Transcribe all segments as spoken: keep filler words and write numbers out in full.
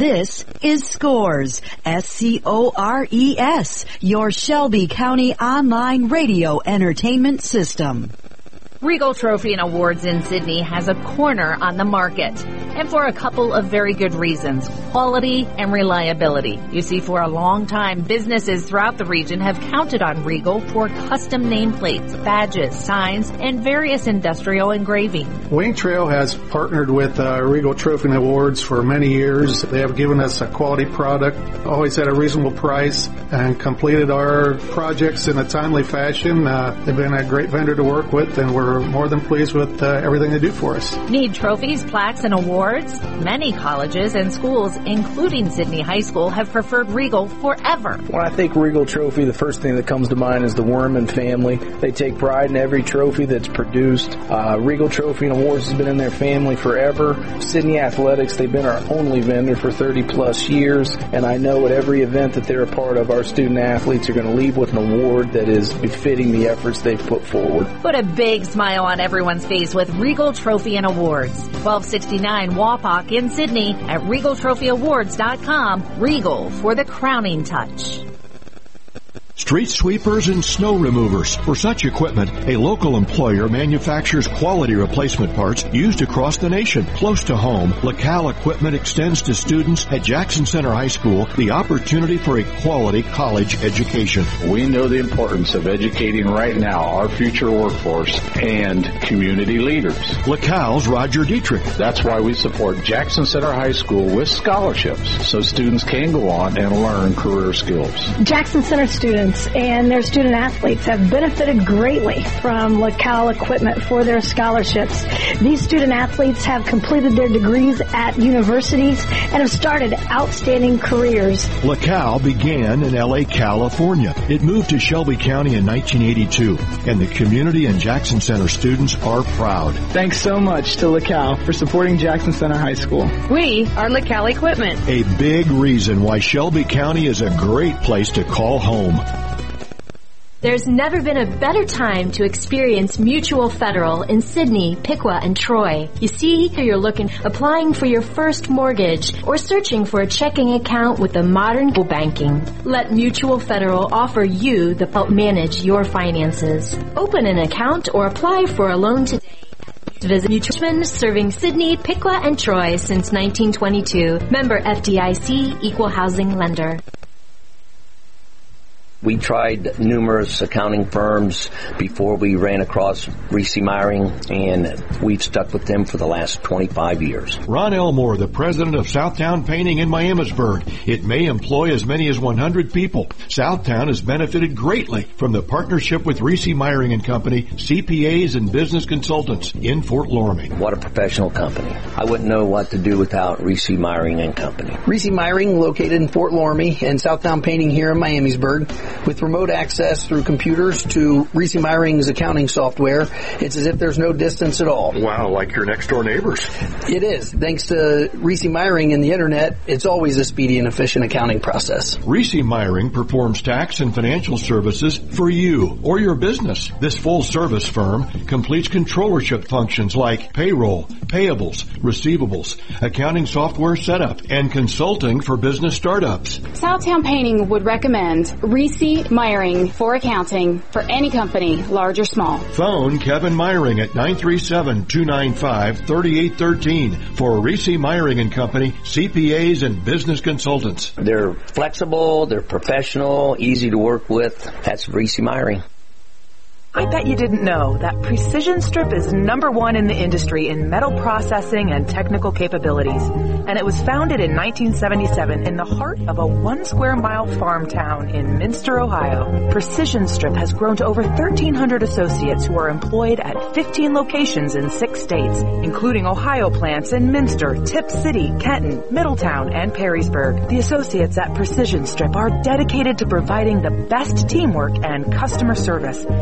This is Scores, S C O R E S, your Shelby County online radio entertainment system. Regal Trophy and Awards in Sidney has a corner on the market, and for a couple of very good reasons, quality and reliability. You see, for a long time, businesses throughout the region have counted on Regal for custom nameplates, badges, signs, and various industrial engraving. Wing Trail has partnered with uh, Regal Trophy and Awards for many years. They have given us a quality product, always at a reasonable price, and completed our projects in a timely fashion. Uh, they've been a great vendor to work with, and we're more than pleased with uh, everything they do for us. Need trophies, plaques, and awards? Many colleges and schools, including Sidney High School, have preferred Regal forever. When I think Regal Trophy, the first thing that comes to mind is the Worman family. They take pride in every trophy that's produced. Uh, Regal Trophy and Awards has been in their family forever. Sidney Athletics, they've been our only vendor for thirty plus years, and I know at every event that they're a part of, our student athletes are going to leave with an award that is befitting the efforts they've put forward. Put a big smile on everyone's face with Regal Trophy and Awards. twelve sixty-nine Wapak in Sidney at regal trophy awards dot com. Regal for the crowning touch. Street sweepers and snow removers. For such equipment, a local employer manufactures quality replacement parts used across the nation. Close to home, LaCal Equipment extends to students at Jackson Center High School the opportunity for a quality college education. We know the importance of educating right now our future workforce and community leaders. LaCal's Roger Dietrich. That's why we support Jackson Center High School with scholarships so students can go on and learn career skills. Jackson Center students and their student athletes have benefited greatly from LaCal Equipment for their scholarships. These student athletes have completed their degrees at universities and have started outstanding careers. LaCal began in L A, California. It moved to Shelby County in nineteen eighty-two, and the community and Jackson Center students are proud. Thanks so much to LaCal for supporting Jackson Center High School. We are LaCal Equipment. A big reason why Shelby County is a great place to call home. There's never been a better time to experience Mutual Federal in Sidney, Piqua, and Troy. You see, you're looking, applying for your first mortgage, or searching for a checking account with the modern banking. Let Mutual Federal offer you the help manage your finances. Open an account or apply for a loan today. Visit Mutual, serving Sidney, Piqua, and Troy since nineteen twenty-two. Member F D I C, Equal Housing Lender. We tried numerous accounting firms before we ran across Reese Meyering, and we've stuck with them for the last twenty-five years. Ron Elmore, the president of Southtown Painting in Miamisburg. It may employ as many as one hundred people. Southtown has benefited greatly from the partnership with Reese Meyering and Company, C P As and business consultants in Fort Loramie. What a professional company. I wouldn't know what to do without Reese Meyering and Company. Reese Meyering, located in Fort Loramie, and Southtown Painting here in Miamisburg. With remote access through computers to Reese Meyering's accounting software, it's as if there's no distance at all. Wow, like your next door neighbors. It is. Thanks to Reese Meyering and the internet, it's always a speedy and efficient accounting process. Reese Meyering performs tax and financial services for you or your business. This full-service firm completes controllership functions like payroll, payables, receivables, accounting software setup, and consulting for business startups. Southtown Painting would recommend Reese Meyering for accounting for any company, large or small. Phone Kevin Meyering at nine three seven, two nine five, three eight one three for Reese Meyering and Company, C P As and business consultants. They're flexible, they're professional, easy to work with. That's Reese Meyering. I bet you didn't know that Precision Strip is number one in the industry in metal processing and technical capabilities. And it was founded in nineteen seventy-seven in the heart of a one square mile farm town in Minster, Ohio. Precision Strip has grown to over thirteen hundred associates who are employed at fifteen locations in six states, including Ohio plants in Minster, Tip City, Kenton, Middletown, and Perrysburg. The associates at Precision Strip are dedicated to providing the best teamwork and customer service. And on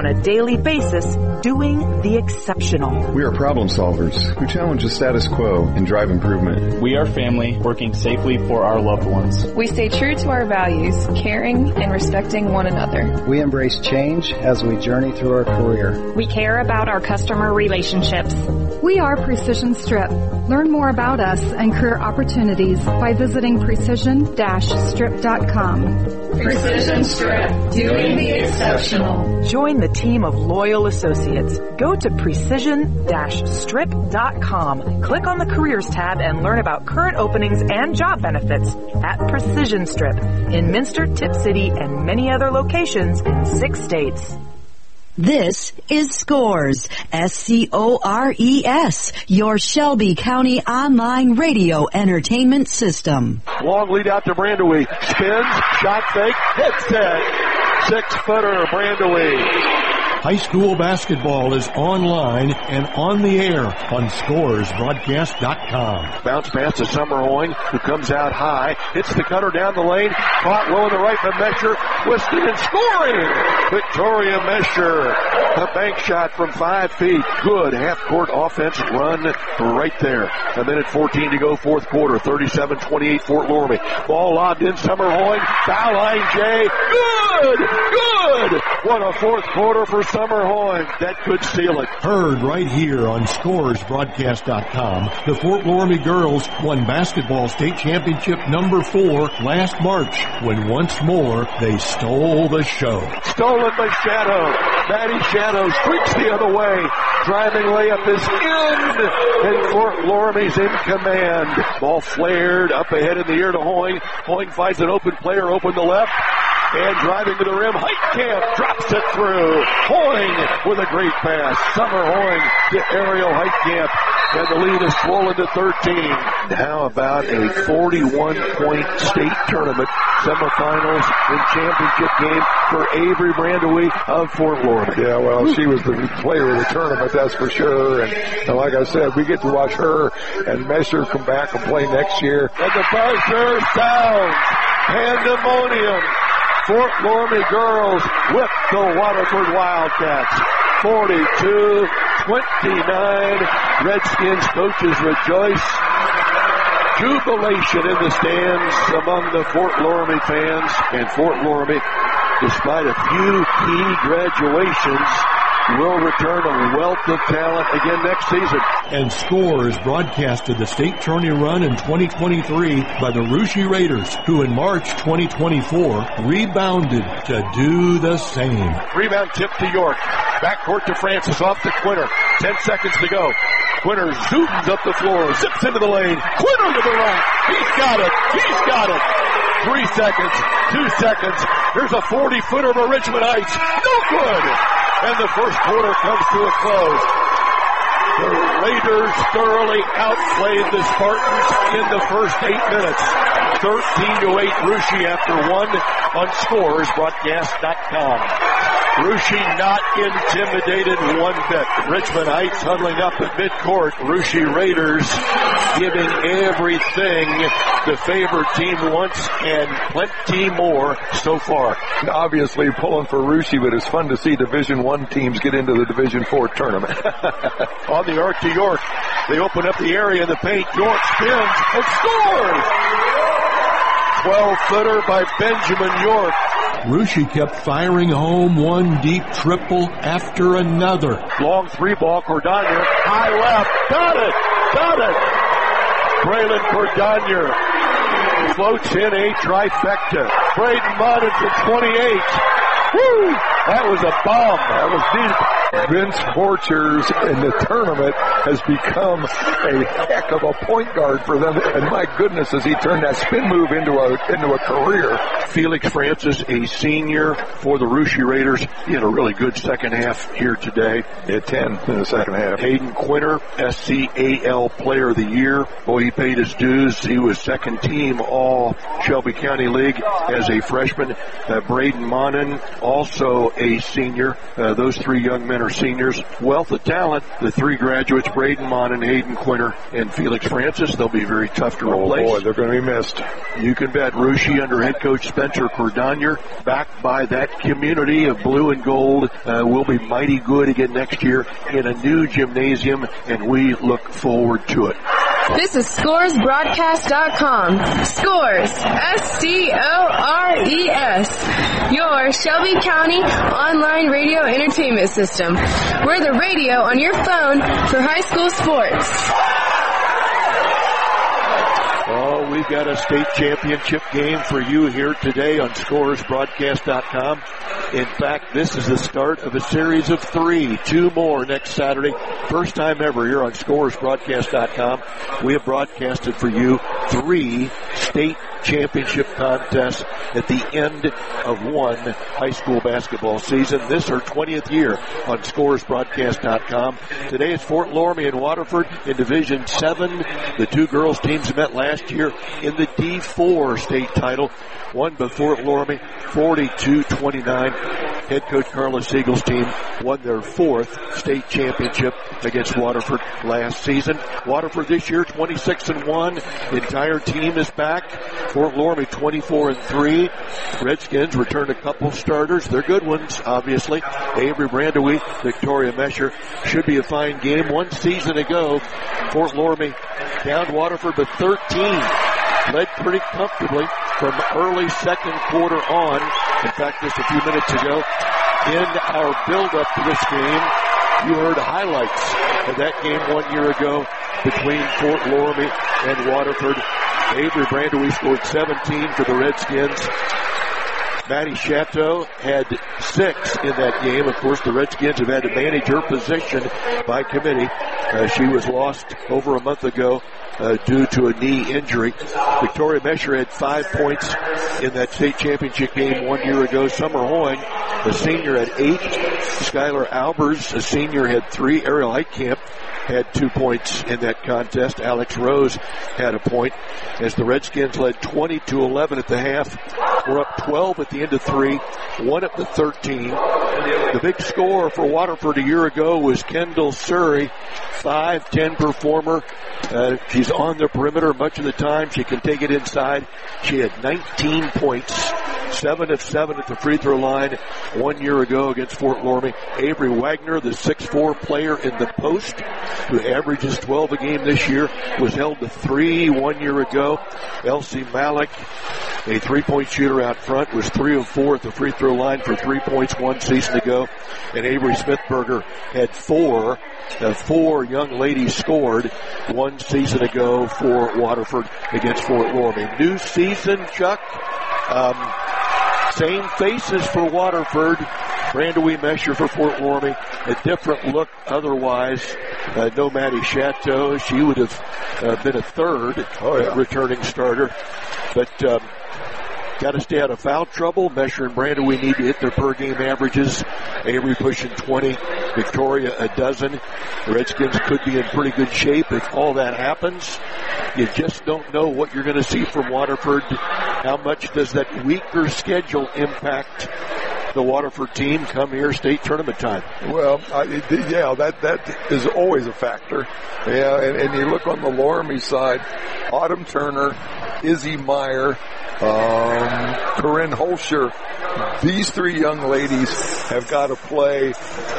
on a daily basis doing the exceptional. We are problem solvers who challenge the status quo and drive improvement. We are family working safely for our loved ones. We stay true to our values, caring and respecting one another. We embrace change as we journey through our career. We care about our customer relationships. We are Precision Strip. Learn more about us and career opportunities by visiting precision dash strip dot com. Precision Strip, doing the exceptional. Join the team of loyal associates. Go to precision dash strip dot com. Click on the Careers tab and learn about current openings and job benefits at Precision Strip in Minster, Tip City, and many other locations in six states. This is Scores, S C O R E S, your Shelby County online radio entertainment system. Long lead out to Brandewee. Spins, shot fake, hit set. Six-footer, Brandewee. High school basketball is online and on the air on scores broadcast dot com. Bounce pass to Summer Hoying, who comes out high, hits the cutter down the lane, caught low in the right from Mesher, twisted and scoring! Victoria Mesher, a bank shot from five feet. Good half-court offense run right there. A minute fourteen to go, fourth quarter, thirty-seven twenty-eight Fort Loramie. Ball lobbed in, Summer Hoying, foul line, Jay. Good! Good! What a fourth quarter for Summer Hoying. That could seal it. Heard right here on scores broadcast dot com. The Fort Loramie girls won basketball state championship number four last March when once more they stole the show. Stolen by Shadow. Maddie Shadow streaks the other way. Driving layup is in, and Fort Loramie's in command. Ball flared up ahead in the air to Hoying. Hoying finds an open player, open the left. And driving to the rim, Heitkamp drops it through. Hoying with a great pass. Summer Hoying to Ariel Heitkamp. And the lead is swollen to thirteen. How about a forty-one point state tournament semifinals and championship game for Avery Brandewee of Fort Loramie? Yeah, well, she was the player of the tournament, that's for sure. And, and like I said, we get to watch her and Mesher come back and play next year. And the buzzer sounds. Pandemonium. Fort Loramie girls whip the Waterford Wildcats. forty-two twenty-nine. Redskins coaches rejoice. Jubilation in the stands among the Fort Loramie fans. And Fort Loramie, despite a few key graduations, will return a wealth of talent again next season. And Scores broadcasted the state tourney run in twenty twenty-three by the Russia Raiders, who in March twenty twenty-four rebounded to do the same. Rebound tip to York. Backcourt to Francis, off to Quinter. Ten seconds to go. Quinter zooms up the floor, zips into the lane. Quinter to the right. He's got it. He's got it. Three seconds. Two seconds. Here's a forty-footer for Richmond Heights. No good. And the first quarter comes to a close. The Raiders thoroughly outplayed the Spartans in the first eight minutes. thirteen to eight Russia after one on scores broadcast dot com. Russia not intimidated one bit. Richmond Heights huddling up at midcourt. Russia Raiders giving everything the favored team wants and plenty more so far. Obviously pulling for Russia, but it's fun to see Division One teams get into the Division Four tournament. On the arc to York. They open up the area in the paint. York spins and scores! twelve-footer by Benjamin York. Russia kept firing home one deep triple after another. Long three ball, Cordonier, high left, got it, got it. Braylon Cordonier floats in a trifecta. Braden Munn from twenty-eight. Woo! That was a bomb. That was deep. Vince Borchers in the tournament has become a heck of a point guard for them. And my goodness, has he turned that spin move into a into a career. Felix Francis, a senior for the Russia Raiders. He had a really good second half here today. He had ten in the second half. Hayden Quinter, S C A L Player of the Year. Boy, he paid his dues. He was second team All Shelby County League as a freshman. Uh, Braden Monin, also a senior. Uh, those three young men are seniors. Wealth of talent. The three graduates, Braden Mon and Hayden Quinter and Felix Francis. They'll be very tough to oh replace. Boy, they're going to be missed. You can bet Russia under head coach Spencer Cordonier, backed by that community of blue and gold, uh, will be mighty good again next year in a new gymnasium, and we look forward to it. This is Scores Broadcast dot com. Scores, S C O R E S. Your Shelby County online radio entertainment system. We're the radio on your phone for high school sports. Oh, we've got a state championship game for you here today on Scores Broadcast dot com. In fact, this is the start of a series of three, two more next Saturday. First time ever here on Scores Broadcast dot com. We have broadcasted for you three state championship contests at the end of one high school basketball season. This our twentieth year on Scores Broadcast dot com. Today is Fort Loramie and Waterford in Division seven. The two girls teams met last year in the D four state title. Won by Fort Loramie forty-two twenty-nine. Head coach Carla Siegel's team won their fourth state championship against Waterford last season. Waterford this year twenty-six and one. The entire team is back. Fort Loramie twenty-four and three. Redskins returned a couple starters. They're good ones, obviously. Avery Brandewie, Victoria Mesher. Should be a fine game. One season ago, Fort Loramie downed Waterford by thirteen. Led pretty comfortably from early second quarter on. In fact, just a few minutes ago, in our build-up to this game, you heard highlights of that game one year ago between Fort Loramie and Waterford. Avery Brandewie scored seventeen for the Redskins. Maddie Chateau had six in that game. Of course, the Redskins have had to manage her position by committee. Uh, she was lost over a month ago uh, due to a knee injury. Victoria Mesher had five points in that state championship game one year ago. Summer Hoying, a senior, had eight. Skylar Albers, a senior, had three. Ariel Heitkamp had two points in that contest. Alex Rose had a point as the Redskins led twenty to eleven at the half. We're up twelve at the end of three, one up to thirteen. The big score for Waterford a year ago was Kendall Surrey, five ten performer. Uh, she's on the perimeter much of the time. She can take it inside. She had nineteen points, seven of seven at the free throw line one year ago against Fort Loramie. Avery Wagner, the six four player in the post, who averages twelve a game this year, was held to three one year ago. Elsie Malik, a three-point shooter out front, was three of four at the free throw line for three points one season ago. And Avery Smithberger had four. Uh, four young ladies scored one season ago for Waterford against Fort Loramie. New season, Chuck. Um, same faces for Waterford. Brandewie Mesher for Fort Loramie. A different look otherwise. Uh, no Maddie Chateau. She would have uh, been a third oh, yeah. returning starter. But um, got to stay out of foul trouble. Mesher and Brandewie need to hit their per game averages. Avery pushing twenty. Victoria a dozen. The Redskins could be in pretty good shape if all that happens. You just don't know what you're going to see from Waterford. How much does that weaker schedule impact the Waterford team come here state tournament time? Well, I, yeah, that that is always a factor. Yeah, and, and you look on the Loramie side, Autumn Turner, Izzy Meyer, um, Corinne Holscher. These three young ladies have got to play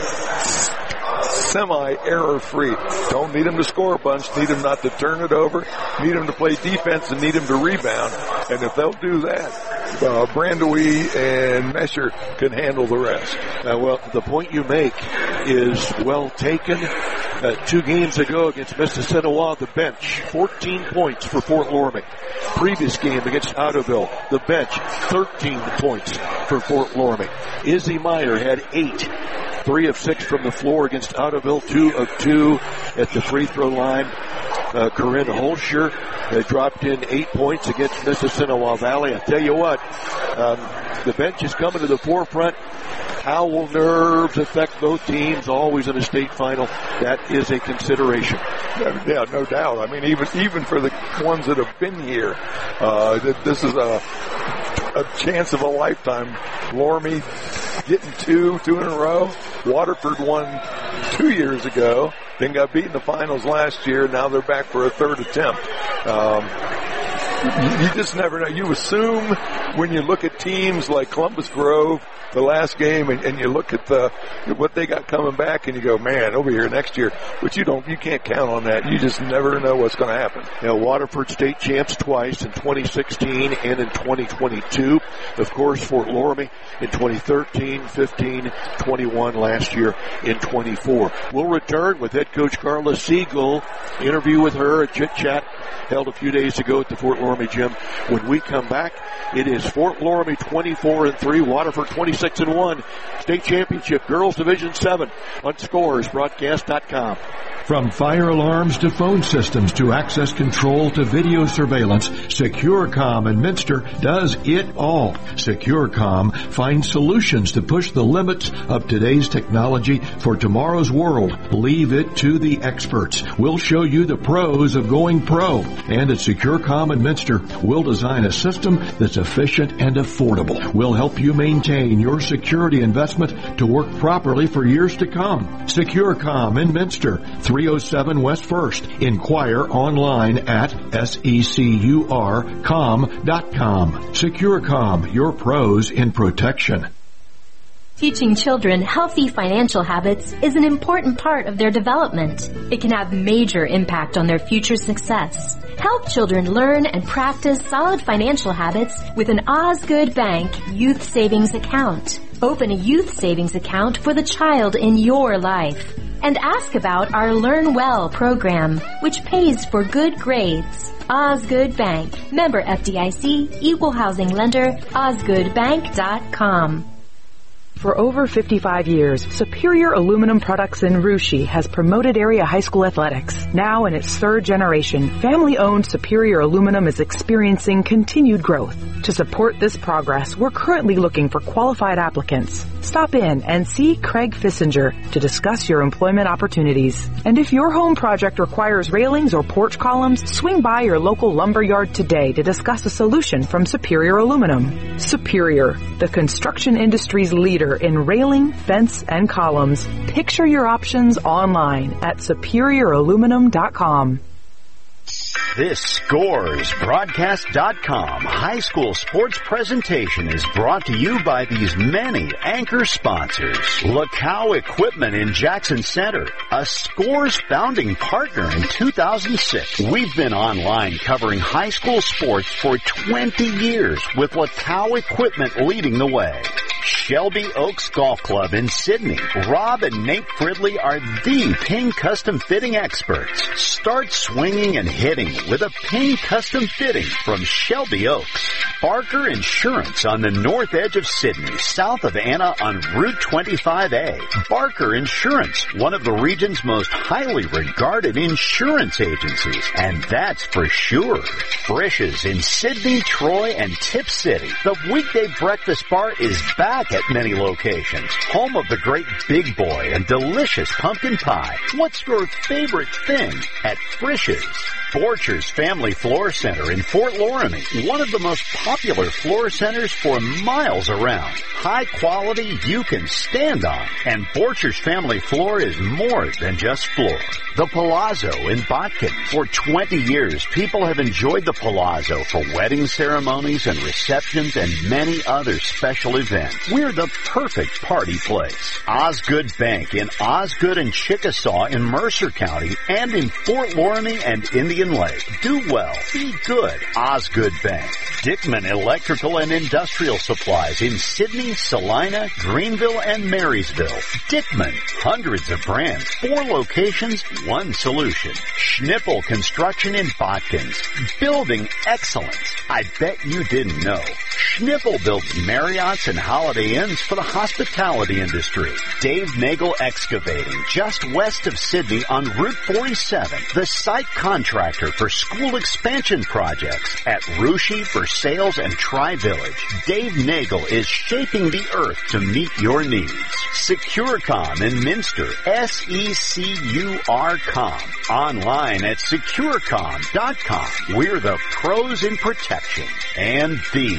semi-error-free. Don't need them to score a bunch. Need them not to turn it over. Need them to play defense and need them to rebound. And if they'll do that, uh, Brandewie and Mesher can handle the rest. Uh, well, the point you make is well taken. Uh, two games ago against Mississinawa, the bench, fourteen points for Fort Loramie. Previous game against Ottoville, the bench, thirteen points for Fort Loramie. Izzy Meyer had eight. Three of six from the floor against Ottoville, two of two at the free throw line. Uh, Corinne Holscher uh, dropped in eight points against Mississinawa Valley. I tell you what, um, the bench is coming to the forefront. How will nerves affect both teams? Always in a state final, that is a consideration. Yeah, yeah, no doubt. I mean, even even for the ones that have been here, uh, this is a a chance of a lifetime. Loramie getting two, two in a row. Waterford won two years ago, then got beat in the finals last year. Now they're back for a third attempt. Um, you, you just never know. You assume when you look at teams like Columbus Grove, the last game, and, and you look at the what they got coming back, and you go, man, over here next year. But you don't, you can't count on that. You just never know what's going to happen. Now, Waterford state champs twice in twenty sixteen and in twenty twenty-two. Of course, Fort Loramie in twenty thirteen, fifteen, twenty-one last year in twenty-four. We'll return with head coach Carla Siegel. Interview with her, a chit chat held a few days ago at the Fort Loramie gym. When we come back, it is Fort Loramie twenty-four and three, Waterford twenty-six and one. State championship, girls division seven on scores broadcast dot com. From fire alarms to phone systems to access control to video surveillance, SecureCom in Minster does it all. SecureCom finds solutions to push the limits of today's technology for tomorrow's world. Leave it to the experts. We'll show you the pros of going pro. And at SecureCom in Minster, we'll design a system that's efficient and affordable. We'll help you maintain your security investment to work properly for years to come. SecureCom in Minster, three oh seven West First. Inquire online at secur com dot com. SecureCom, your pros in protection. Teaching children healthy financial habits is an important part of their development. It can have major impact on their future success. Help children learn and practice solid financial habits with an Osgood Bank Youth Savings Account. Open a youth savings account for the child in your life. And ask about our Learn Well program, which pays for good grades. Osgood Bank. Member F D I C, Equal Housing Lender, osgood bank dot com. For over fifty-five years, Superior Aluminum Products in Russia has promoted area high school athletics. Now in its third generation, family-owned Superior Aluminum is experiencing continued growth. To support this progress, we're currently looking for qualified applicants. Stop in and see Craig Fissinger to discuss your employment opportunities. And if your home project requires railings or porch columns, swing by your local lumber yard today to discuss a solution from Superior Aluminum. Superior, the construction industry's leader in railing, fence, and columns. Picture your options online at superior aluminum dot com. This Scores Broadcast dot com high school sports presentation is brought to you by these many anchor sponsors. Lacow Equipment in Jackson Center, a Scores founding partner in two thousand six. We've been online covering high school sports for twenty years with Lacow Equipment leading the way. Shelby Oaks Golf Club in Sydney. Rob and Nate Fridley are the Ping Custom Fitting experts. Start swinging and hitting with a Ping Custom Fitting from Shelby Oaks. Barker Insurance on the north edge of Sydney, south of Anna on Route twenty-five A. Barker Insurance, one of the region's most highly regarded insurance agencies. And that's for sure. Frisch's in Sydney, Troy, and Tip City. The weekday breakfast bar is back at many locations. Home of the great Big Boy and delicious pumpkin pie. What's your favorite thing at Frisch's? Borchers Family Floor Center in Fort Loramie, one of the most popular floor centers for miles around. High quality you can stand on, and Borchers Family Floor is more than just floor. The Palazzo in Botkin. For twenty years, people have enjoyed the Palazzo for wedding ceremonies and receptions and many other special events. We're the perfect party place. Osgood Bank in Osgood and Chickasaw in Mercer County and in Fort Loramie and Indian Lake. Do well. Be good. Osgood Bank. Dickman Electrical and Industrial Supplies in Sydney, Salina, Greenville, and Marysville. Dickman. Hundreds of brands. Four locations. One solution. Schnippel Construction in Botkins. Building excellence. I bet you didn't know. Schnippel builds Marriotts and Holiday Inns for the hospitality industry. Dave Nagel Excavating, just west of Sydney on Route forty-seven. The site contractor for school expansion projects at Russia, Versailles, and Tri-Village. Dave Nagel is shaping the earth to meet your needs. SecureCom in Minster, S E C U R com. Online at secure com dot com. We're the pros in protection. And the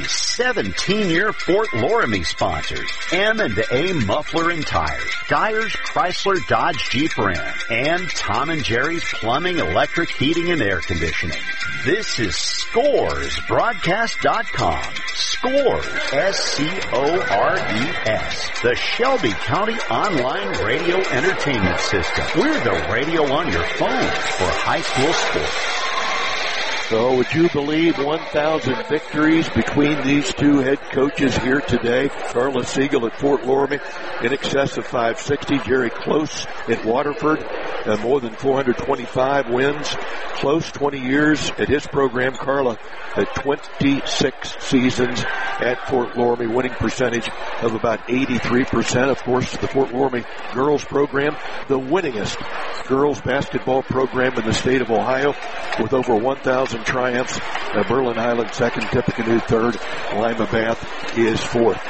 seventeen-year Fort Loramie sponsors, M and A Muffler and Tires, Dyer's Chrysler Dodge Jeep Ram, and Tom and Jerry's Plumbing, Electric, Heating, and Air Conditioning. This is Scores Broadcast dot com. Scores, S C O R E S. The Shelby County Online Radio Entertainment System. We're the radio on your phone for high school sports. So would you believe one thousand victories between these two head coaches here today? Carla Siegel at Fort Loramie in excess of five sixty. Jerry Close at Waterford, uh, more than four hundred twenty-five wins. Close, twenty years at his program. Carla at twenty-six seasons at Fort Loramie, winning percentage of about eighty-three percent. Of course, the Fort Loramie girls program, the winningest girls basketball program in the state of Ohio, with over one thousand triumphs. Uh, Berlin Highland second, Tippecanoe third, Lima Bath is fourth.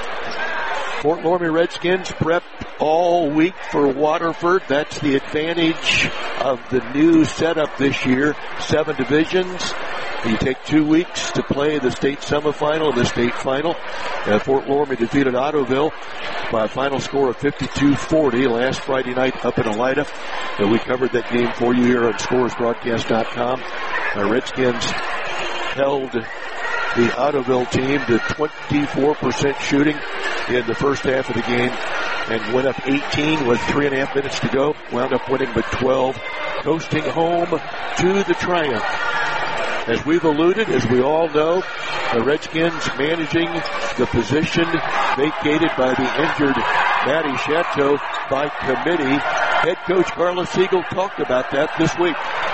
Fort Loramie Redskins prepped all week for Waterford. That's the advantage of the new setup this year. Seven divisions. You take two weeks to play the state semifinal and the state final. Uh, Fort Loramie defeated Ottoville by a final score of fifty-two forty last Friday night up in Elida. Uh, we covered that game for you here on Scores Broadcast dot com. Uh, Redskins held the Ottoville team to twenty-four percent shooting in the first half of the game and went up eighteen with three and a half minutes to go. Wound up winning by twelve, coasting home to the triumph. As we've alluded, as we all know, the Redskins managing the position vacated by the injured Maddie Chateau by committee. Head coach Carla Siegel talked about that this week.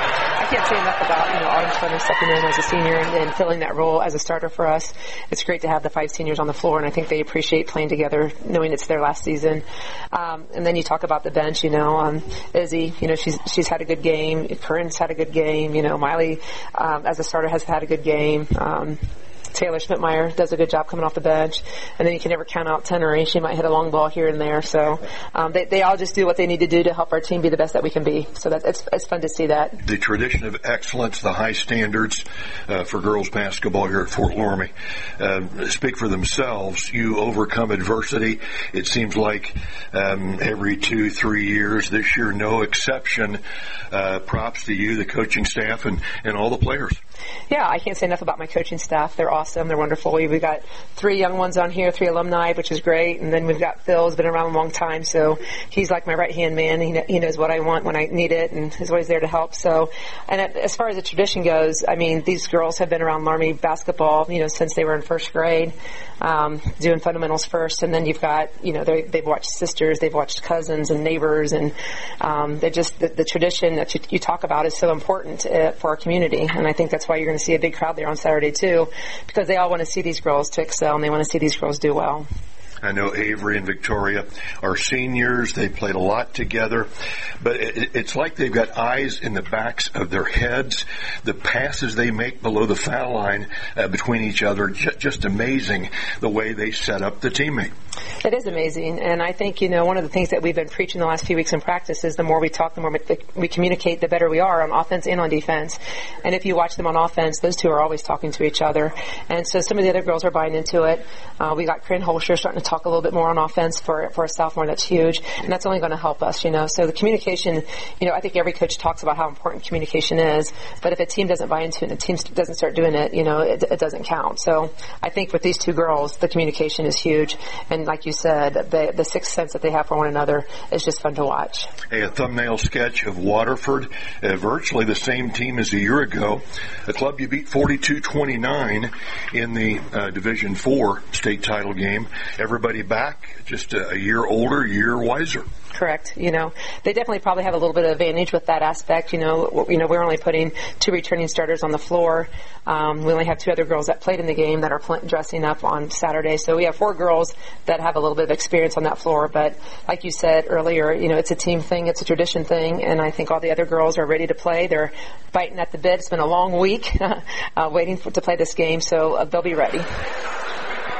I can't say enough about, you know, Autumn Turner stepping in as a senior and, and filling that role as a starter for us. It's great to have the five seniors on the floor, and I think they appreciate playing together, knowing it's their last season. Um, and then you talk about the bench, you know, um, Izzy, you know, she's she's had a good game. Corinne's had a good game. You know, Miley, um, as a starter, has had a good game. Um, Taylor Schmidtmeyer does a good job coming off the bench, and then you can never count out Tenery. She might hit a long ball here and there. So um, they, they all just do what they need to do to help our team be the best that we can be. So that's it's, it's fun to see that. The tradition of excellence, the high standards uh, for girls basketball here at Fort Loramie uh, speak for themselves. You overcome adversity. It seems like um, every two, three years. This year, no exception. Uh, props to you, the coaching staff, and, and all the players. Yeah, I can't say enough about my coaching staff. They're awesome. They're wonderful. We've got three young ones on here, three alumni, which is great. And then we've got Phil, who's been around a long time. So he's like my right-hand man. He, he knows what I want when I need it and is always there to help. So, and as far as the tradition goes, I mean, these girls have been around Loramie basketball, you know, since they were in first grade, um, doing fundamentals first. And then you've got, you know, they've watched sisters, they've watched cousins and neighbors. And um, they just, the, the tradition that you, you talk about is so important uh, for our community. And I think that's why you're going to see a big crowd there on Saturday too, because they all want to see these girls to excel and they want to see these girls do well. I know Avery and Victoria are seniors. They played a lot together. But it, it's like they've got eyes in the backs of their heads. The passes they make below the foul line uh, between each other, j- just amazing the way they set up the teammate. It is amazing. And I think, you know, one of the things that we've been preaching the last few weeks in practice is the more we talk, the more we communicate, the better we are on offense and on defense. And if you watch them on offense, those two are always talking to each other. And so some of the other girls are buying into it. Uh, we got Corinne Holscher starting to talk a little bit more on offense for for a sophomore. That's huge, and that's only going to help us, you know. So the communication, you know, I think every coach talks about how important communication is, but if a team doesn't buy into it and a team doesn't start doing it, you know, it, it doesn't count. So I think with these two girls, the communication is huge, and like you said, the, the sixth sense that they have for one another is just fun to watch. Hey, a thumbnail sketch of Waterford, uh, virtually the same team as a year ago. A club you beat forty-two twenty-nine in the uh, Division four state title game. Everybody back, just a, a year older, a year wiser. Correct. You know, they definitely probably have a little bit of advantage with that aspect. You know, you know, we're only putting two returning starters on the floor. Um, we only have two other girls that played in the game that are pl- dressing up on Saturday. So we have four girls that have a little bit of experience on that floor. But like you said earlier, you know, it's a team thing, it's a tradition thing, and I think all the other girls are ready to play. They're biting at the bit. It's been a long week uh, waiting for, to play this game, so uh, they'll be ready.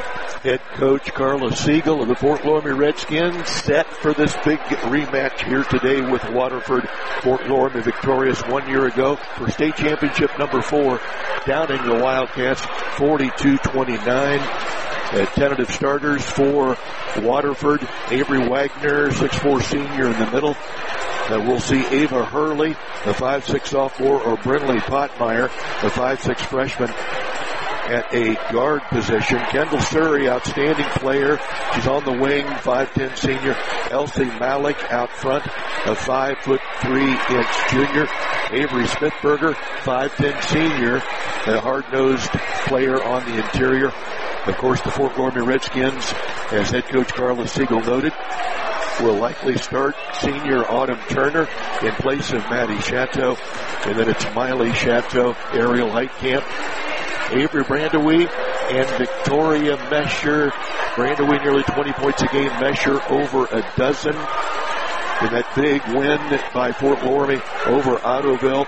Head coach Carla Siegel of the Fort Loramie Redskins set for this big rematch here today with Waterford. Fort Loramie victorious one year ago for state championship number four, downing the Wildcats forty-two twenty-nine. Uh, tentative starters for Waterford: Avery Wagner, six foot four senior in the middle. Uh, we'll see Ava Hurley, the five six sophomore, or Brinley Potmeyer, the five six freshman, at a guard position. Kendall Surrey, outstanding player. She's on the wing, five ten senior. Elsie Malik out front, a five foot three inch junior. Avery Smithberger, five ten senior, a hard-nosed player on the interior. Of course, the Fort Loramie Redskins, as head coach Carla Siegel noted, will likely start senior Autumn Turner in place of Maddie Chateau. And then it's Miley Chateau, Ariel Heitkamp, Avery Brandewie, and Victoria Mesher. Brandewie nearly twenty points a game. Mesher over a dozen. In that big win by Fort Loramie over Ottoville.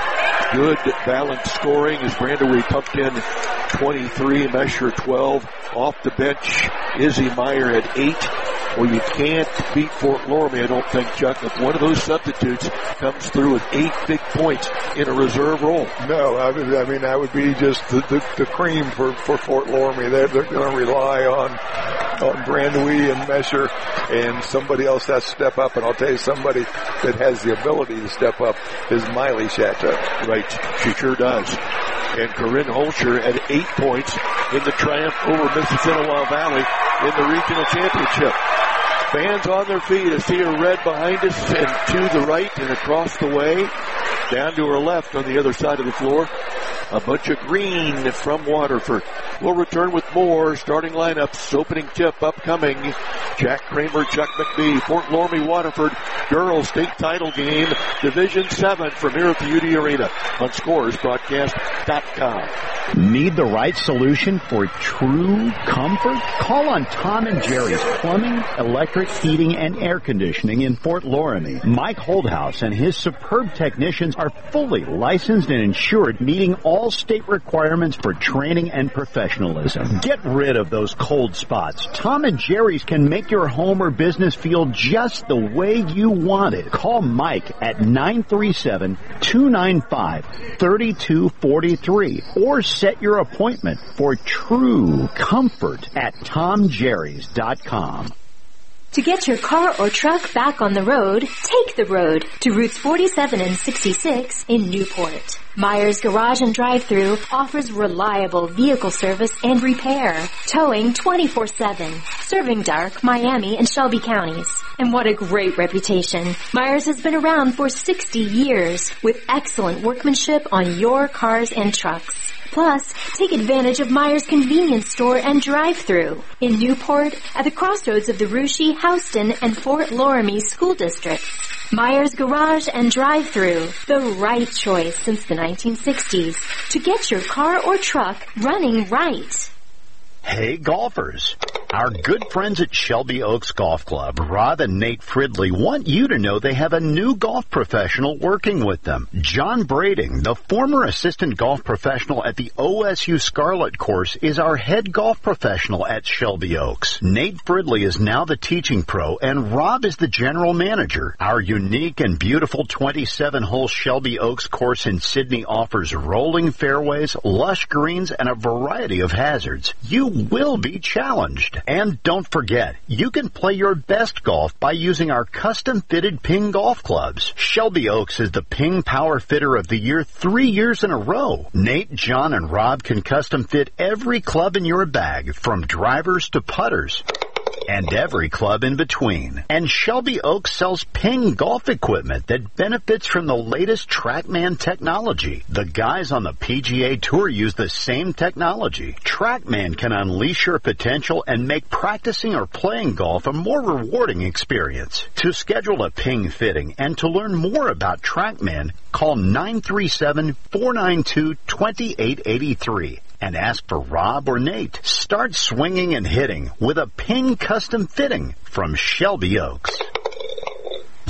Good balanced scoring as Brandewie pumped in twenty-three, Mesher twelve. Off the bench, Izzy Meyer at eight. Well, you can't beat Fort Loramie, I don't think, Chuck, if one of those substitutes comes through with eight big points in a reserve role. No, I mean, I mean that would be just the, the, the cream for, for Fort Loramie. They're, they're going to rely on on Brandewie and Mesher and somebody else has to step up. And I'll tell you, somebody that has the ability to step up is Miley Chateau. Right, she sure does. And Corinne Holscher at eight points in the triumph over Mississinawa Valley in the regional championship. Fans on their feet. I see her red behind us and to the right and across the way. Down to her left on the other side of the floor. A bunch of green from Waterford. We'll return with more starting lineups. Opening tip upcoming. Jack Kramer, Chuck McBee, Fort Loramie, Waterford, girls state title game, Division seven from here at the U D Arena on Scores Broadcast dot com. Need the right solution for true comfort? Call on Tom and Jerry's Plumbing, Electric, Heating, and Air Conditioning in Fort Loramie. Mike Holdhouse and his superb technicians are fully licensed and insured, meeting all state requirements for training and professionalism. Get rid of those cold spots. Tom and Jerry's can make your home or business feel just the way you want it. Call Mike at nine three seven, two nine five, three two four three or set your appointment for true comfort at tom jerrys dot com. To get your car or truck back on the road, take the road to routes forty-seven and sixty-six in Newport. Myers Garage and Drive-Thru offers reliable vehicle service and repair, towing twenty-four seven, serving Dark, Miami, and Shelby counties. And what a great reputation. Myers has been around for sixty years with excellent workmanship on your cars and trucks. Plus, take advantage of Myers Convenience Store and Drive-Thru in Newport at the crossroads of the Russia, Houston, and Fort Loramie school districts. Myers Garage and Drive-Thru, the right choice since the nineteen sixties to get your car or truck running right. Hey golfers, our good friends at Shelby Oaks Golf Club, Rob and Nate Fridley, want you to know they have a new golf professional working with them. John Brading, the former assistant golf professional at the O S U Scarlet course, is our head golf professional at Shelby Oaks. Nate Fridley is now the teaching pro, and Rob is the general manager. Our unique and beautiful twenty-seven hole Shelby Oaks course in Sydney offers rolling fairways, lush greens, and a variety of hazards. You will be challenged. And don't forget, you can play your best golf by using our custom-fitted Ping golf clubs. Shelby Oaks is the Ping Power Fitter of the Year three years in a row. Nate, John, and Rob can custom fit every club in your bag, from drivers to putters, and every club in between. And Shelby Oaks sells Ping golf equipment that benefits from the latest TrackMan technology. The guys on the P G A Tour use the same technology. TrackMan can unleash your potential and make practicing or playing golf a more rewarding experience. To schedule a Ping fitting and to learn more about TrackMan, call nine three seven, four nine two, two eight eight three. And ask for Rob or Nate. Start swinging and hitting with a Ping custom fitting from Shelby Oaks.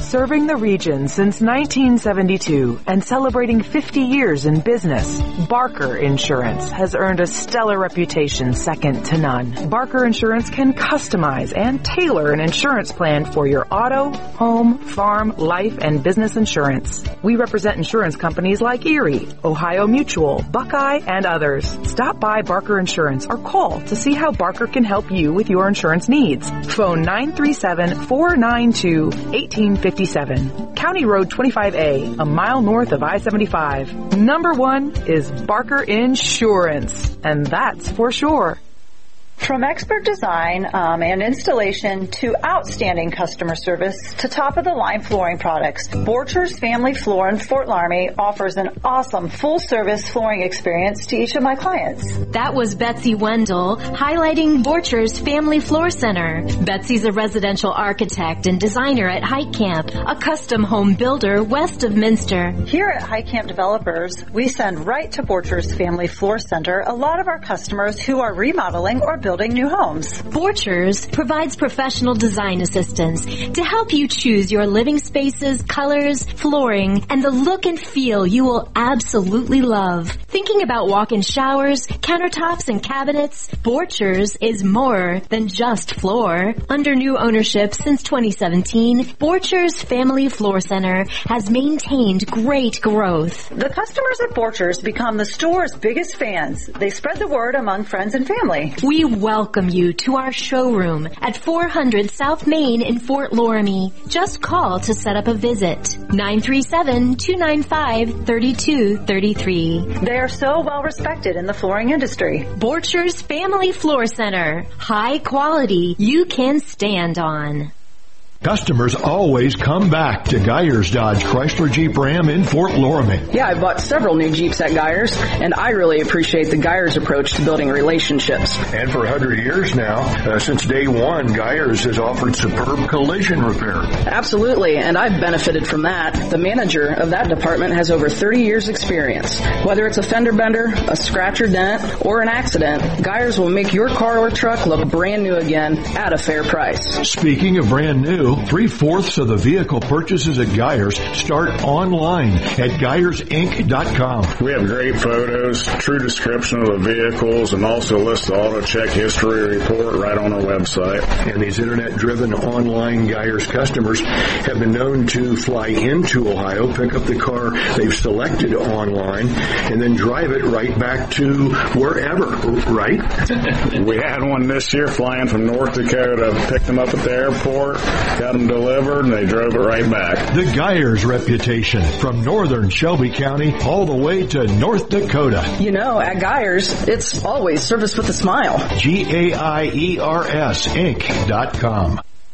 Serving the region since nineteen seventy-two and celebrating fifty years in business, Barker Insurance has earned a stellar reputation second to none. Barker Insurance can customize and tailor an insurance plan for your auto, home, farm, life, and business insurance. We represent insurance companies like Erie, Ohio Mutual, Buckeye, and others. Stop by Barker Insurance or call to see how Barker can help you with your insurance needs. Phone nine three seven, four nine two, one eight five seven. County Road twenty-five A, a mile north of I seventy-five. Number one is Barker Insurance, and that's for sure. From expert design um, and installation to outstanding customer service to top-of-the-line flooring products, Borchers Family Floor in Fort Laramie offers an awesome full-service flooring experience to each of my clients. That was Betsy Wendell highlighting Borchers Family Floor Center. Betsy's a residential architect and designer at Hike Camp, a custom home builder west of Minster. Here at Hike Camp Developers, we send right to Borchers Family Floor Center a lot of our customers who are remodeling or building building new homes. Borchers provides professional design assistance to help you choose your living spaces, colors, flooring, and the look and feel you will absolutely love. Thinking about walk-in showers, countertops, and cabinets? Borchers is more than just floor. Under new ownership since twenty seventeen, Borchers Family Floor Center has maintained great growth. The customers at Borchers become the store's biggest fans. They spread the word among friends and family. We welcome you to our showroom at four hundred South Main in Fort Laramie. Just call to set up a visit. nine three seven, two nine five, three two three three. They are so well respected in the flooring industry. Borchers Family Floor Center. High quality you can stand on. Customers always come back to Geyers Dodge Chrysler Jeep Ram in Fort Laramie. Yeah, I bought several new Jeeps at Geyers, and I really appreciate the Geyers approach to building relationships. And for one hundred years now, uh, since day one, Geyers has offered superb collision repair. Absolutely, and I've benefited from that. The manager of that department has over thirty years experience. Whether it's a fender bender, a scratch or dent, or an accident, Geyers will make your car or truck look brand new again at a fair price. Speaking of brand new, three-fourths of the vehicle purchases at Geyers start online at Geyers Inc dot com. We have great photos, true description of the vehicles, and also list the auto check history report right on our website. And these internet-driven online Geyers customers have been known to fly into Ohio, pick up the car they've selected online, and then drive it right back to wherever, right? We had one this year flying from North Dakota, picked them up at the airport, got them delivered, and they drove it right back. The Geyers reputation from northern Shelby County all the way to North Dakota. You know, at Geyers, it's always service with a smile. G A I E R S Inc dot com.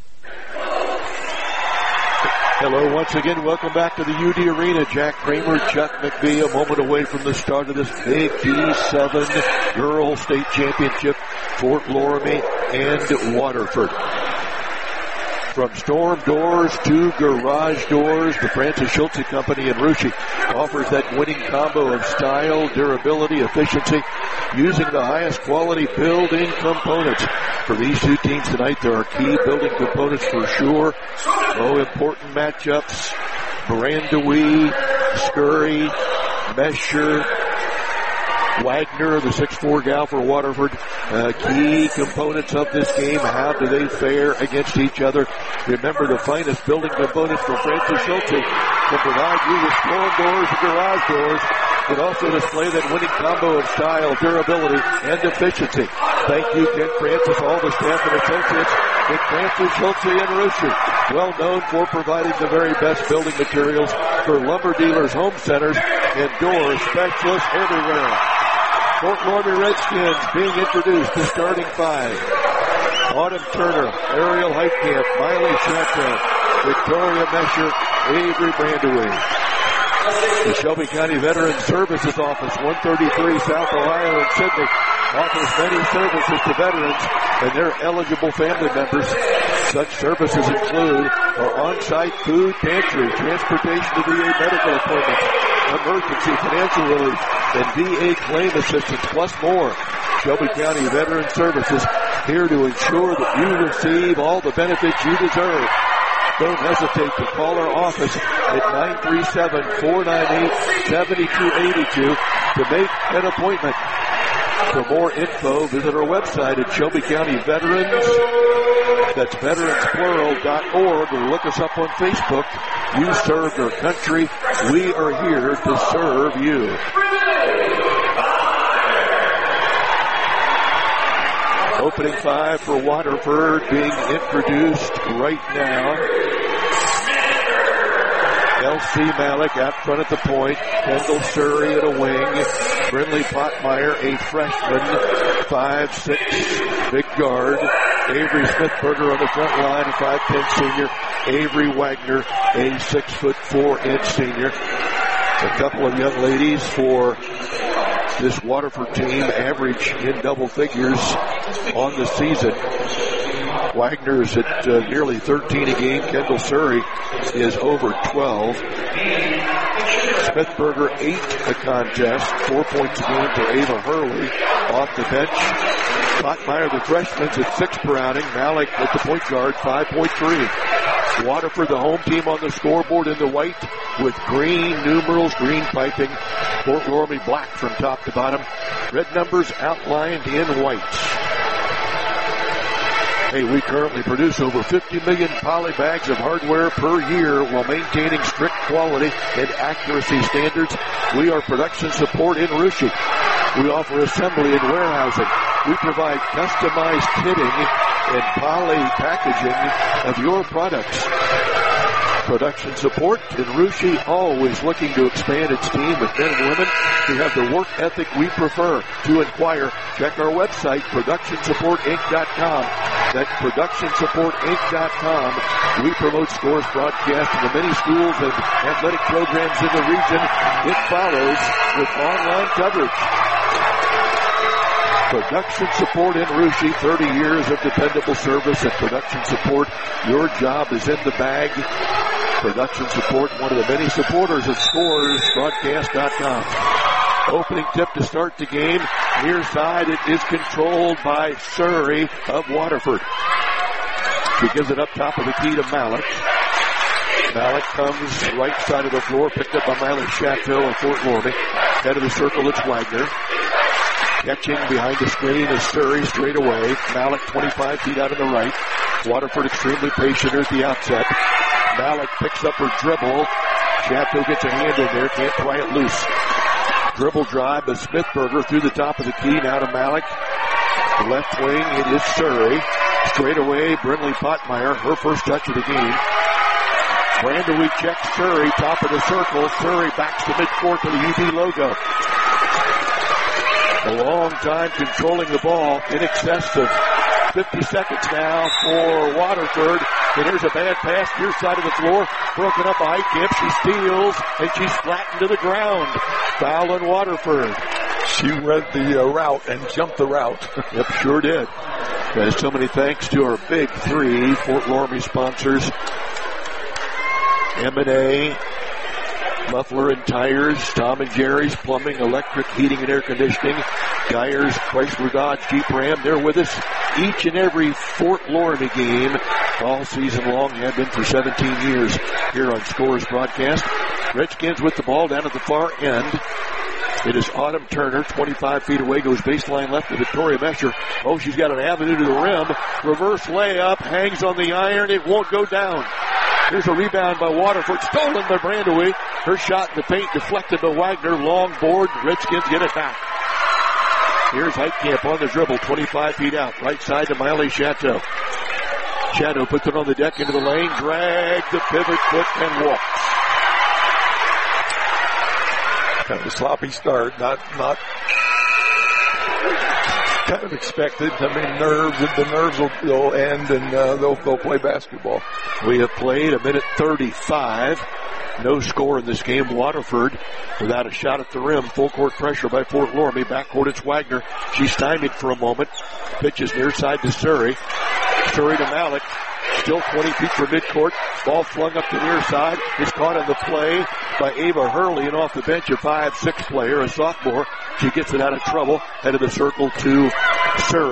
Hello once again. Welcome back to the U D Arena. Jack Kramer, Chuck McBee, a moment away from the start of this Big D seven Girls State Championship, Fort Laramie and Waterford. From storm doors to garage doors, the Francis Schultze Company in Russia offers that winning combo of style, durability, efficiency, using the highest quality built-in components. For these two teams tonight, there are key building components for sure. Oh, important matchups. Brandewee, Scurry, Mesher, Wagner, the six four gal for Waterford. Uh, key components of this game. How do they fare against each other? Remember, the finest building components from Francis Schultze can provide you with storm doors and garage doors, but also display that winning combo of style, durability, and efficiency. Thank you, Ken Francis, all the staff and associates with Francis Schultze and Russia, well known for providing the very best building materials for lumber dealers, home centers, and door specialists everywhere. Fort Laramie Redskins being introduced to starting five. Autumn Turner, Ariel Heitkamp, Miley Chateau, Victoria Mesher, Avery Brandewee. The Shelby County Veteran Services Office, one thirty-three South Ohio in Sydney, offers many services to veterans and their eligible family members. Such services include our on-site food pantry, transportation to V A medical appointments, emergency financial relief, and V A claim assistance, plus more. Shelby County Veteran Services, here to ensure that you receive all the benefits you deserve. Don't hesitate to call our office at nine three seven, four nine eight, seven two eight two to make an appointment. For more info, visit our website at Shelby County Veterans. That's veterans plural dot org, or look us up on Facebook. You served our country. We are here to serve you. Opening five for Waterford being introduced right now. L C Malik out front at the point. Kendall Surrey at a wing. Brindley Potmeyer, a freshman, five six, big guard. Avery Smithberger on the front line, a five ten senior. Avery Wagner, a six foot four inch senior. A couple of young ladies for this Waterford team, average in double figures on the season. Wagner's at uh, nearly thirteen a game. Kendall Surrey is over twelve. Smithberger eight a contest, four points a game for Ava Hurley off the bench. Potmeyer, the freshman's at six per outing. Malik at the point guard, five point three. Waterford, the home team on the scoreboard in the white with green numerals, green piping. Fort Loramie black from top to bottom. Red numbers outlined in white. Hey, we currently produce over fifty million poly bags of hardware per year while maintaining strict quality and accuracy standards. We are production support in Russia. We offer assembly and warehousing. We provide customized kitting and poly packaging of your products. Production support in Russia, always looking to expand its team with men and women who have the work ethic we prefer. To inquire, check our website, production support inc dot com. That's production support inc dot com. We promote Scores broadcast in the many schools and athletic programs in the region. It follows with online coverage. Production support in Russia, thirty years of dependable service and production support. Your job is in the bag. Production support, one of the many supporters of Scores broadcast dot com. Opening tip to start the game. Near side, it is controlled by Surrey of Waterford. She gives it up top of the key to Malik. Malik comes right side of the floor, picked up by Miley Chateau of Fort Loramie. Head of the circle, it's Wagner. Catching behind the screen is Surrey straight away. Malik twenty-five feet out on the right. Waterford extremely patient at the outset. Malik picks up her dribble. Chateau gets a hand in there, can't pry it loose. Dribble drive by Smithberger through the top of the key, now to Malik. The left wing, it is Surrey. Straight away, Brindley Potmeyer, her first touch of the game. Brandewie checks Surrey, top of the circle. Surrey backs to midcourt to the U B logo. A long time controlling the ball, in excess of fifty seconds now for Waterford. And here's a bad pass, near side of the floor, broken up by Heitkamp. She steals, and she's flattened to the ground. Foul on Waterford. She read the uh, route and jumped the route. Yep, sure did. Uh, so many thanks to our big three Fort Loramie sponsors. M and A, Muffler and Tires, Tom and Jerry's Plumbing, Electric, Heating and Air Conditioning, Geyer's, Chrysler Dodge, Jeep Ram. They're with us each and every Fort Loramie game all season long, have been for seventeen years here on Scores broadcast. Redskins with the ball down at the far end. It is Autumn Turner, twenty-five feet away, goes baseline left to Victoria Mesher. Oh, she's got an avenue to the rim. Reverse layup, hangs on the iron. It won't go down. Here's a rebound by Waterford, stolen by Brandewie. Her shot in the paint deflected by Wagner. Long board, Redskins get it back. Here's Heitkamp on the dribble, twenty-five feet out, right side to Miley Chateau. Chateau puts it on the deck into the lane, drags the pivot foot and walks. Kind of a sloppy start, not, not kind of expected. I mean, nerves, the nerves will, will end and uh, they'll, they'll play basketball. We have played a minute thirty-five. No score in this game. Waterford without a shot at the rim. Full court pressure by Fort Loramie. Backcourt, it's Wagner. She's stymied for a moment. Pitches near side to Surrey. Surrey to Malik. Still twenty feet from midcourt. Ball flung up the near side. Is caught on the play by Ava Hurley, and off the bench a five six player, a sophomore. She gets it out of trouble. Head of the circle to Surrey.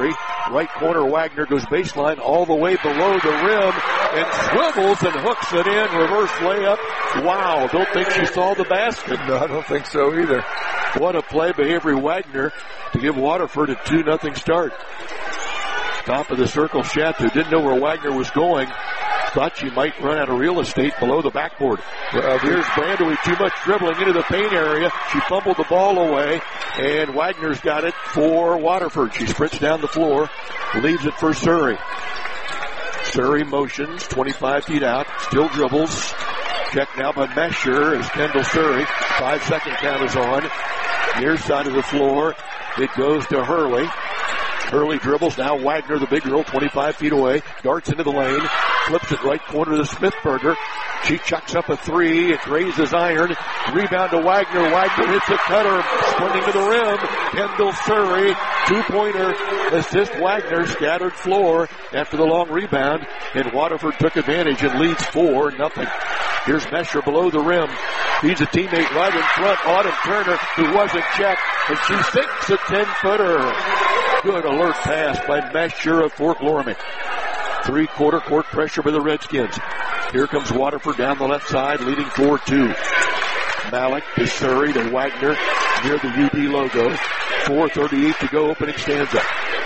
Right corner, Wagner goes baseline all the way below the rim and swivels and hooks it in. Reverse layup. Wow, don't think she saw the basket. No, I don't think so either. What a play by Avery Wagner to give Waterford a two nothing start. Top of the circle, Chateau didn't know where Wagner was going. Thought she might run out of real estate below the backboard. Uh, here's Brandowy, too much dribbling into the paint area. She fumbled the ball away, and Wagner's got it for Waterford. She sprints down the floor, leaves it for Surrey. Surrey motions, twenty-five feet out, still dribbles. Check now by Mesher as Kendall Surrey. Five second count is on. Near side of the floor, it goes to Hurley. Hurley dribbles, now Wagner, the big girl, twenty-five feet away, darts into the lane, flips it right corner to Smithberger. She chucks up a three, it grazes iron, rebound to Wagner, Wagner hits a cutter, sprinting to the rim, Kendall Surrey, two-pointer, assist Wagner, scattered floor after the long rebound, and Waterford took advantage and leads four nothing. Here's Mesher below the rim, feeds a teammate right in front, Autumn Turner, who wasn't checked, and she sinks a ten-footer. Good alert pass by Mesher of Fort Loramie. Three-quarter court pressure by the Redskins. Here comes Waterford down the left side, leading four two. Malik to Surrey to Wagner near the U D logo. four thirty-eight to go, opening stanza.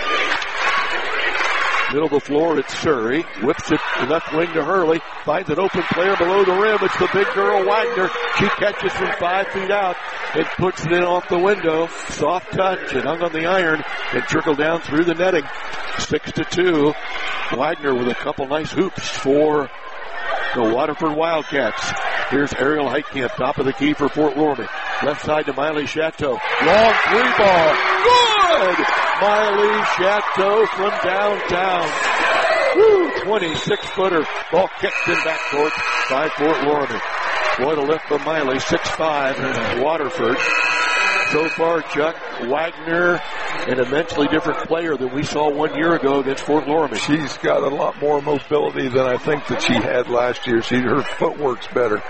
Middle of the floor, it's Surrey. Whips it left wing to Hurley. Finds an open player below the rim. It's the big girl, Wagner. She catches from five feet out and puts it in off the window. Soft touch and hung on the iron and trickled down through the netting. Six to two. Wagner with a couple nice hoops for the Waterford Wildcats. Here's Ariel Heitkamp, top of the key for Fort Loramie. Left side to Miley Chateau. Long three ball. Good! Miley Chateau from downtown. Woo! twenty-six footer. Ball kicked in backcourt by Fort Loramie. What a lift from Miley. six five Waterford. So far, Chuck, Wagner, an immensely different player than we saw one year ago against Fort Loramie. She's got a lot more mobility than I think that she had last year. She, her footwork's better.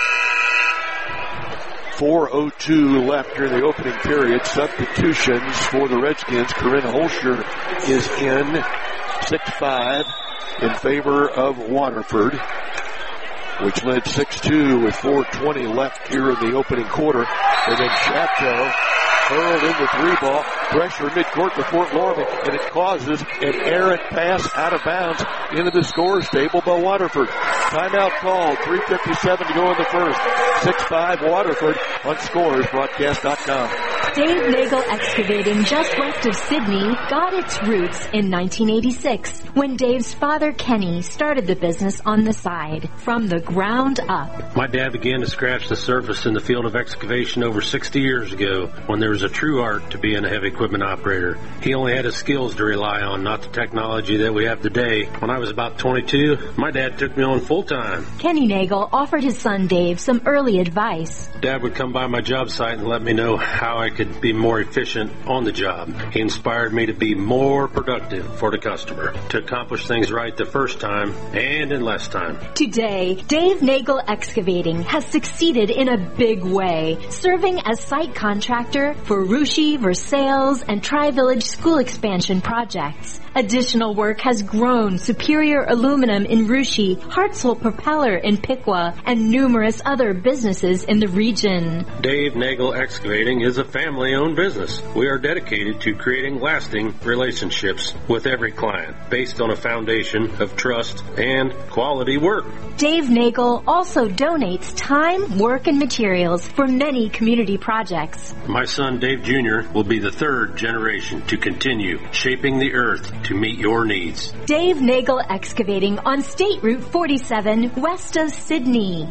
four oh two left during the opening period. Substitutions for the Redskins. Corinne Holscher is in. six five in favor of Waterford, which led six two with four twenty left here in the opening quarter. And then Chateau hurled in the three ball, pressure midcourt to Fort Loramie, and it causes an errant pass out of bounds into the scorer's table by Waterford. Timeout called, three fifty-seven to go in the first. six five Waterford on Scores Broadcast dot com. Dave Nagel Excavating, just west of Sydney, got its roots in nineteen eighty-six when Dave's father Kenny started the business on the side, from the ground up. My dad began to scratch the surface in the field of excavation over sixty years ago when there was a true art to being a heavy equipment operator. He only had his skills to rely on, not the technology that we have today. When I was about twenty-two, my dad took me on full-time. Kenny Nagel offered his son Dave some early advice. Dad would come by my job site and let me know how I could be more efficient on the job. He inspired me to be more productive for the customer, to accomplish things right the first time and in less time. Today, Dave Nagel Excavating has succeeded in a big way, serving as site contractor for Russia, Versailles, and Tri-Village school expansion projects. Additional work has grown Superior Aluminum in Russia, Hartzell Propeller in Piqua, and numerous other businesses in the region. Dave Nagel Excavating is a family-owned business. We are dedicated to creating lasting relationships with every client based on a foundation of trust and quality work. Dave Nagel also donates time, work, and materials for many community projects. My son Dave Junior will be the third generation to continue shaping the earth to meet your needs. Dave Nagel Excavating on State Route forty-seven, west of Sydney.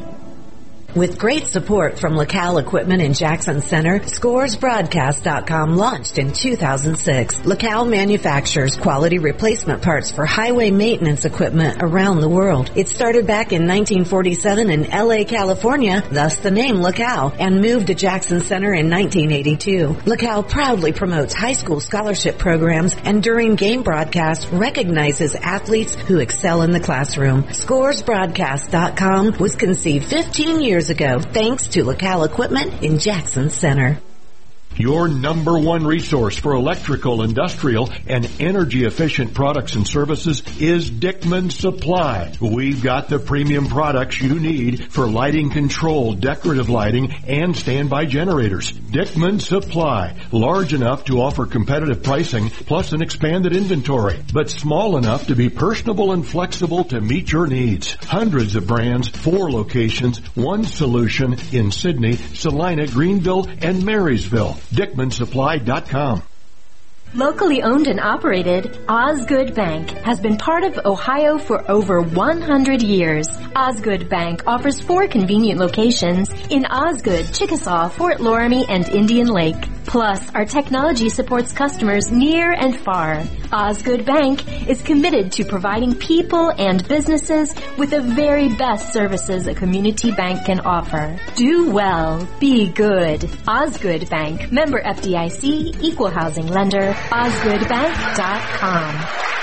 With great support from LaCal Equipment in Jackson Center, Scores Broadcast dot com launched in two thousand six. LaCal manufactures quality replacement parts for highway maintenance equipment around the world. It started back in nineteen forty-seven in L A, California, thus the name LaCal, and moved to Jackson Center in nineteen eighty-two. LaCal proudly promotes high school scholarship programs and during game broadcasts recognizes athletes who excel in the classroom. Scores Broadcast dot com was conceived fifteen years ago, thanks to LaCal Equipment in Jackson Center. Your number one resource for electrical, industrial, and energy-efficient products and services is Dickman Supply. We've got the premium products you need for lighting control, decorative lighting, and standby generators. Dickman Supply, large enough to offer competitive pricing plus an expanded inventory, but small enough to be personable and flexible to meet your needs. Hundreds of brands, four locations, one solution in Sydney, Salina, Greenville, and Marysville. Dickman Supply dot com. Locally owned and operated, Osgood Bank has been part of Ohio for over one hundred years. Osgood Bank offers four convenient locations in Osgood, Chickasaw, Fort Loramie, and Indian Lake. Plus, our technology supports customers near and far. Osgood Bank is committed to providing people and businesses with the very best services a community bank can offer. Do well. Be good. Osgood Bank. Member F D I C. Equal housing lender. Osgood Bank dot com.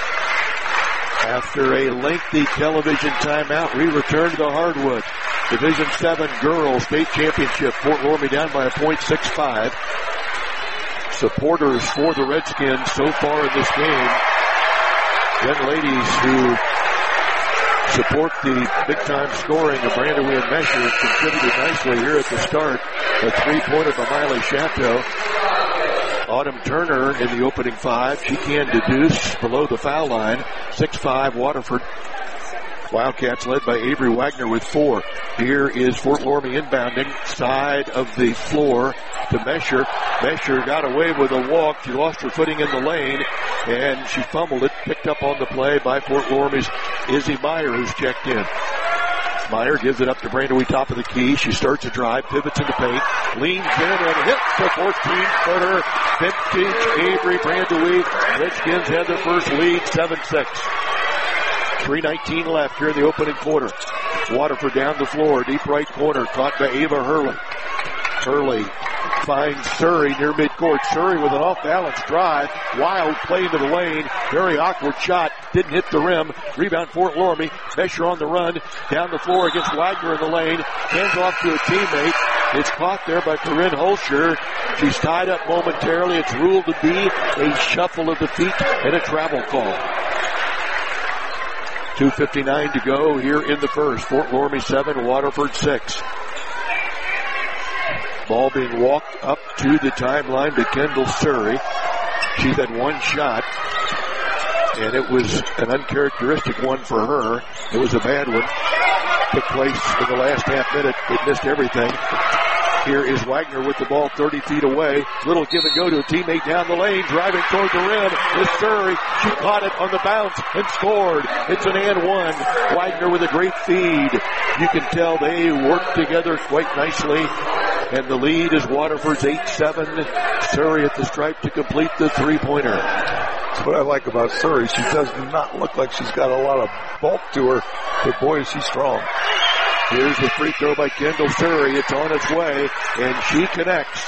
After a lengthy television timeout, we return to the hardwood. Division seven Girls State Championship. Fort Loramie down by a point six five. Supporters for the Redskins so far in this game. Young ladies who support the big-time scoring of Brandon Wynn Mesher contributed nicely here at the start. A three-pointer by Miley Chateau. Autumn Turner in the opening five. She can deduce below the foul line. six five Waterford. Wildcats led by Avery Wagner with four. Here is Fort Loramie inbounding. Side of the floor to Mesher. Mesher got away with a walk. She lost her footing in the lane, and she fumbled it. Picked up on the play by Fort Loramie's Izzy Meyer, who's checked in. Meyer gives it up to Brandewee, top of the key. She starts a drive, pivots into paint, leans in and hits the fourteen-footer. Vintage Avery Brandewee. Redskins had their first lead, seven six. three nineteen left here in the opening quarter. Waterford down the floor, deep right corner, caught by Ava Hurley. Hurley finds Surrey near midcourt. Surrey with an off-balance drive. Wild play into the lane. Very awkward shot. Didn't hit the rim. Rebound Fort Loramie. Mesher on the run. Down the floor against Wagner in the lane. Hands off to a teammate. It's caught there by Corinne Holscher. She's tied up momentarily. It's ruled to be a shuffle of the feet and a travel call. two fifty-nine to go here in the first. Fort Loramie seven, Waterford six. Ball being walked up to the timeline to Kendall Surrey. She's had one shot, and it was an uncharacteristic one for her. It was a bad one. Took place in the last half minute. It missed everything. Here is Wagner with the ball thirty feet away. Little give and go to a teammate down the lane. Driving toward the rim is Surrey. She caught it on the bounce and scored. It's an and one. Wagner with a great feed. You can tell they work together quite nicely. And the lead is Waterford's eight seven. Surrey at the stripe to complete the three-pointer. That's what I like about Surrey. She does not look like she's got a lot of bulk to her, but boy, is she strong. Here's the free throw by Kendall Surrey. It's on its way, and she connects.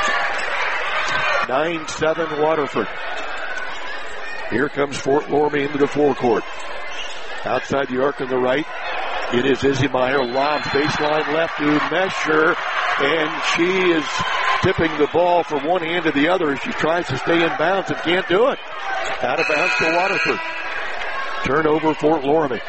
nine seven Waterford. Here comes Fort Loramie into the forecourt. Outside the arc on the right, it is Izzy Meyer. Lob baseline left to Mesher, and she is tipping the ball from one hand to the other as she tries to stay in bounds and can't do it. Out of bounds to Waterford. Turnover Fort Loramie.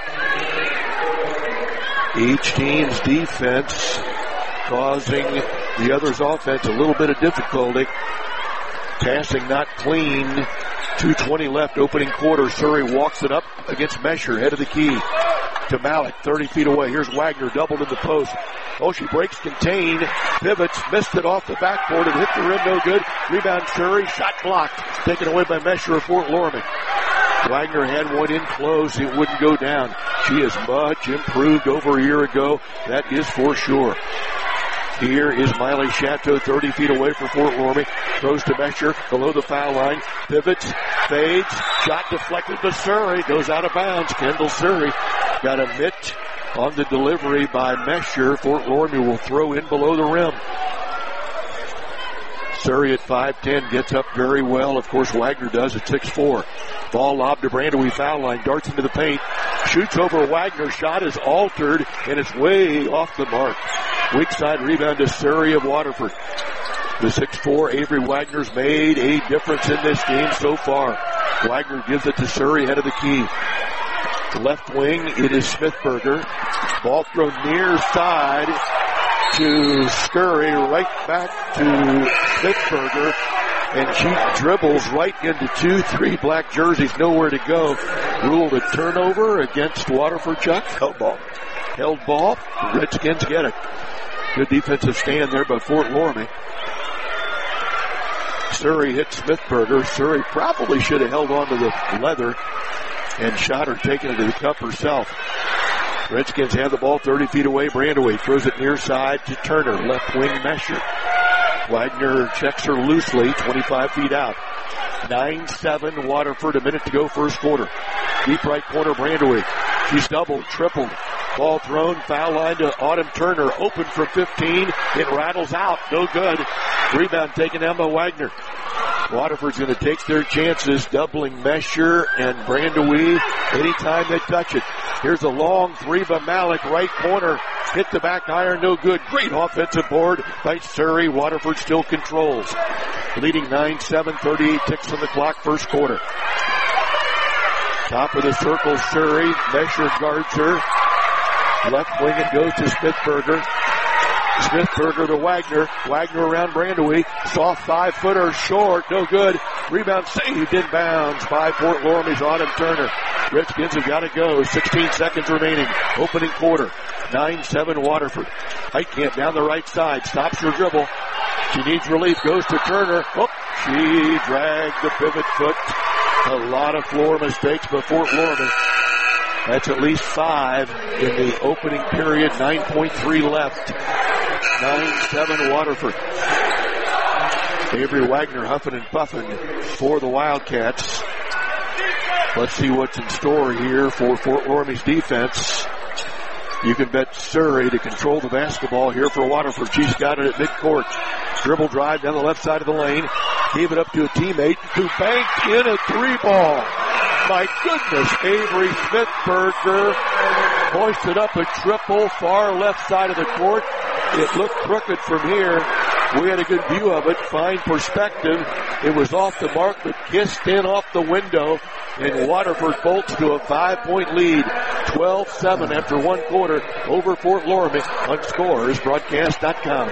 Each team's defense causing the other's offense a little bit of difficulty. Passing not clean. two twenty left, opening quarter. Surrey walks it up against Mesher, head of the key. To Malik, thirty feet away. Here's Wagner, doubled in the post. Oh, she breaks contain, pivots, missed it off the backboard and hit the rim, no good. Rebound Surrey, shot blocked. Taken away by Mesher of Fort Loramie. Wagner had one in close, it wouldn't go down. She is much improved over a year ago, that is for sure. Here is Miley Chateau, thirty feet away from Fort Loramie. Throws to Mesher, below the foul line. Pivots, fades, shot deflected to Surrey. Goes out of bounds. Kendall Surrey got a mitt on the delivery by Mesher. Fort Loramie will throw in below the rim. Surrey at five ten gets up very well. Of course, Wagner does at six four. Ball lobbed to Brandewee, foul line, darts into the paint. Shoots over Wagner. Shot is altered, and it's way off the mark. Weak side rebound to Surrey of Waterford. The six foot four Avery Wagner's made a difference in this game so far. Wagner gives it to Surrey, head of the key. Left wing, it is Smithberger. Ball thrown near side to Scurry, right back to Smithberger. And she dribbles right into two, three black jerseys, nowhere to go. Ruled a turnover against Waterford. Chuck. Held ball. Held ball. The Redskins get it. Good defensive stand there by Fort Loramie. Surrey hit Smithberger. Surrey probably should have held on to the leather and shot her, taking it to the cup herself. Redskins have the ball thirty feet away. Brandaway throws it near side to Turner. Left wing Mesher. Wagner checks her loosely, twenty-five feet out. nine seven Waterford, a minute to go, first quarter. Deep right corner, Brandaway. She's doubled, tripled. Ball thrown, foul line to Autumn Turner. Open from fifteen. It rattles out. No good. Rebound taken down by Wagner. Waterford's going to take their chances, doubling Mesher and Brandaway anytime they touch it. Here's a long three by Malik, right corner. Hit the back iron, no good. Great offensive board by Surrey. Waterford still controls. Leading nine seven, thirty-eight ticks on the clock, first quarter. Top of the circle, Surrey. Mesher guards her. Left wing it goes to Smithberger. Smithberger to Wagner. Wagner around Brandaway. Soft five-footer, short, no good. Rebound saved in bounds by Fort Loramie's Autumn Turner. Redskins have got to go. sixteen seconds remaining. Opening quarter. nine seven Waterford. Heitkamp down the right side. Stops her dribble. She needs relief. Goes to Turner. Oh, she dragged the pivot foot. A lot of floor mistakes by Fort Loramie. That's at least five in the opening period. nine point three left. nine seven Waterford. Avery Wagner huffing and puffing for the Wildcats. Let's see what's in store here for Fort Loramie's defense. You can bet Surrey to control the basketball here for Waterford. She's got it at midcourt. Dribble drive down the left side of the lane. Gave it up to a teammate who banked in a three ball. My goodness, Avery Smithberger hoisted up a triple, far left side of the court. It looked crooked from here. We had a good view of it, fine perspective. It was off the mark, but kissed in off the window, and Waterford bolts to a five-point lead, twelve seven after one quarter over Fort Loramie on Scores Broadcast dot com.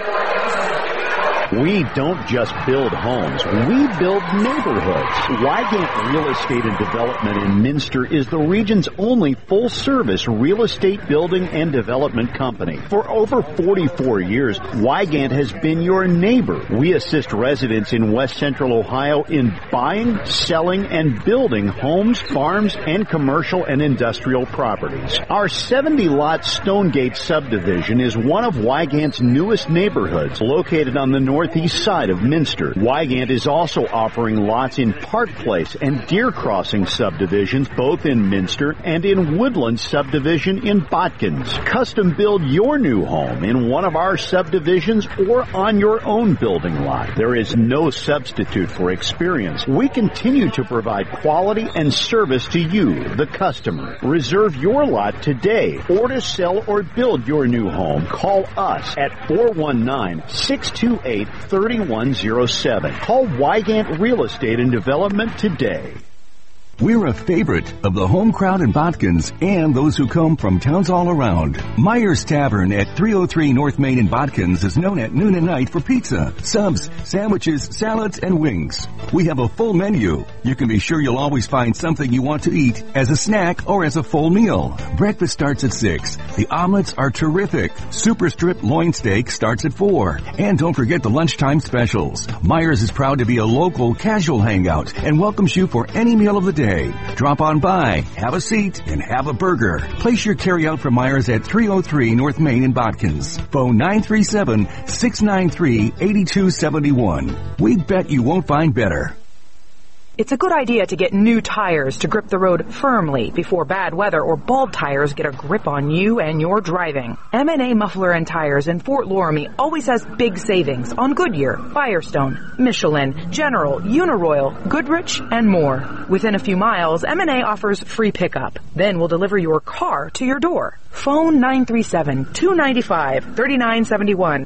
We don't just build homes, we build neighborhoods. Wygant Real Estate and Development in Minster is the region's only full-service real estate building and development company. For over forty-four years, Wygant has been your neighbor. We assist residents in West Central Ohio in buying, selling, and building homes, farms, and commercial and industrial properties. Our seventy-lot Stonegate subdivision is one of Wygant's newest neighborhoods, located on the north northeast side of Minster. Wygant is also offering lots in Park Place and Deer Crossing subdivisions, both in Minster, and in Woodland subdivision in Botkins. Custom build your new home in one of our subdivisions or on your own building lot. There is no substitute for experience. We continue to provide quality and service to you, the customer. Reserve your lot today, or to sell or build your new home, call us at four one nine, six two eight, three one zero seven. Call Wygant Real Estate and Development today. We're a favorite of the home crowd in Botkins and those who come from towns all around. Myers Tavern at three oh three North Main in Botkins is known at noon and night for pizza, subs, sandwiches, salads, and wings. We have a full menu. You can be sure you'll always find something you want to eat as a snack or as a full meal. Breakfast starts at six. The omelets are terrific. Super Strip loin steak starts at four. And don't forget the lunchtime specials. Myers is proud to be a local casual hangout and welcomes you for any meal of the day. Drop on by, have a seat, and have a burger. Place your carryout from Myers at three oh three North Main in Botkins. Phone nine three seven, six nine three, eight two seven one. We bet you won't find better. It's a good idea to get new tires to grip the road firmly before bad weather or bald tires get a grip on you and your driving. M and A Muffler and Tires in Fort Loramie always has big savings on Goodyear, Firestone, Michelin, General, Uniroyal, Goodrich, and more. Within a few miles, M and A offers free pickup. Then we'll deliver your car to your door. Phone nine three seven, two nine five, three nine seven one.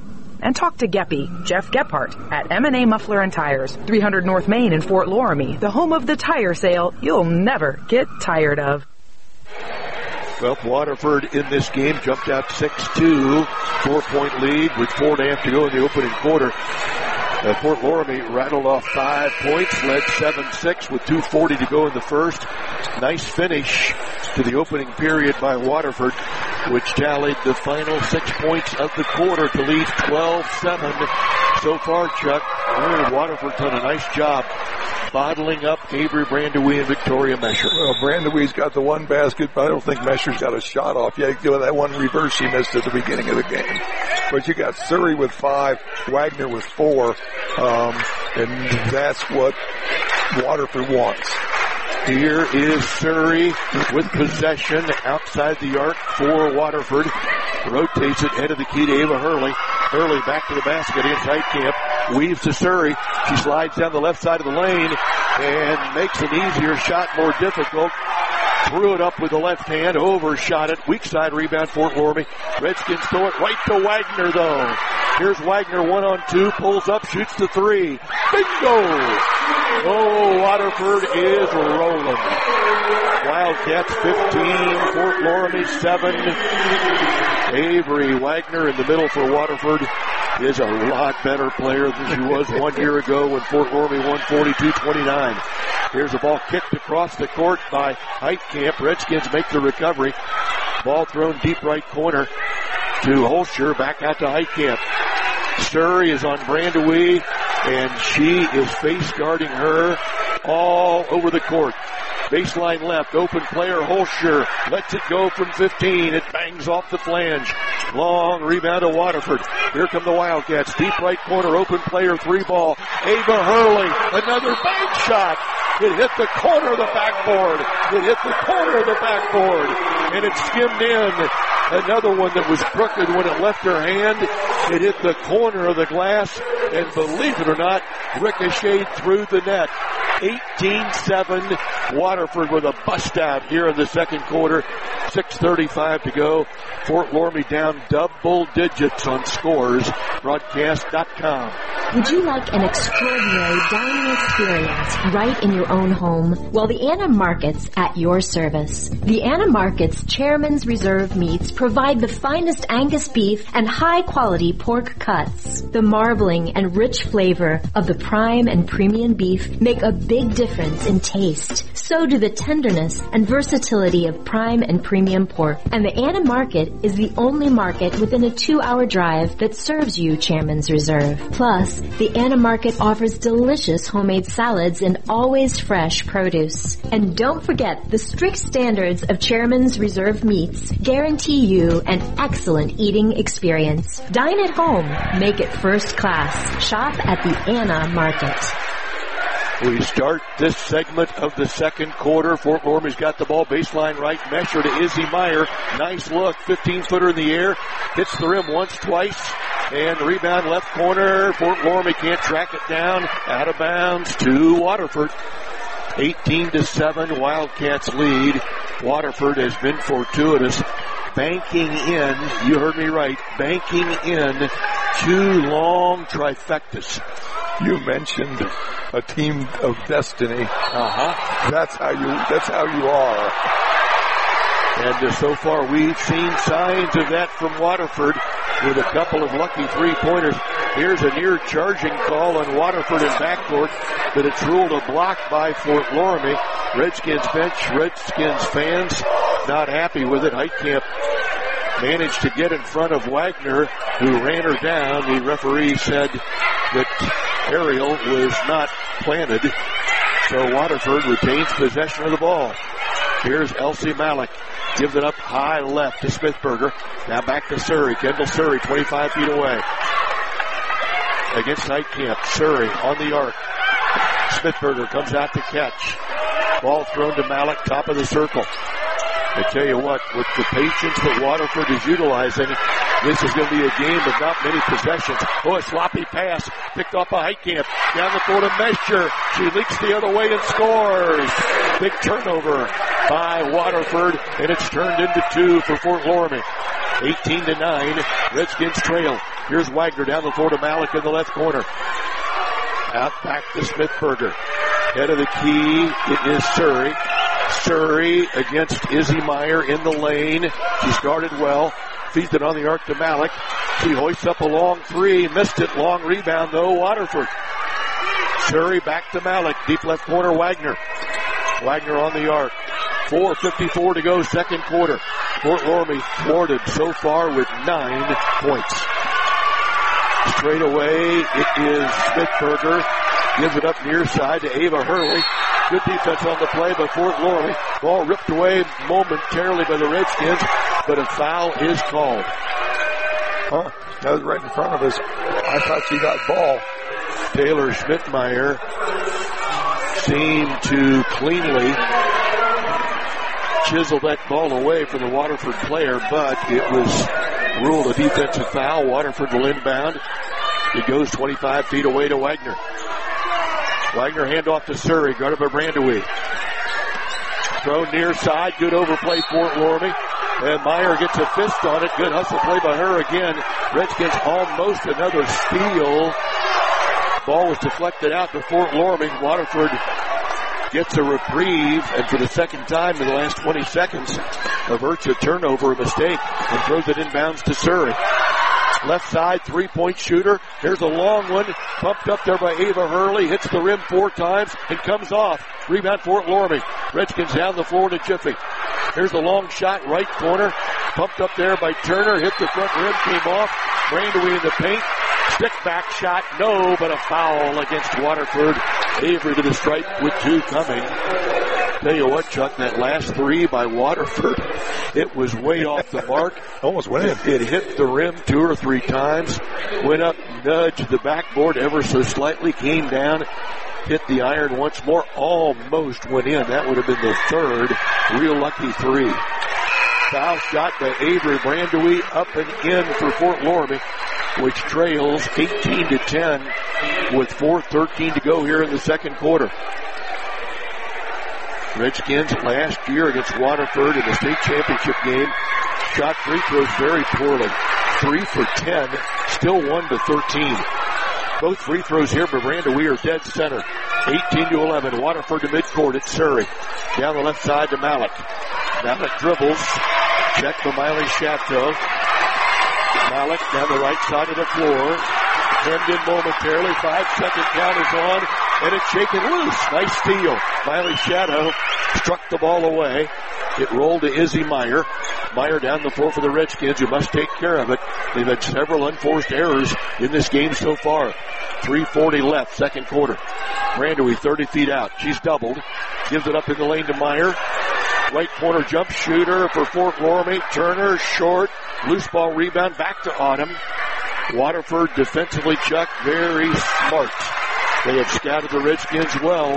and talk to Geppy, Jeff Gephardt, at M and A Muffler and Tires, three hundred North Main in Fort Loramie, the home of the tire sale you'll never get tired of. Well, Waterford in this game jumped out six two, four-point lead with four and a half to go in the opening quarter. Uh, Fort Loramie rattled off five points, led seven six with two forty to go in the first. Nice finish to the opening period by Waterford, which tallied the final six points of the quarter to lead twelve seven. So far, Chuck, Waterford's done a nice job bottling up Avery Brandewee and Victoria Mesher. Well, Brandewee's got the one basket, but I don't think Mesher's got a shot off yet. You know, that one reverse he missed at the beginning of the game. But you got Surrey with five, Wagner with four, um, and that's what Waterford wants. Here is Surrey with possession outside the arc for Waterford. Rotates it head of the key to Ava Hurley. Hurley back to the basket inside camp. Weaves to Surrey. She slides down the left side of the lane and makes an easier shot more difficult. Threw it up with the left hand, overshot it. Weak side rebound, Fort Loramie. Redskins throw it right to Wagner, though. Here's Wagner, one on two, pulls up, shoots the three. Bingo! Oh, Waterford is rolling. Wildcats fifteen, Fort Loramie seven. Avery Wagner in the middle for Waterford is a lot better player than she was one year ago when Fort Loramie won forty-two twenty-nine. Here's a ball kicked across the court by Heitkamp. Redskins make the recovery. Ball thrown deep right corner to Holscher. Back out to Heitkamp. Surrey is on Brandewee, and she is face guarding her all over the court. Baseline left, open player Holscher lets it go from fifteen. It bangs off the flange. Long rebound to Waterford. Here come the Wildcats. Deep right corner, open player, three ball. Ava Hurley, another bank shot. It hit the corner of the backboard. It hit the corner of the backboard. And it skimmed in. Another one that was crooked when it left her hand. It hit the corner of the glass. And believe it or not, ricocheted through the net. eighteen seven. Waterford with a bust out here in the second quarter. six thirty-five to go. Fort Loramie down double digits on Scores Broadcast dot com. Would you like an extraordinary dining experience right in your own home? Well, the Anna Markets at your service. The Anna Markets Chairman's Reserve meats provide the finest Angus beef and high-quality pork cuts. The marbling and rich flavor of the prime and premium beef make a big difference in taste. So do the tenderness and versatility of prime and premium pork. And the Anna Market is the only market within a two-hour drive that serves you Chairman's Reserve. Plus, the Anna Market offers delicious homemade salads and always fresh produce. And don't forget, the strict standards of Chairman's Reserve meats guarantee you an excellent eating experience. Dine at home. Make it first class. Shop at the Anna Market. We start this segment of the second quarter. Fort Loramie's got the ball baseline right. Mesher to Izzy Meyer. Nice look. fifteen-footer in the air. Hits the rim once, twice. And rebound left corner. Fort Loramie can't track it down. Out of bounds to Waterford. eighteen to seven. Wildcats lead. Waterford has been fortuitous. Banking in, you heard me right, banking in two long trifectas. You mentioned a team of destiny. Uh-huh. That's how you, that's how you are. And uh, so far we've seen signs of that from Waterford with a couple of lucky three-pointers. Here's a near charging call on Waterford in backcourt, but it's ruled a block by Fort Loramie. Redskins bench, Redskins fans not happy with it. Heitkamp managed to get in front of Wagner, who ran her down. The referee said that Ariel was not planted, so Waterford retains possession of the ball. Here's Elsie Malik. Gives it up high left to Smithberger. Now back to Surrey. Kendall Surrey, twenty-five feet away. Against Heitkamp. Surrey on the arc. Smithberger comes out to catch. Ball thrown to Malik, top of the circle. I tell you what, with the patience that Waterford is utilizing, this is going to be a game of not many possessions. Oh, a sloppy pass picked off by Heitkamp. Down the court of Mesher. She leaks the other way and scores. Big turnover by Waterford, and it's turned into two for Fort Loramie. eighteen to nine. Redskins trail. Here's Wagner down the floor to Malik in the left corner. Out back to Smithberger. Head of the key, it is Surrey. Surrey against Izzy Meyer in the lane. She's guarded well. Feeds it on the arc to Malik. She hoists up a long three. Missed it. Long rebound though. Waterford. Surrey back to Malik. Deep left corner, Wagner. Wagner on the arc. four fifty-four to go, second quarter. Fort Loramie thwarted so far with nine points. Straight away, it is Smithberger. Gives it up near side to Ava Hurley. Good defense on the play by Fort Loramie. Ball ripped away momentarily by the Redskins, but a foul is called. Huh? That was right in front of us. I thought she got ball. Taylor Schmidtmeyer seemed to cleanly chisel that ball away from the Waterford player, but it was ruled a defensive foul. Waterford will inbound. It goes twenty-five feet away to Wagner. Wagner handoff to Surrey, guarded by Brandewee. Throw near side, good overplay Fort Loramie. And Meyer gets a fist on it. Good hustle play by her again. Redskins almost another steal. Ball was deflected out to Fort Loramie. Waterford gets a reprieve, and for the second time in the last twenty seconds, averts a turnover, a mistake, and throws it inbounds to Surrey. Left side, three-point shooter. Here's a long one, pumped up there by Ava Hurley, hits the rim four times and comes off. Rebound Fort Loramie. Redskins down the floor to Jiffy. Here's a long shot, right corner, pumped up there by Turner, hit the front rim, came off. Brandewee in the paint. Stick back shot, no, but a foul against Waterford. Avery to the stripe with two coming. Tell you what, Chuck, that last three by Waterford, it was way off the mark. Almost went in. It, it hit the rim two or three times, went up, nudged the backboard ever so slightly, came down, hit the iron once more, almost went in. That would have been the third real lucky three. Foul shot by Avery Brandewee, up and in for Fort Loramie, which trails eighteen to ten with four thirteen to go here in the second quarter. Redskins last year against Waterford in the state championship game shot free throws very poorly. Three for ten, still one to thirteen. Both free throws here by Brandewee are dead center. eighteen to eleven, Waterford to midcourt at Surrey. Down the left side to Malik. Malik dribbles. Check for Miley Chateau. Malik down the right side of the floor. Hemmed in momentarily. Five second count is on. And it's shaken loose. Nice steal. Miley Shadow struck the ball away. It rolled to Izzy Meyer. Meyer down the floor for the Redskins, who must take care of it. They've had several unforced errors in this game so far. three forty left, second quarter. Brandewee thirty feet out. She's doubled. Gives it up in the lane to Meyer. Right corner jump shooter for Fort Loramie. Turner short. Loose ball rebound back to Autumn. Waterford defensively, Chuck, very smart. They have scouted the Redskins well.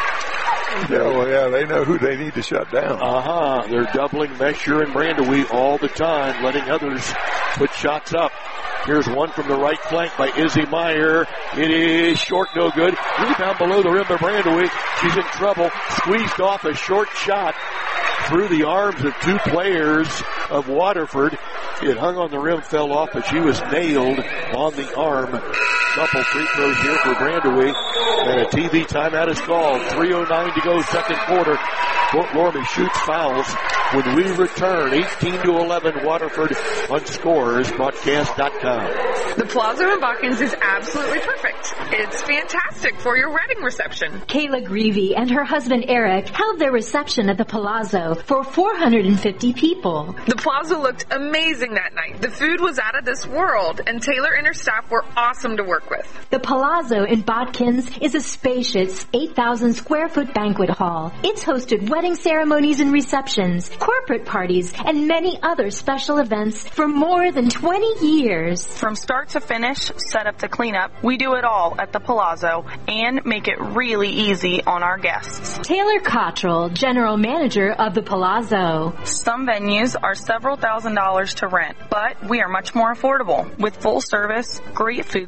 Yeah, well, yeah, they know who they need to shut down. Uh-huh. They're doubling Mesher and Brandewee all the time, letting others put shots up. Here's one from the right flank by Izzy Meyer. It is short, no good. Rebound below the rim by Brandewee. She's in trouble. Squeezed off a short shot through the arms of two players of Waterford. It hung on the rim, fell off, but she was nailed on the arm. Couple free throws here for Brandewee. And a T V timeout is called. three oh nine to go, second quarter. Fort Loramie shoots fouls. When we return, eighteen to eleven, Waterford on Scores Broadcast dot com. The Palazzo in Watkins is absolutely perfect. It's fantastic for your wedding reception. Kayla Greavy and her husband Eric held their reception at the Palazzo for four hundred fifty people. The Palazzo looked amazing that night. The food was out of this world, and Taylor and her staff were awesome to work with. The Palazzo in Botkins is a spacious eight thousand square foot banquet hall. It's hosted wedding ceremonies and receptions, corporate parties, and many other special events for more than twenty years. From start to finish, setup to cleanup, we do it all at the Palazzo and make it really easy on our guests. Taylor Cottrell, General Manager of the Palazzo. Some venues are several thousand dollars to rent, but we are much more affordable with full service, great food selection,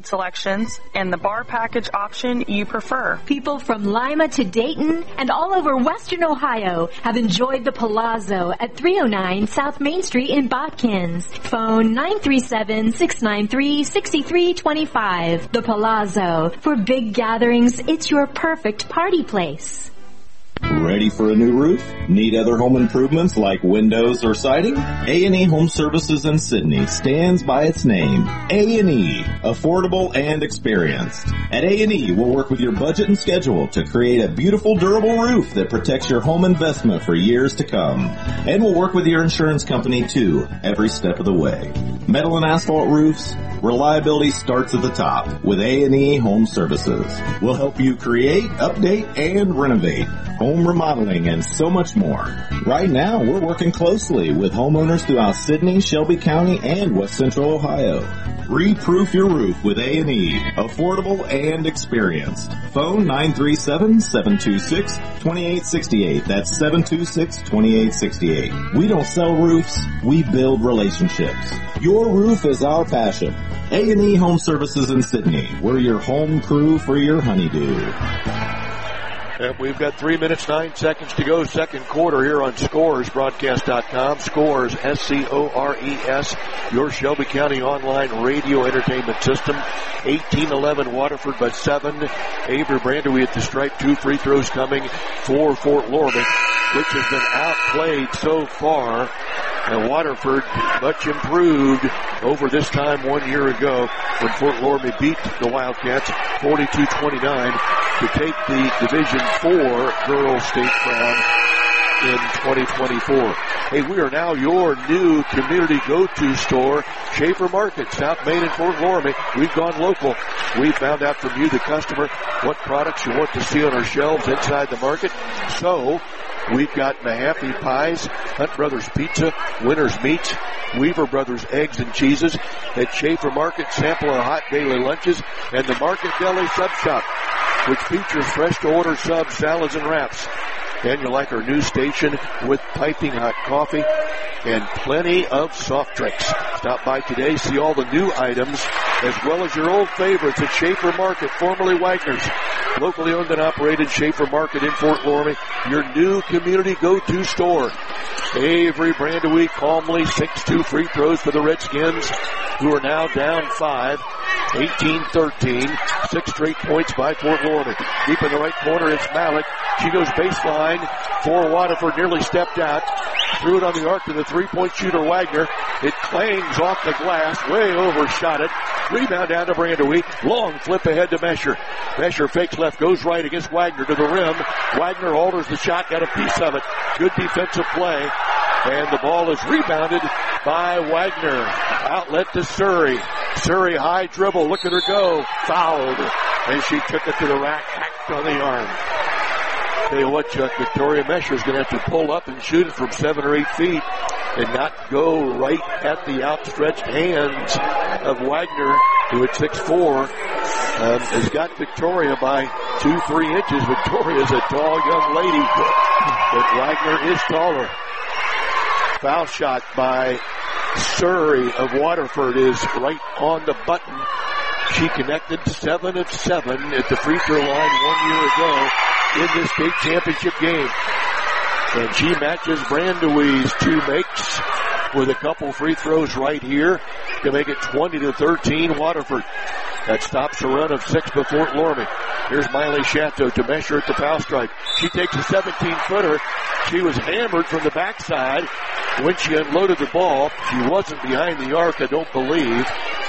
options and the bar package option you prefer. People from Lima to Dayton and all over Western Ohio have enjoyed the Palazzo at three oh nine South Main Street in Botkins. Phone nine three seven, six nine three, six three two five. The Palazzo. For big gatherings, it's your perfect party place. Ready for a new roof? Need other home improvements like windows or siding? A and E Home Services in Sidney stands by its name. A and E, affordable and experienced. At A and E, we'll work with your budget and schedule to create a beautiful, durable roof that protects your home investment for years to come. And we'll work with your insurance company too, every step of the way. Metal and asphalt roofs, reliability starts at the top with A and E Home Services. We'll help you create, update, and renovate. Home remodeling, and so much more. Right now, we're working closely with homeowners throughout Sidney, Shelby County, and West Central Ohio. Re-proof your roof with A and E. Affordable and experienced. Phone nine three seven, seven two six, two eight six eight. That's seven two six, two eight six eight. We don't sell roofs, we build relationships. Your roof is our passion. A and E Home Services in Sidney. We're your home crew for your honeydew. And we've got three minutes, nine seconds to go, second quarter here on Scores Broadcast dot com. Scores, S C O R E S, your Shelby County online radio entertainment system. eighteen eleven Waterford by seven. Avery Brandewy at the stripe, two free throws coming for Fort Loramie, which has been outplayed so far. And Waterford much improved over this time one year ago when Fort Loramie beat the Wildcats forty-two twenty-nine to take the Division four girls state crown in twenty twenty-four. Hey, we are now your new community go-to store, Schaefer Market, South Main and Fort Loramie. We've gone local. We found out from you, the customer, what products you want to see on our shelves inside the market. So, we've got Mahaffey Pies, Hunt Brothers Pizza, Winners Meats, Weaver Brothers Eggs and Cheeses. At Schaefer Market, sample our hot daily lunches, and the Market Deli Sub Shop, which features fresh-to-order subs, salads, and wraps. And you'll like our new station with piping hot coffee and plenty of soft drinks. Stop by today, see all the new items, as well as your old favorites at Schaefer Market, formerly Wagner's. Locally owned and operated Schaefer Market in Fort Loramie, your new community go-to store. Avery Brandewy calmly sinks two free throws for the Redskins, who are now down five, eighteen thirteen. Six straight points by Fort Loramie. Deep in the right corner, it's Malik. She goes baseline for Waterford, nearly stepped out. Threw it on the arc to the three-point shooter, Wagner. It clangs off the glass, way overshot it. Rebound down to Brandewy. Long flip ahead to Mesher. Mesher fakes left, goes right against Wagner to the rim. Wagner alters the shot, got a piece of it. Good defensive play. And the ball is rebounded by Wagner. Outlet to Surrey. Surrey high dribble, look at her go. Fouled. And she took it to the rack, hacked on the arm. Tell you what, Chuck, Victoria Mesher is going to have to pull up and shoot it from seven or eight feet and not go right at the outstretched hands of Wagner, who at six foot four um, has got Victoria by two, three inches. Victoria's a tall young lady, but Wagner is taller. Foul shot by Surrey of Waterford is right on the button. She connected seven of seven at the free throw line one year ago in this state championship game. And she matches Brandewy's two makes with a couple free throws right here to make it twenty to thirteen Waterford. That stops a run of six by Fort Loramie. Here's Miley Chateau to Mesher at the foul stripe. She takes a seventeen-footer. She was hammered from the backside when she unloaded the ball. She wasn't behind the arc, I don't believe.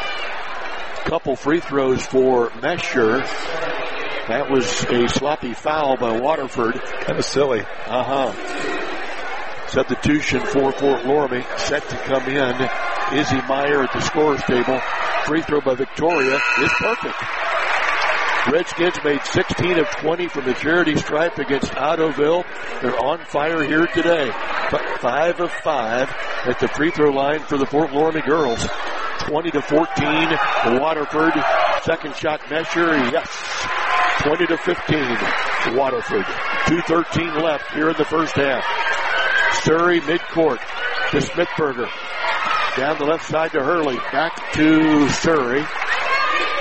Couple free throws for Mesher. That was a sloppy foul by Waterford. Kind of silly. Uh-huh. Substitution for Fort Loramie set to come in. Izzy Meyer at the scorer's table. Free throw by Victoria is perfect. Redskins made sixteen of twenty from the charity stripe against Ottoville. They're on fire here today. Five of five at the free throw line for the Fort Loramie girls. twenty to fourteen, Waterford. Second shot, Mesher, yes. twenty to fifteen, Waterford. two thirteen left here in the first half. Surrey midcourt to Smithberger. Down the left side to Hurley. Back to Surrey.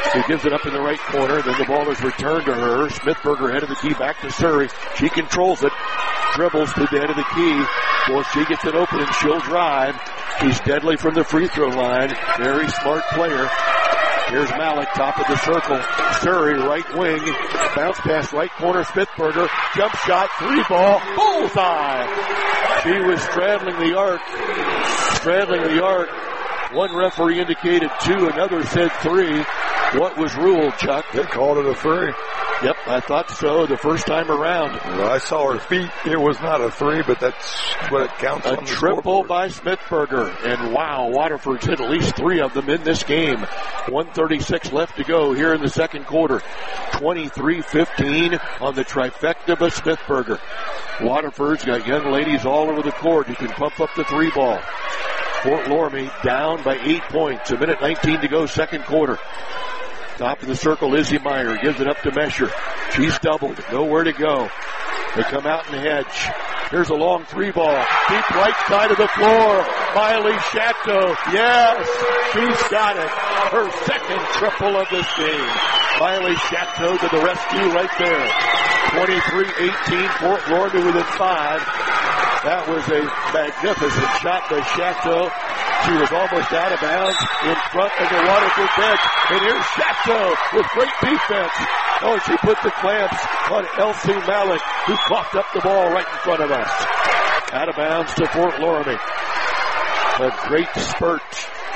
He gives it up in the right corner. Then the ball is returned to her. Smithberger head of the key back to Surrey. She controls it. Dribbles to the end of the key. Well, she gets it open and she'll drive. She's deadly from the free throw line. Very smart player. Here's Malik, top of the circle. Surrey, right wing. Bounce pass, right corner. Smithberger. Jump shot, three ball. Bullseye. She was straddling the arc. Straddling the arc. One referee indicated two, another said three. What was ruled, Chuck? They called it a three. Yep, I thought so the first time around. Well, I saw her feet. It was not a three, but that's what it counts a on the triple scoreboard. by Smithberger. And wow, Waterford's hit at least three of them in this game. one thirty-six left to go here in the second quarter. twenty-three fifteen on the trifecta by Smithberger. Waterford's got young ladies all over the court who can pump up the three ball. Fort Loramie down by eight points. A minute nineteen to go, second quarter. Top of the circle, Izzy Meyer gives it up to Mesher. She's doubled, nowhere to go. They come out in the hedge. Here's a long three ball. Deep right side of the floor. Miley Shatto. Yes, she's got it. Her second triple of this game. Miley Shatto to the rescue right there. twenty-three eighteen, Fort Loramie within five. That was a magnificent shot by Shatto. She was almost out of bounds in front of the Waterford bench. And here's Shatto with great defense. Oh, she put the clamps on Elsie Malik, who coughed up the ball right in front of us. Out of bounds to Fort Loramie. A great spurt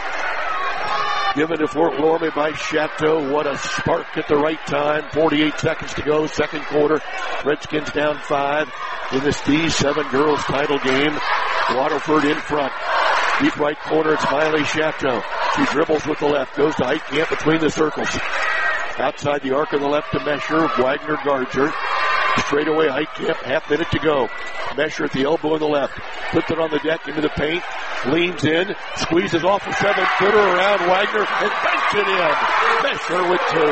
given to Fort Loramie by Shatto. What a spark at the right time. forty-eight seconds to go, second quarter. Redskins down five in this D seven girls title game. Waterford in front. Deep right corner, it's Miley Shatto. She dribbles with the left, goes to Heitkamp between the circles. Outside the arc on the left to Mesher. Wagner guards her. Straight away, Heitkamp, half minute to go. Mesher at the elbow on the left. Puts it on the deck into the paint. Leans in. Squeezes off a seven-footer around Wagner and banks it in. Mesher with two.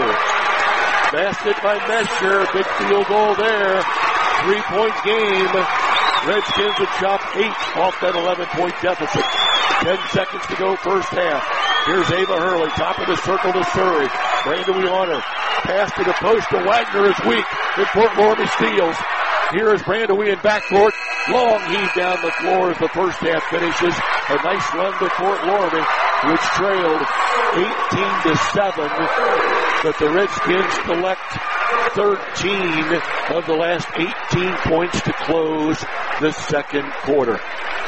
Basket by Mesher. Big field goal there. Three-point game. Redskins would chop eight off that eleven-point deficit. Ten seconds to go, first half. Here's Ava Hurley, top of the circle to Surrey. Brandon Wheeler. Pass to the post to Wagner is weak. And Fort Loramie steals. Here is Brandon Wheeler in backcourt. Long heave down the floor as the first half finishes. A nice run to Fort Loramie, which trailed eighteen to seven. But the Redskins collect thirteen of the last eighteen points to close the second quarter.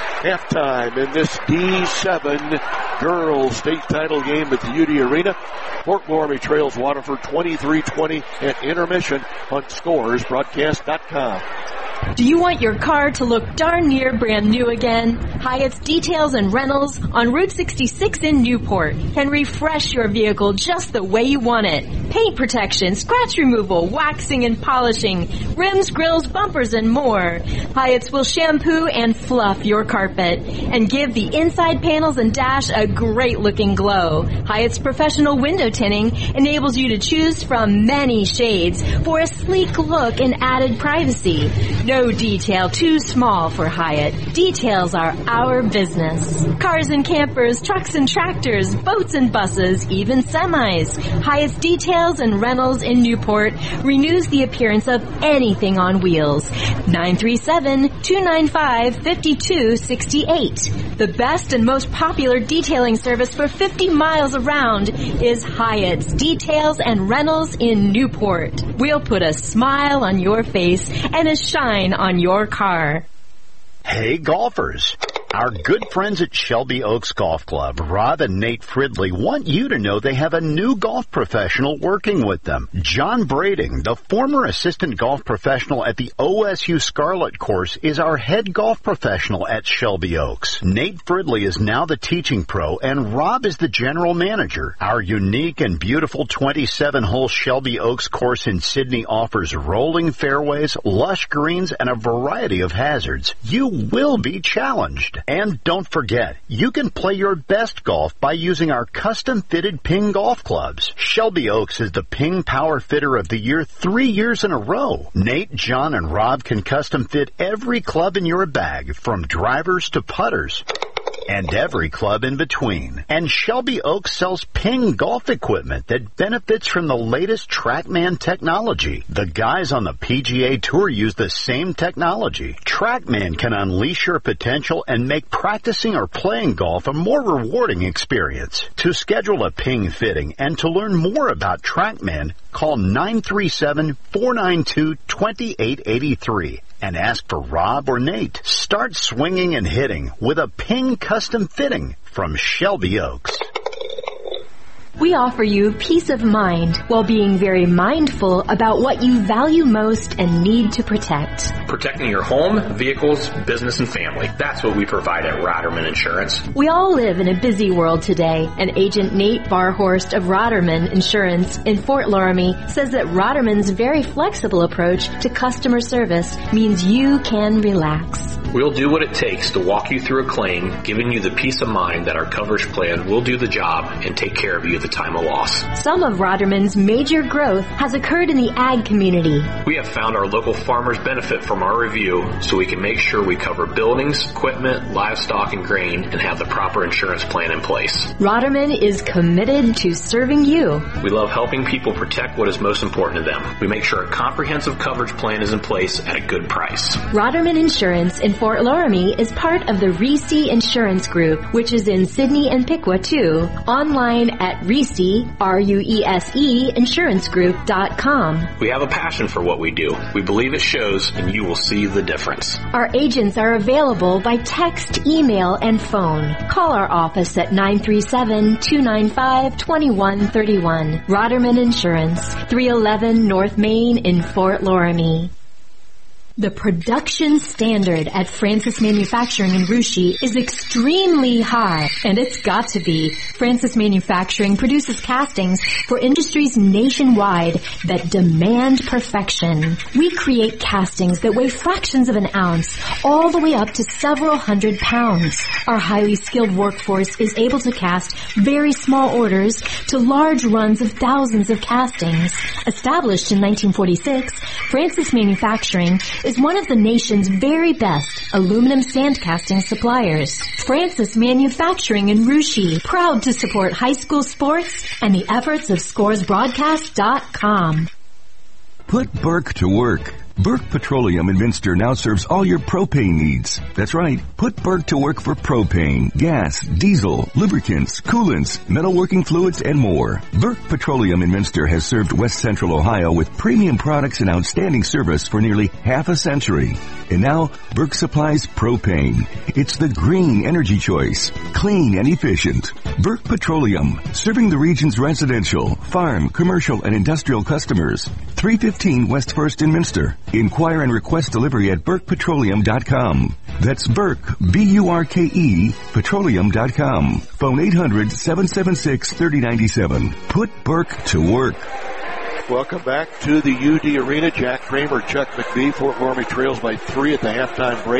Halftime in this D seven girls state title game at the U D Arena. Fort Loramie trails Waterford twenty-three twenty at intermission on scores broadcast dot com. Do you want your car to look darn near brand new again? Hyatt's Details and Rentals on Route sixty-six in Newport can refresh your vehicle just the way you want it. Paint protection, scratch removal, waxing and polishing, rims, grills, bumpers, and more. Hyatt's will shampoo and fluff your carpet and give the inside panels and dash a great looking glow. Hyatt's professional window tinting enables you to choose from many shades for a sleek look and added privacy. No detail too small for Hyatt. Details are our business. Cars and campers, trucks and tractors, boats and buses, even semis. Hyatt's Details and Rentals in Newport renews the appearance of anything on wheels. nine three seven, two nine five, five two six eight. The best and most popular detailing service for fifty miles around is Hyatt's Details and Rentals in Newport. We'll put a smile on your face and a shine on your car. Hey golfers, our good friends at Shelby Oaks Golf Club, Rob and Nate Fridley, want you to know they have a new golf professional working with them. John Brading, the former assistant golf professional at the O S U Scarlet course, is our head golf professional at Shelby Oaks. Nate Fridley is now the teaching pro, and Rob is the general manager. Our unique and beautiful twenty-seven hole Shelby Oaks course in Sydney offers rolling fairways, lush greens, and a variety of hazards. You will be challenged. And don't forget, you can play your best golf by using our custom-fitted Ping golf clubs. Shelby Oaks is the Ping Power Fitter of the Year three years in a row. Nate, John, and Rob can custom fit every club in your bag, from drivers to putters. and every club in between. And Shelby Oaks sells Ping golf equipment that benefits from the latest TrackMan technology. The guys on the P G A Tour use the same technology. TrackMan can unleash your potential and make practicing or playing golf a more rewarding experience. To schedule a Ping fitting and to learn more about TrackMan, call nine three seven, four nine two, two eight eight three and ask for Rob or Nate. Start swinging and hitting with a Ping custom fitting from Shelby Oaks. We offer you peace of mind while being very mindful about what you value most and need to protect. Protecting your home, vehicles, business, and family. That's what we provide at Roderman Insurance. We all live in a busy world today, and Agent Nate Barhorst of Roderman Insurance in Fort Laramie says that Roderman's very flexible approach to customer service means you can relax. We'll do what it takes to walk you through a claim, giving you the peace of mind that our coverage plan will do the job and take care of you at the time of loss. Some of Roderman's major growth has occurred in the ag community. We have found our local farmers benefit from our review, so we can make sure we cover buildings, equipment, livestock, and grain, and have the proper insurance plan in place. Roderman is committed to serving you. We love helping people protect what is most important to them. We make sure a comprehensive coverage plan is in place at a good price. Roderman Insurance in Fort Laramie is part of the Reese Insurance Group, which is in Sidney and Piqua too. Online at Reese, R U E S E, insurance group dot com. We have a passion for what we do. We believe it shows, and you will see the difference. Our agents are available by text, email, and phone. Call our office at nine three seven, two nine five, two one three one. Roderman Insurance, three eleven North Main in Fort Laramie. The production standard at Francis Manufacturing in Russia is extremely high, and it's got to be. Francis Manufacturing produces castings for industries nationwide that demand perfection. We create castings that weigh fractions of an ounce, all the way up to several hundred pounds. Our highly skilled workforce is able to cast very small orders to large runs of thousands of castings. Established in nineteen forty-six, Francis Manufacturing is one of the nation's very best aluminum sand casting suppliers. Francis Manufacturing in Russia, proud to support high school sports and the efforts of scores broadcast dot com. Put Burke to work. Burke Petroleum in Minster now serves all your propane needs. That's right. Put Burke to work for propane, gas, diesel, lubricants, coolants, metalworking fluids, and more. Burke Petroleum in Minster has served West Central Ohio with premium products and outstanding service for nearly half a century. And now, Burke supplies propane. It's the green energy choice. Clean and efficient. Burke Petroleum, serving the region's residential, farm, commercial, and industrial customers. three fifteen West First in Minster. Inquire and request delivery at burke petroleum dot com. That's Burke, B U R K E, petroleum dot com. Phone eight hundred, seven seven six, three oh nine seven. Put Burke to work. Welcome back to the U D Arena. Jack Kramer, Chuck McBee. Fort Laramie trails by three at the halftime break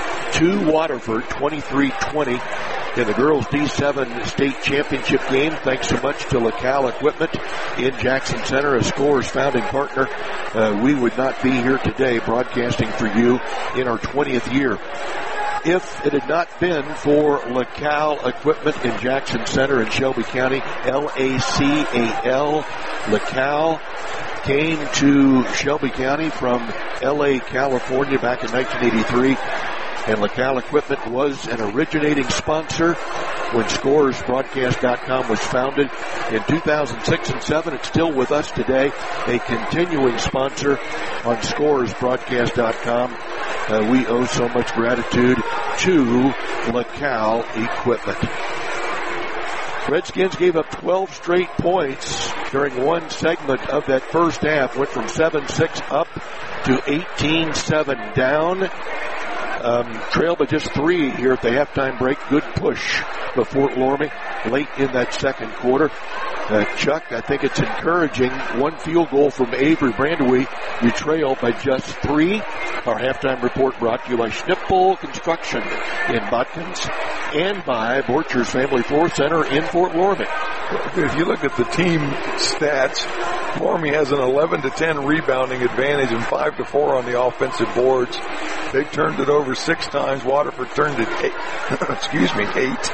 to Waterford, twenty-three twenty. In the girls' D seven state championship game, thanks so much to LaCal Equipment in Jackson Center, a Scores founding partner. Uh, we would not be here today broadcasting for you in our twentieth year if it had not been for LaCal Equipment in Jackson Center in Shelby County. L A C A L. LaCal came to Shelby County from L A, California back in nineteen eighty-three. And LaCal Equipment was an originating sponsor when Scores Broadcast dot com was founded in two thousand six and seven. It's still with us today, a continuing sponsor on Scores Broadcast dot com. Uh, we owe so much gratitude to LaCal Equipment. Redskins gave up twelve straight points during one segment of that first half. Went from seven six up to eighteen seven down. Um, trailed by just three here at the halftime break. Good push for Fort Laramie late in that second quarter. Uh, Chuck, I think it's encouraging. One field goal from Avery Brandewie. You trail by just three. Our halftime report brought to you by Schnippel Construction in Botkins and by Borchers Family Floor Center in Fort Loramie. If you look at the team stats, Loramie has an eleven to ten rebounding advantage and five to four on the offensive boards. They turned it over six times. Waterford turned it eight. Excuse me, eight.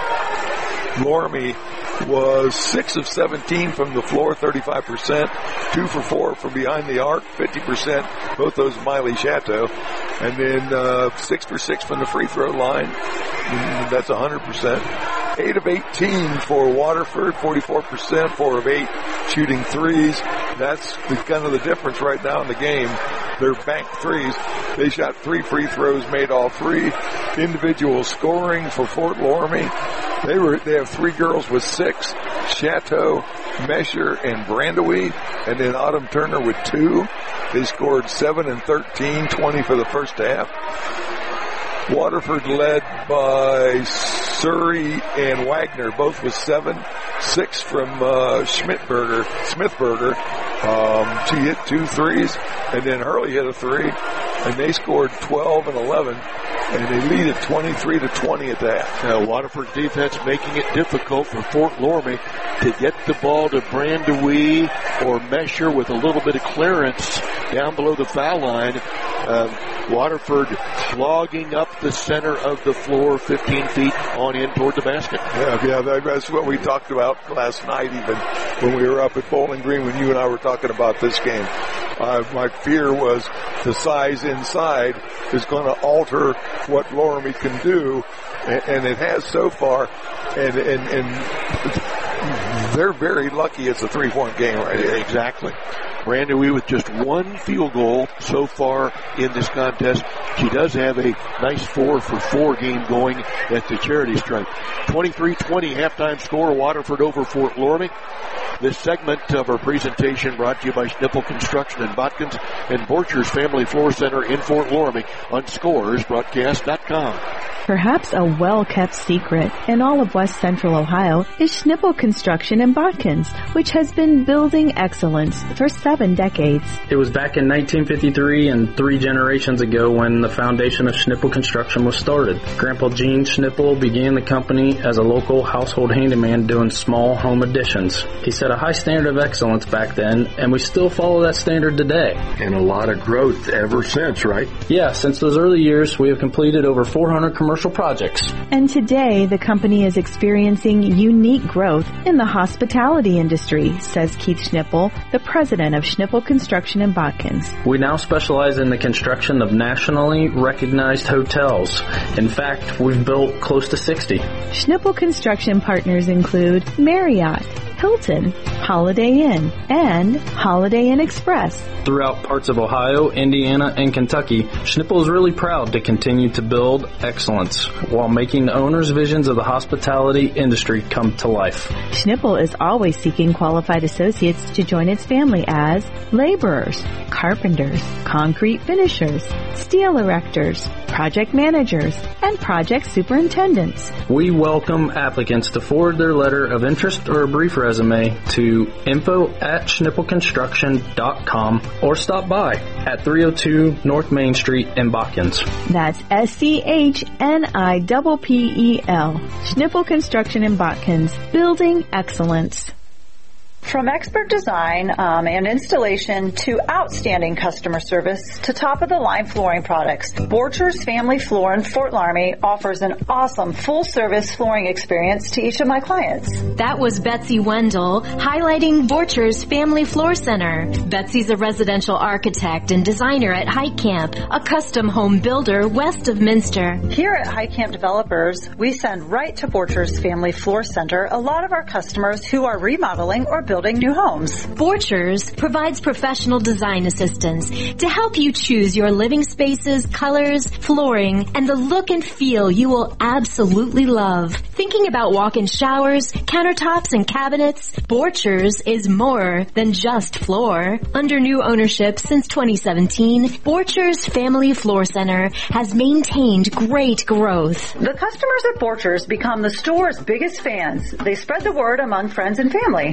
Loramie was six of seventeen from the floor, thirty-five percent, two for four from behind the arc, fifty percent, both those Miley Chateau, and then uh, six for six from the free throw line. That's one hundred percent. eight of eighteen for Waterford, forty-four percent, four of eight shooting threes. That's the, kind of the difference right now in the game. They're banked threes. They shot three free throws, made all three. Individual scoring for Fort Loramie. They were, they have three girls with six, Chateau, Mesher, and Brandewie, and then Autumn Turner with two. They scored seven and thirteen, twenty for the first half. Waterford led by Surrey and Wagner, both with seven, six from uh, Schmidberger, Smithberger. Um, she hit two threes, and then Hurley hit a three, and they scored twelve and eleven. And they lead at twenty-three to twenty at that. Uh, Waterford defense making it difficult for Fort Loramie to get the ball to Brandewie or Mesher with a little bit of clearance down below the foul line. Uh, Waterford clogging up the center of the floor, fifteen feet on in toward the basket. Yeah, yeah, that's what we talked about last night, even when we were up at Bowling Green when you and I were talking about this game. Uh, my fear was the size inside is going to alter what Loramie can do, and, and it has so far, and, and, and they're very lucky it's a three-point game right here. Exactly. Brandewie with just one field goal so far in this contest. She does have a nice four for four game going at the charity stripe. twenty-three twenty halftime score, Waterford over Fort Loramie. This segment of our presentation brought to you by Schnippel Construction in Botkins and Borchers Family Floor Center in Fort Loramie on Scores Broadcast dot com. Perhaps a well-kept secret in all of West Central Ohio is Schnippel Construction in Botkins, which has been building excellence for seven decades. It was back in nineteen fifty-three and three generations ago when the foundation of Schnippel Construction was started. Grandpa Gene Schnippel began the company as a local household handyman doing small home additions. He set a high standard of excellence back then, and we still follow that standard today. And a lot of growth ever since, right? Yeah, since those early years, we have completed over four hundred commercial projects. And today, the company is experiencing unique growth in the hospitality industry, says Keith Schnippel, the president of Schnippel Construction in Botkins. We now specialize in the construction of nationally recognized hotels. In fact, we've built close to sixty. Schnippel Construction partners include Marriott, Hilton, Holiday Inn, and Holiday Inn Express. Throughout parts of Ohio, Indiana, and Kentucky, Schnippel is really proud to continue to build excellence while making the owners' visions of the hospitality industry come to life. Schnippel is always seeking qualified associates to join its family as laborers, carpenters, concrete finishers, steel erectors, project managers, and project superintendents. We welcome applicants to forward their letter of interest or a brief resume to info at schnippel construction dot com or stop by at three oh two North Main Street in Botkins. That's S C H N I P P E L. Schnippel Construction in Botkins, building excellence. From expert design um, and installation to outstanding customer service to top-of-the-line flooring products, Borchers Family Floor in Fort Loramie offers an awesome full-service flooring experience to each of my clients. That was Betsy Wendell highlighting Borchers Family Floor Center. Betsy's a residential architect and designer at Hike Camp, a custom home builder west of Minster. Here at Hike Camp Developers, we send right to Borchers Family Floor Center a lot of our customers who are remodeling or building new homes. Borchers provides professional design assistance to help you choose your living spaces, colors, flooring, and the look and feel you will absolutely love. Thinking about walk-in showers, countertops, and cabinets? Borchers is more than just floor. Under new ownership since twenty seventeen, Borchers Family Floor Center has maintained great growth. The customers at Borchers become the store's biggest fans. They spread the word among friends and family. We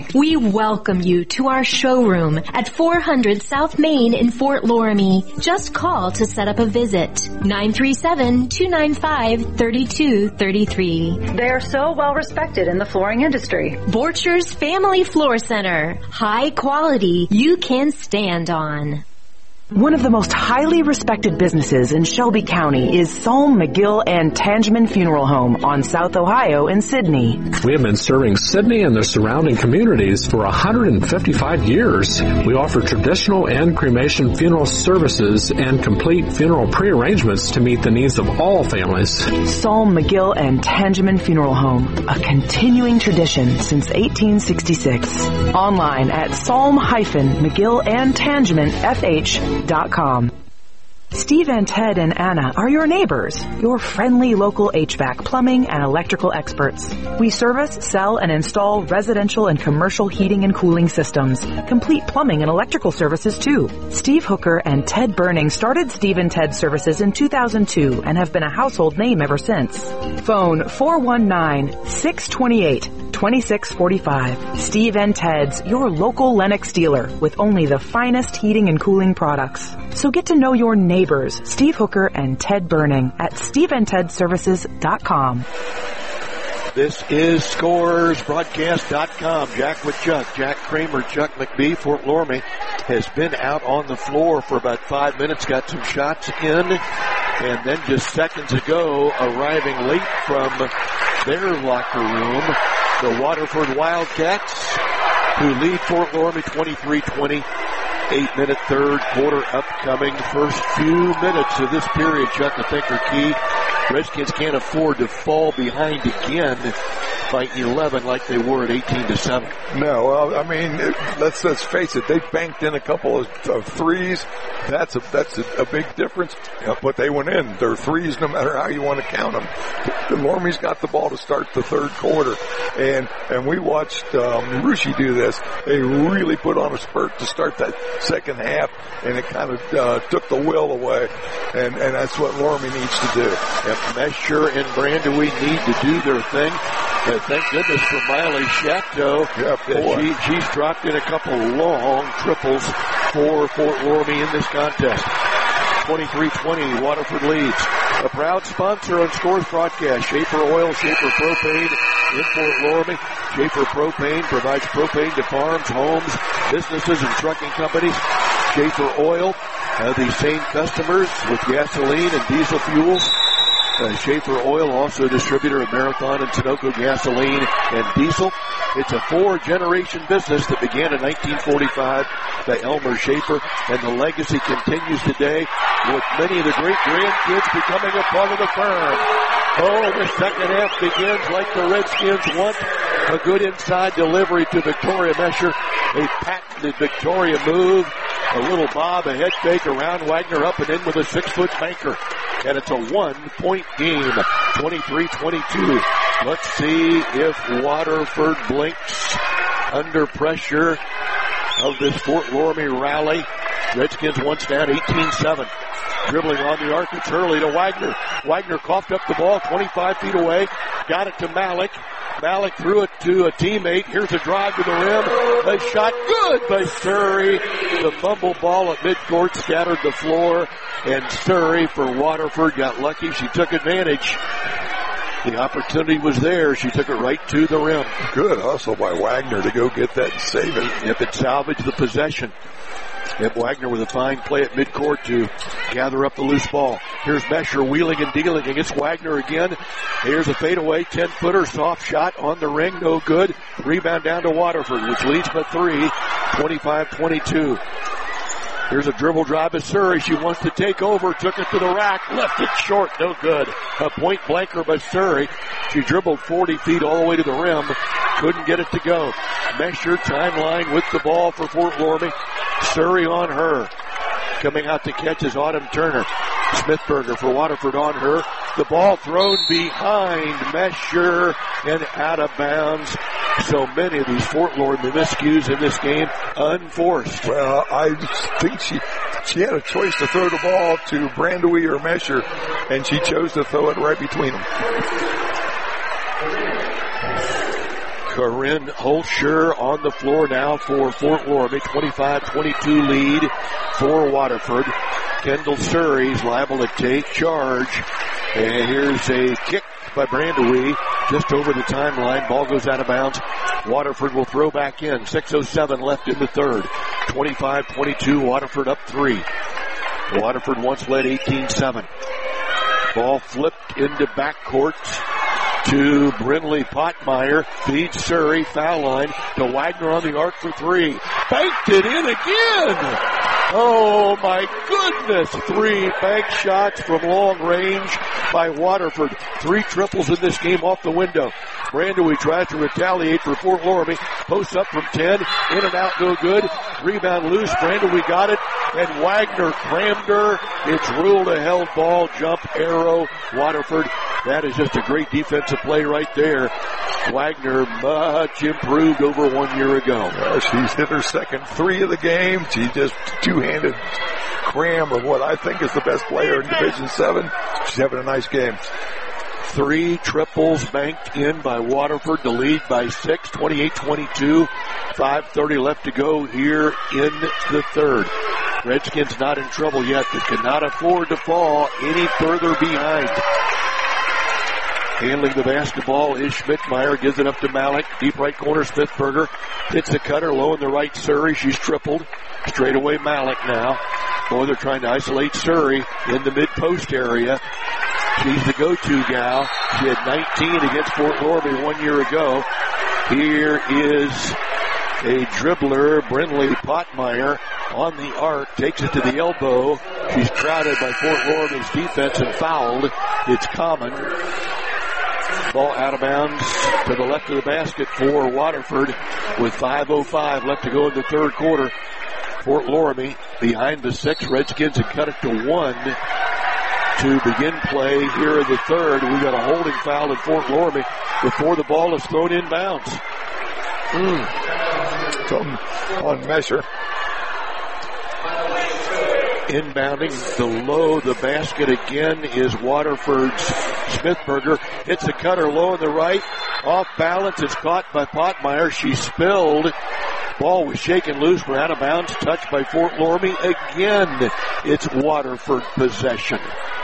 welcome you to our showroom at four hundred South Main in Fort Loramie. Just call to set up a visit. nine three seven, two nine five, three two three three. They are so well respected in the flooring industry. Borchers Family Floor Center. High quality you can stand on. One of the most highly respected businesses in Shelby County is Salm, McGill, and Tangeman Funeral Home on South Ohio in Sidney. We have been serving Sidney and the surrounding communities for one hundred fifty-five years. We offer traditional and cremation funeral services and complete funeral pre-arrangements to meet the needs of all families. Salm, McGill, and Tangeman Funeral Home, a continuing tradition since eighteen sixty-six. Online at salm mcgill and tangeman f h dot com. Steve and Ted and Anna are your neighbors, your friendly local H V A C, plumbing, and electrical experts. We service, sell, and install residential and commercial heating and cooling systems, complete plumbing and electrical services too. Steve Hooker and Ted Burning started Steve and Ted Services in two thousand two and have been a household name ever since. Phone four one nine, six two eight, two six four five. Steve and Ted's, your local Lennox dealer with only the finest heating and cooling products. So get to know your neighbors, Steve Hooker and Ted Burning, at steve and ted services dot com. This is Scores Broadcast dot com. Jack with Chuck. Jack Kramer, Chuck McBee. Fort Loramie has been out on the floor for about five minutes, got some shots in, and then just seconds ago, arriving late from their locker room, the Waterford Wildcats, who lead Fort Loramie twenty-three twenty. Eight-minute third quarter upcoming. First few minutes of this period, Chuck, I think are key. Redskins can't afford to fall behind again by eleven like they were at eighteen to seven. No, well, I mean, it, let's let's face it. They banked in a couple of, of threes. That's a that's a, a big difference. You know, but they went in. They're threes, no matter how you want to count them. The Loramie's got the ball to start the third quarter, and and we watched um, Rushi do this. They really put on a spurt to start that second half, and it kind of uh, took the will away. And and that's what Loramie needs to do. Yep, Mesher and Brandewee need to do their thing. And thank goodness for Miley Shatto. Yeah, that she, she's dropped in a couple long triples for Fort Loramie in this contest. twenty-three twenty, Waterford leads. A proud sponsor on Scores Broadcast, Schaefer Oil, Schaefer Propane in Fort Loramie. Schaefer Propane provides propane to farms, homes, businesses, and trucking companies. Schaefer Oil, uh, the same customers with gasoline and diesel fuels. Uh, Schaefer Oil, also a distributor of Marathon and Sunoco gasoline and diesel. It's a four-generation business that began in nineteen forty-five by Elmer Schaefer, and the legacy continues today with many of the great grandkids becoming a part of the firm. Oh, the second half begins like the Redskins want. A good inside delivery to Victoria Mesher. A patented Victoria move. A little bob, a head fake around Wagner, up and in with a six-foot banker. And it's a one-point game, twenty-three twenty-two. Let's see if Waterford blinks under pressure of this Fort Loramie rally. Redskins once down eighteen seven. Dribbling on the arc, it's Hurley to Wagner. Wagner coughed up the ball twenty-five feet away. Got it to Malik. Malik threw it to a teammate. Here's a drive to the rim. A shot good by Surrey. The fumble ball at midcourt scattered the floor. And Surrey for Waterford got lucky. She took advantage. The opportunity was there. She took it right to the rim. Good hustle by Wagner to go get that and save it. If it salvaged the possession. Yep, Wagner with a fine play at midcourt to gather up the loose ball. Here's Mesher wheeling and dealing against Wagner again. Here's a fadeaway, ten-footer, soft shot on the ring, no good. Rebound down to Waterford, which leads by three, twenty-five twenty-two. Here's a dribble drive to Surrey. She wants to take over, took it to the rack, left it short, no good. A point blanker by Surrey. She dribbled forty feet all the way to the rim, couldn't get it to go. Mesher timeline with the ball for Fort Loramie. Surrey on her. Coming out to catch is Autumn Turner. Smithberger for Waterford on her. The ball thrown behind Mesher and out of bounds. So many of these Fort Loramie miscues in this game unforced. Well, I think she she had a choice to throw the ball to Brandewee or Mesher, and she chose to throw it right between them. Corinne Holscher on the floor now for Fort Loramie. twenty-five twenty-two lead for Waterford. Kendall Surrey's liable to take charge. And here's a kick by Brandewee just over the timeline. Ball goes out of bounds. Waterford will throw back in. six oh seven left in the third. twenty-five twenty-two, Waterford up three. Waterford once led eighteen seven. Ball flipped into backcourt to Brinley Potmeyer. Feeds Surrey. Foul line to Wagner on the arc for three. Banked it in again. Oh my goodness. Three bank shots from long range by Waterford. Three triples in this game off the window. Brandewee tries to retaliate for Fort Loramie. Posts up from ten. In and out, no good. Rebound loose. Brandewee got it. And Wagner crammed her. It's ruled a held ball. Jump arrow. Waterford. That is just a great defensive play right there. Wagner much improved over one year ago. Well, she's hit her second three of the game. She just two-handed cram of what I think is the best player in Division seven. She's having a nice game. Three triples banked in by Waterford to lead by six, twenty-eight twenty-two. five thirty left to go here in the third. Redskins not in trouble yet, but cannot afford to fall any further behind. Handling the basketball is Schmidtmeyer. Gives it up to Malik. Deep right corner, Smithberger. Hits the cutter low in the right, Surrey. She's tripled. Straight away Malik now. Boy, they're trying to isolate Surrey in the mid-post area. She's the go-to gal. She had nineteen against Fort Loramie one year ago. Here is a dribbler, Brinley Potmeyer, on the arc. Takes it to the elbow. She's crowded by Fort Loramie's defense and fouled. It's Common. Ball out of bounds to the left of the basket for Waterford with five oh five left to go in the third quarter. Fort Loramie behind the six. Redskins have cut it to one to begin play here in the third. We've got a holding foul in Fort Loramie before the ball is thrown in bounds. Mm. Come on measure. Inbounding below the basket again is Waterford's Smithberger. Hits a cutter low on the right. Off balance. It's caught by Potmeyer. She spilled. Ball was shaken loose. We're out of bounds. Touched by Fort Loramie. Again, it's Waterford possession.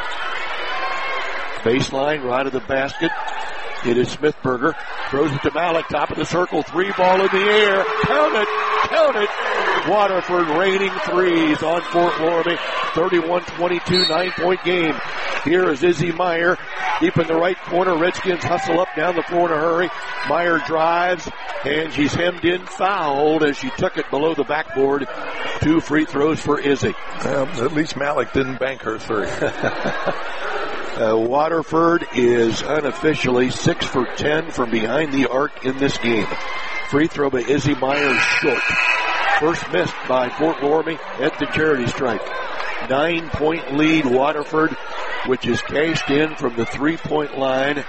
Baseline right of the basket. It is Smithberger. Throws it to Malik. Top of the circle. Three ball in the air. Count it. Count it. Waterford raining threes on Fort Loramie. thirty-one twenty-two, nine-point game. Here is Izzy Meyer. Deep in the right corner. Redskins hustle up down the floor in a hurry. Meyer drives, and she's hemmed in, fouled as she took it below the backboard. Two free throws for Izzy. Well, at least Malik didn't bank her three. Uh, Waterford is unofficially six for ten from behind the arc in this game. Free throw by Izzy Meyer short. First missed by Fort Loramie at the charity strike. Nine-point lead Waterford, which is cashed in from the three-point line.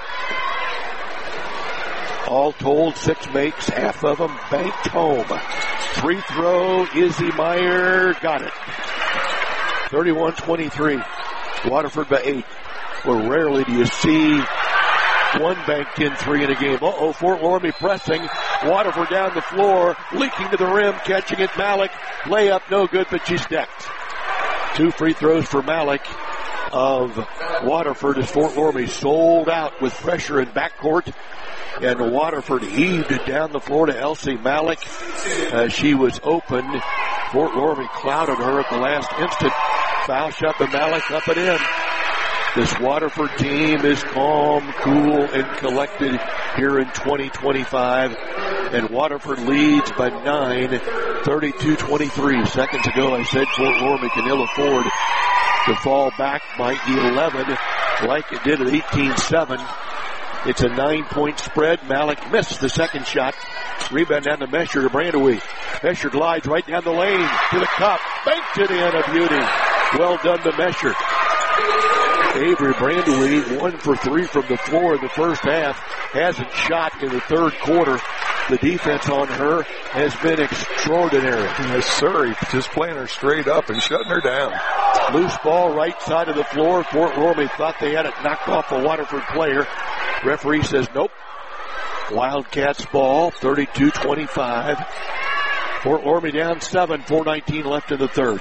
All told, six makes, half of them banked home. Free throw, Izzy Meyer got it. thirty-one twenty-three. Waterford by eight. Well, rarely do you see one banked in three in a game. Uh-oh, Fort Loramie pressing. Waterford down the floor, leaking to the rim, catching it. Malik, layup, no good, but she's decked. Two free throws for Malik of Waterford as Fort Loramie sold out with pressure in backcourt. And Waterford heaved it down the floor to Elsie Malik. Uh, she was open. Fort Loramie clouded her at the last instant. Foul shot by Malik, up and in. This Waterford team is calm, cool, and collected here in twenty twenty-five. And Waterford leads by nine, thirty-two twenty-three. Seconds ago I said Fort Loramie can ill afford to fall back by eleven like it did at eighteen seven. It's a nine-point spread. Malik missed the second shot. Rebound down to Mesher to Brandewee. Mesher glides right down the lane to the cup. Banked it in, a beauty. Well done to Mesher. Avery Brandewee, one for three from the floor in the first half, hasn't shot in the third quarter. The defense on her has been extraordinary. And Surrey just playing her straight up and shutting her down. Loose ball right side of the floor. Fort Loramie thought they had it knocked off a Waterford player. Referee says nope. Wildcats ball, thirty-two twenty-five. Fort Loramie down seven, four nineteen left in the third.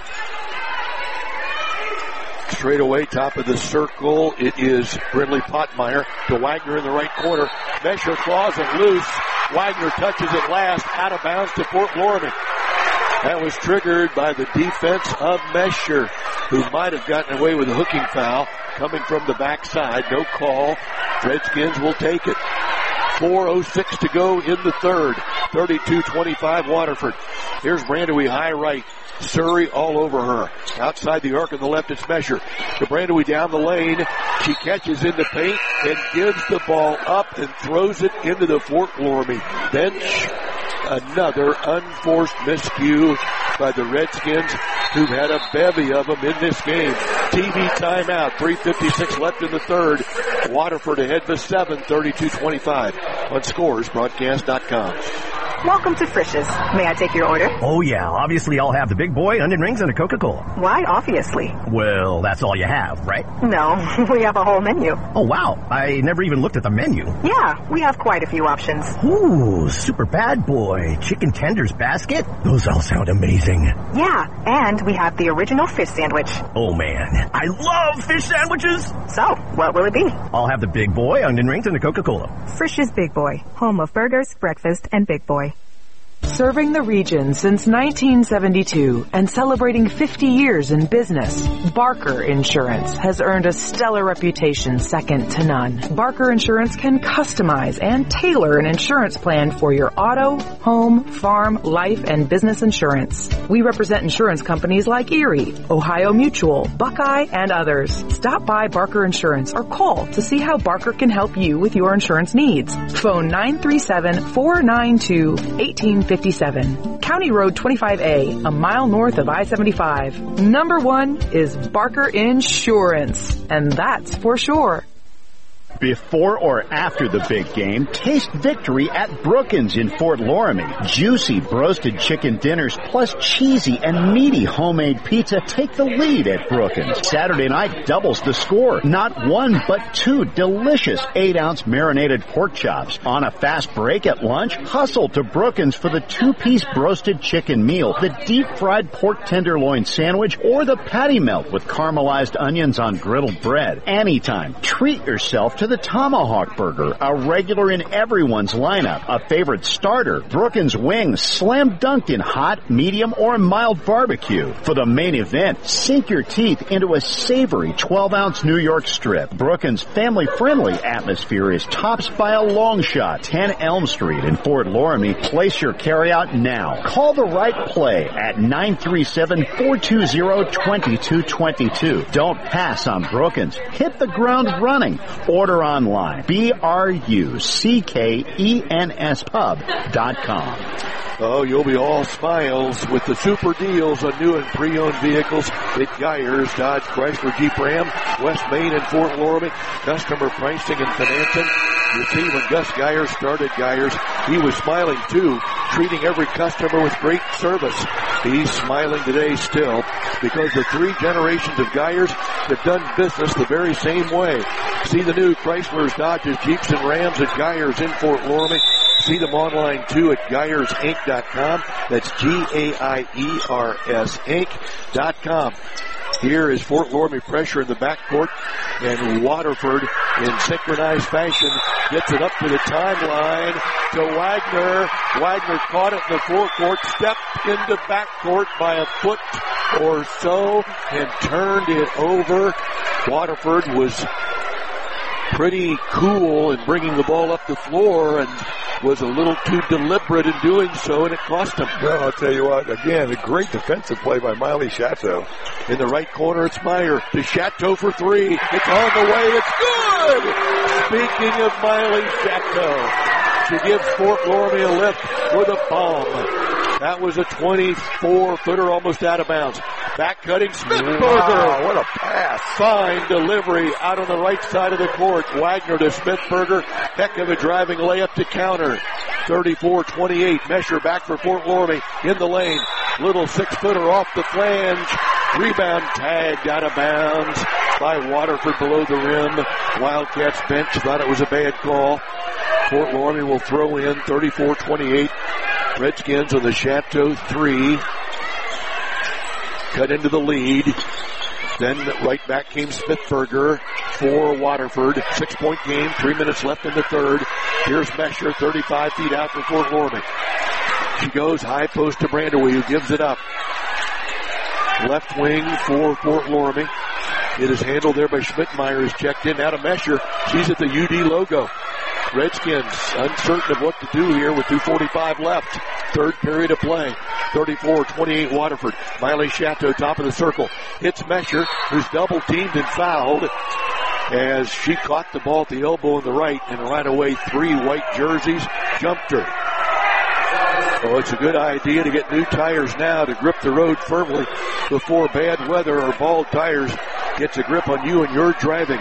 Straight away, top of the circle, it is Brindley Potmeyer to Wagner in the right corner. Mesher claws it loose. Wagner touches it last, out of bounds to Fort Loramie. That was triggered by the defense of Mesher, who might have gotten away with a hooking foul coming from the backside. No call. Redskins will take it. four oh six to go in the third. thirty-two twenty-five Waterford. Here's Brandewee high right. Surrey all over her. Outside the arc on the left, it's Mesher. To Brandewee down the lane. She catches in the paint and gives the ball up and throws it into the Fort Loramie bench. Another unforced miscue by the Redskins, who've had a bevy of them in this game. T V timeout, three fifty-six left in the third. Waterford ahead by seven, thirty-two twenty-five on scores broadcast dot com. Welcome to Frisch's. May I take your order? Oh, yeah. Obviously, I'll have the big boy, onion rings, and a Coca-Cola. Why, obviously? Well, that's all you have, right? No, we have a whole menu. Oh, wow. I never even looked at the menu. Yeah, we have quite a few options. Ooh, super bad boy. Chicken tenders basket? Those all sound amazing. Yeah, and we have the original fish sandwich. Oh, man. I love fish sandwiches. So, what will it be? I'll have the big boy, onion rings, and a Coca-Cola. Frisch's Big Boy, home of burgers, breakfast, and Big Boy. Serving the region since nineteen seventy-two and celebrating fifty years in business, Barker Insurance has earned a stellar reputation second to none. Barker Insurance can customize and tailor an insurance plan for your auto, home, farm, life, and business insurance. We represent insurance companies like Erie, Ohio Mutual, Buckeye, and others. Stop by Barker Insurance or call to see how Barker can help you with your insurance needs. Phone nine three seven, four nine two, one eight five seven. County Road twenty-five A, a mile north of I seventy-five. Number one is Barker Insurance, and that's for sure. Before or after the big game, taste victory at Brookins in Fort Loramie. Juicy roasted chicken dinners plus cheesy and meaty homemade pizza take the lead at Brookins. Saturday night doubles the score. Not one, but two delicious eight-ounce marinated pork chops. On a fast break at lunch, hustle to Brookins for the two-piece roasted chicken meal, the deep-fried pork tenderloin sandwich, or the patty melt with caramelized onions on griddled bread. Anytime, treat yourself to the Tomahawk Burger, a regular in everyone's lineup, a favorite starter. Brookins wings, slam dunked in hot, medium, or mild barbecue. For the main event, sink your teeth into a savory twelve-ounce New York strip. Brookins' family-friendly atmosphere is topped by a long shot, ten Elm Street in Fort Loramie. Place your carryout now. Call the right play at nine three seven, four two zero, two two two two. Don't pass on Brookins. Hit the ground running. Order online. B R U C K E N S pub dot com. Oh, you'll be all smiles with the super deals on new and pre-owned vehicles at Geyers, Dodge, Chrysler, Jeep, Ram, West Main, and Fort Loramie. Customer pricing and financing. You see, when Gus Geyers started Geyers, he was smiling too, treating every customer with great service. He's smiling today still because the three generations of Geyers have done business the very same way. See the new Chryslers, Dodges, Jeeps, and Rams at Geyers in Fort Loramie. See them online too at Geyers Inc dot com. That's G A I E R S Inc dot com. Here is Fort Loramie pressure in the backcourt, and Waterford in synchronized fashion gets it up to the timeline to Wagner. Wagner caught it in the forecourt, stepped into backcourt by a foot or so, and turned it over. Waterford was pretty cool in bringing the ball up the floor and was a little too deliberate in doing so, and it cost him. Well, I'll tell you what, again, a great defensive play by Miley Chateau. In the right corner, it's Meyer to Chateau for three. It's on the way. It's good! Speaking of Miley Chateau, she gives Fort Loramie a lift with a bomb. That was a twenty-four footer, almost out of bounds. Back cutting Smithberger. Wow, what a pass. Fine delivery out on the right side of the court. Wagner to Smithberger. Heck of a driving layup to counter. thirty-four twenty-eight. Mesher back for Fort Loramie in the lane. Little six footer off the flange. Rebound tagged out of bounds by Waterford below the rim. Wildcats bench thought it was a bad call. Fort Loramie will throw in thirty-four twenty-eight. Redskins on the Chateau three. Cut into the lead. Then right back came Smithburger for Waterford. Six-point game, three minutes left in the third. Here's Mesher, thirty-five feet out for Fort Loramie. She goes high post to Brandewie, who gives it up. Left wing for Fort Loramie. It is handled there by Schmidtmeyer, is checked in. Now to Mesher. She's at the U D logo. Redskins uncertain of what to do here with two forty-five left. Third period of play. thirty-four twenty-eight Waterford. Miley Chateau, top of the circle. Hits Mesher, who's double teamed and fouled as she caught the ball at the elbow on the right, and right away three white jerseys jumped her. Oh, it's a good idea to get new tires now to grip the road firmly before bad weather or bald tires gets a grip on you and your driving.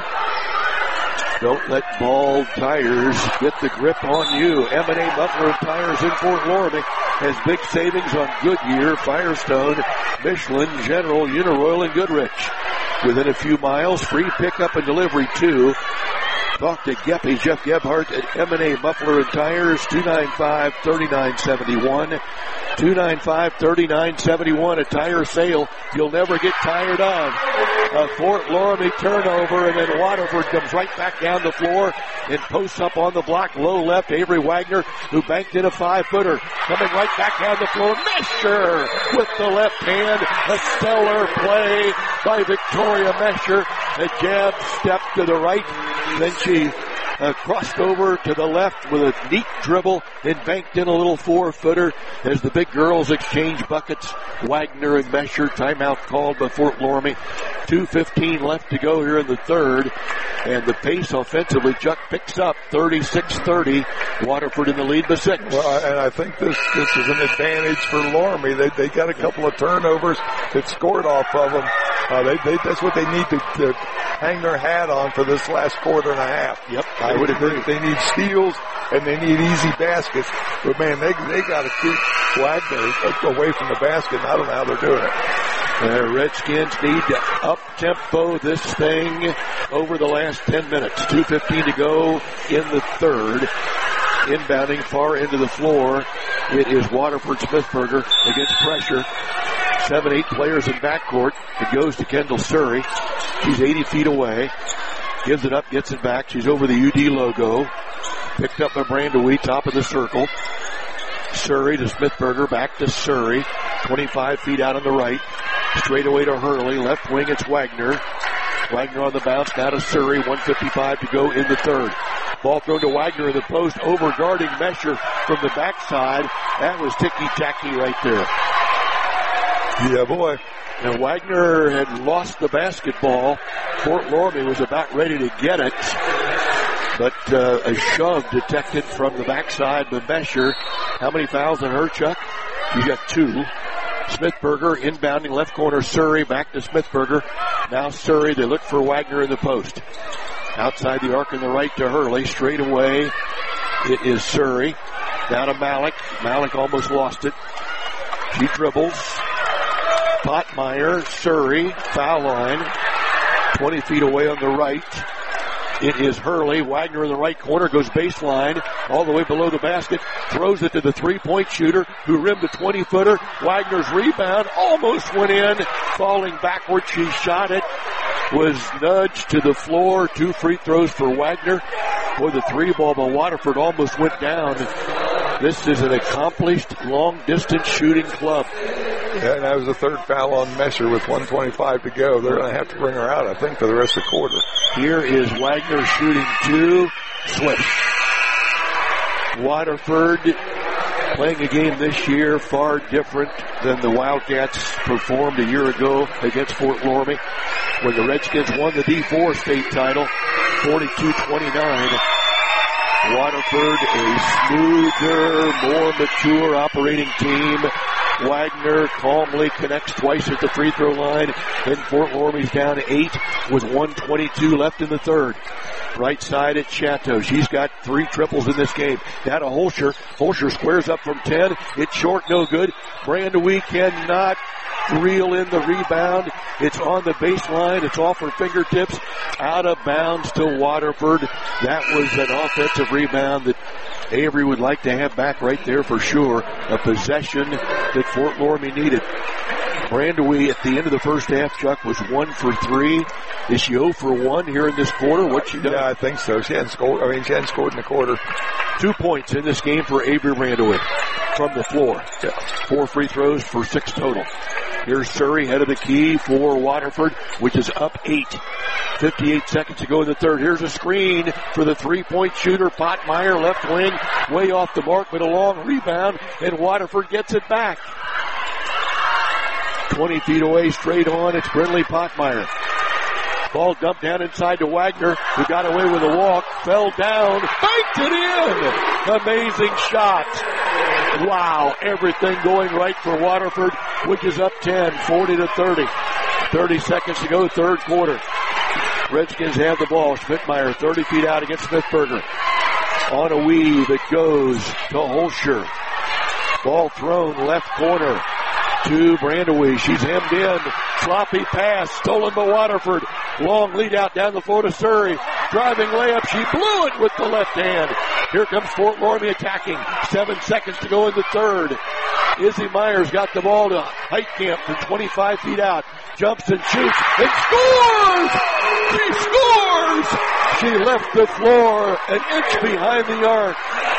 Don't let bald tires get the grip on you. M and A Muffler and Tires in Fort Loramie has big savings on Goodyear, Firestone, Michelin, General, Uniroyal, and Goodrich. Within a few miles, free pickup and delivery too. Talk to Geppy, Jeff Gebhardt at M and A Muffler and Tires, two nine five, three nine seven one. two nine five, three nine seven one, a tire sale you'll never get tired of. A Fort Loramie turnover, and then Waterford comes right back down the floor and posts up on the block, low left, Avery Wagner, who banked in a five-footer. Coming right back down the floor, Mesher with the left hand. A stellar play by Victoria Mesher. A jab step to the right, then she Uh, crossed over to the left with a neat dribble and banked in a little four-footer as the big girls exchange buckets. Wagner and Mesher, timeout called by Fort Loramie. two fifteen left to go here in the third, and the pace offensively, Chuck picks up thirty-six thirty. Waterford in the lead by six. Well, and I think this this is an advantage for Loramie. They they got a couple of turnovers that scored off of them. Uh, they, they that's what they need to, to hang their hat on for this last quarter and a half. Yep, I would agree. They need steals and they need easy baskets. But man, they they got to keep Wagner away from the basket. And I don't know how they're doing it. The Redskins need to up-tempo this thing over the last ten minutes. two fifteen to go in the third. Inbounding far into the floor, it is Waterford Smithburger against pressure. Seven, eight players in backcourt. It goes to Kendall Surrey. She's eighty feet away. Gives it up, gets it back. She's over the U D logo. Picked up by Brandewie, top of the circle. Surrey to Smithburger, back to Surrey. twenty-five feet out on the right. Straight away to Hurley. Left wing, it's Wagner. Wagner on the bounce, now to Surrey. one fifty-five to go in the third. Ball thrown to Wagner in the post, over guarding Mesher from the backside. That was ticky-tacky right there. Yeah, boy. Now Wagner had lost the basketball. Fort Loramie was about ready to get it, but uh, a shove detected from the backside by Mesher. How many fouls on her, Chuck? You got two. Smithburger inbounding left corner, Surrey back to Smithburger. Now Surrey, they look for Wagner in the post. Outside the arc on the right to Hurley, straight away. It is Surrey. Now to Malik. Malik almost lost it. She dribbles. Potmeyer, Surrey, foul line. twenty feet away on the right. It is Hurley. Wagner in the right corner, goes baseline, all the way below the basket, throws it to the three-point shooter, who rimmed a twenty-footer. Wagner's rebound almost went in. Falling backward, she shot it. Was nudged to the floor. Two free throws for Wagner. Boy, the three ball by Waterford almost went down. This is an accomplished long-distance shooting club. Yeah, and that was the third foul on Mesher with one twenty-five to go. They're going to have to bring her out, I think, for the rest of the quarter. Here is Wagner shooting two. Swish. Waterford playing a game this year far different than the Wildcats performed a year ago against Fort Loramie, when the Redskins won the D four state title, forty-two twenty-nine. Waterford, a smoother, more mature operating team. Wagner calmly connects twice at the free throw line. Then Fort Loramie's down eight with one twenty-two left in the third. Right side at Chateau. She's got three triples in this game. Now to Holscher. Holscher squares up from ten. It's short, no good. Brandewie cannot reel in the rebound. It's on the baseline. It's off her fingertips. Out of bounds to Waterford. That was an offensive rebound that Avery would like to have back right there for sure. A possession that Fort Loramie needed. Brandewee at the end of the first half, Chuck, was one for three. Is she zero for one here in this quarter? What's she done? Yeah, I think so. She hadn't scored. I mean, she hadn't scored in the quarter. Two points in this game for Avery Brandewee from the floor. Yeah. Four free throws for six total. Here's Surrey, head of the key for Waterford, which is up eight. fifty-eight seconds to go in the third. Here's a screen for the three-point shooter. Potmeyer, left wing, way off the mark, but a long rebound, and Waterford gets it back. twenty feet away, straight on, it's Brindley Potmeyer. Ball dumped down inside to Wagner, who got away with a walk, fell down, banked it in! Amazing shot. Wow, everything going right for Waterford, which is up ten, forty to thirty. thirty seconds to go, third quarter. Redskins have the ball. Schmidtmeyer thirty feet out against Smithberger. On a weave, it goes to Holscher. Ball thrown left corner to Brandewee. She's hemmed in. Sloppy pass stolen by Waterford. Long lead out down the floor to Surrey. Driving layup. She blew it with the left hand. Here comes Fort Loramie attacking. Seven seconds to go in the third. Izzy Myers got the ball to Heitkamp from twenty-five feet out. Jumps and shoots and scores! She scores! She left the floor an inch behind the arc.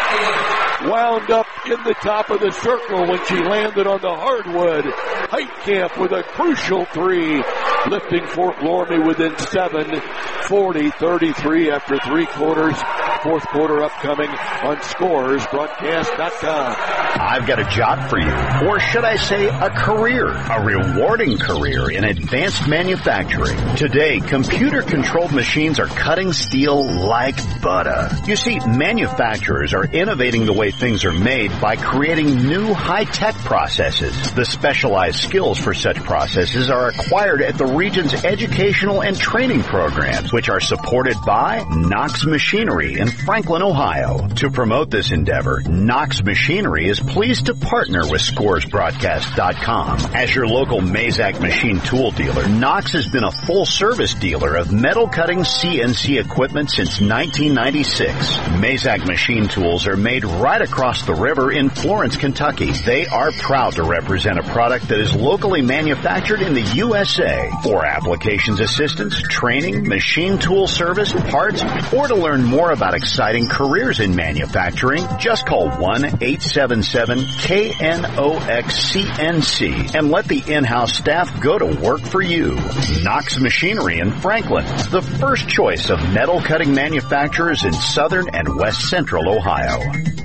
Wound up in the top of the circle when she landed on the hardwood. Heitkamp with a crucial three, lifting Fort Loramie within seven, forty thirty-three after three quarters. Fourth quarter upcoming on Scores Broadcast dot com. I've got a job for you, or should I say a career, a rewarding career in advanced manufacturing. Today, computer-controlled machines are cutting steel like butter. You see, manufacturers are innovating the way things are made by creating new high-tech processes. The specialized skills for such processes are acquired at the region's educational and training programs, which are supported by Knox Machinery in Franklin, Ohio. To promote this endeavor, Knox Machinery is pleased to partner with Scores Broadcast dot com. As your local Mazak machine tool dealer, Knox has been a full-service dealer of metal-cutting C N C equipment since nineteen ninety-six. Mazak machine tools are made right across the river in Florence, Kentucky. They are proud to represent a product that is locally manufactured in the U S A. For applications assistance, training, machine tool service, parts, or to learn more about exciting careers in manufacturing, just call one eight seven seven K N O X C N C and let the in-house staff go to work for you. Knox Machinery in Franklin, the first choice of metal cutting manufacturers in southern and west central Ohio.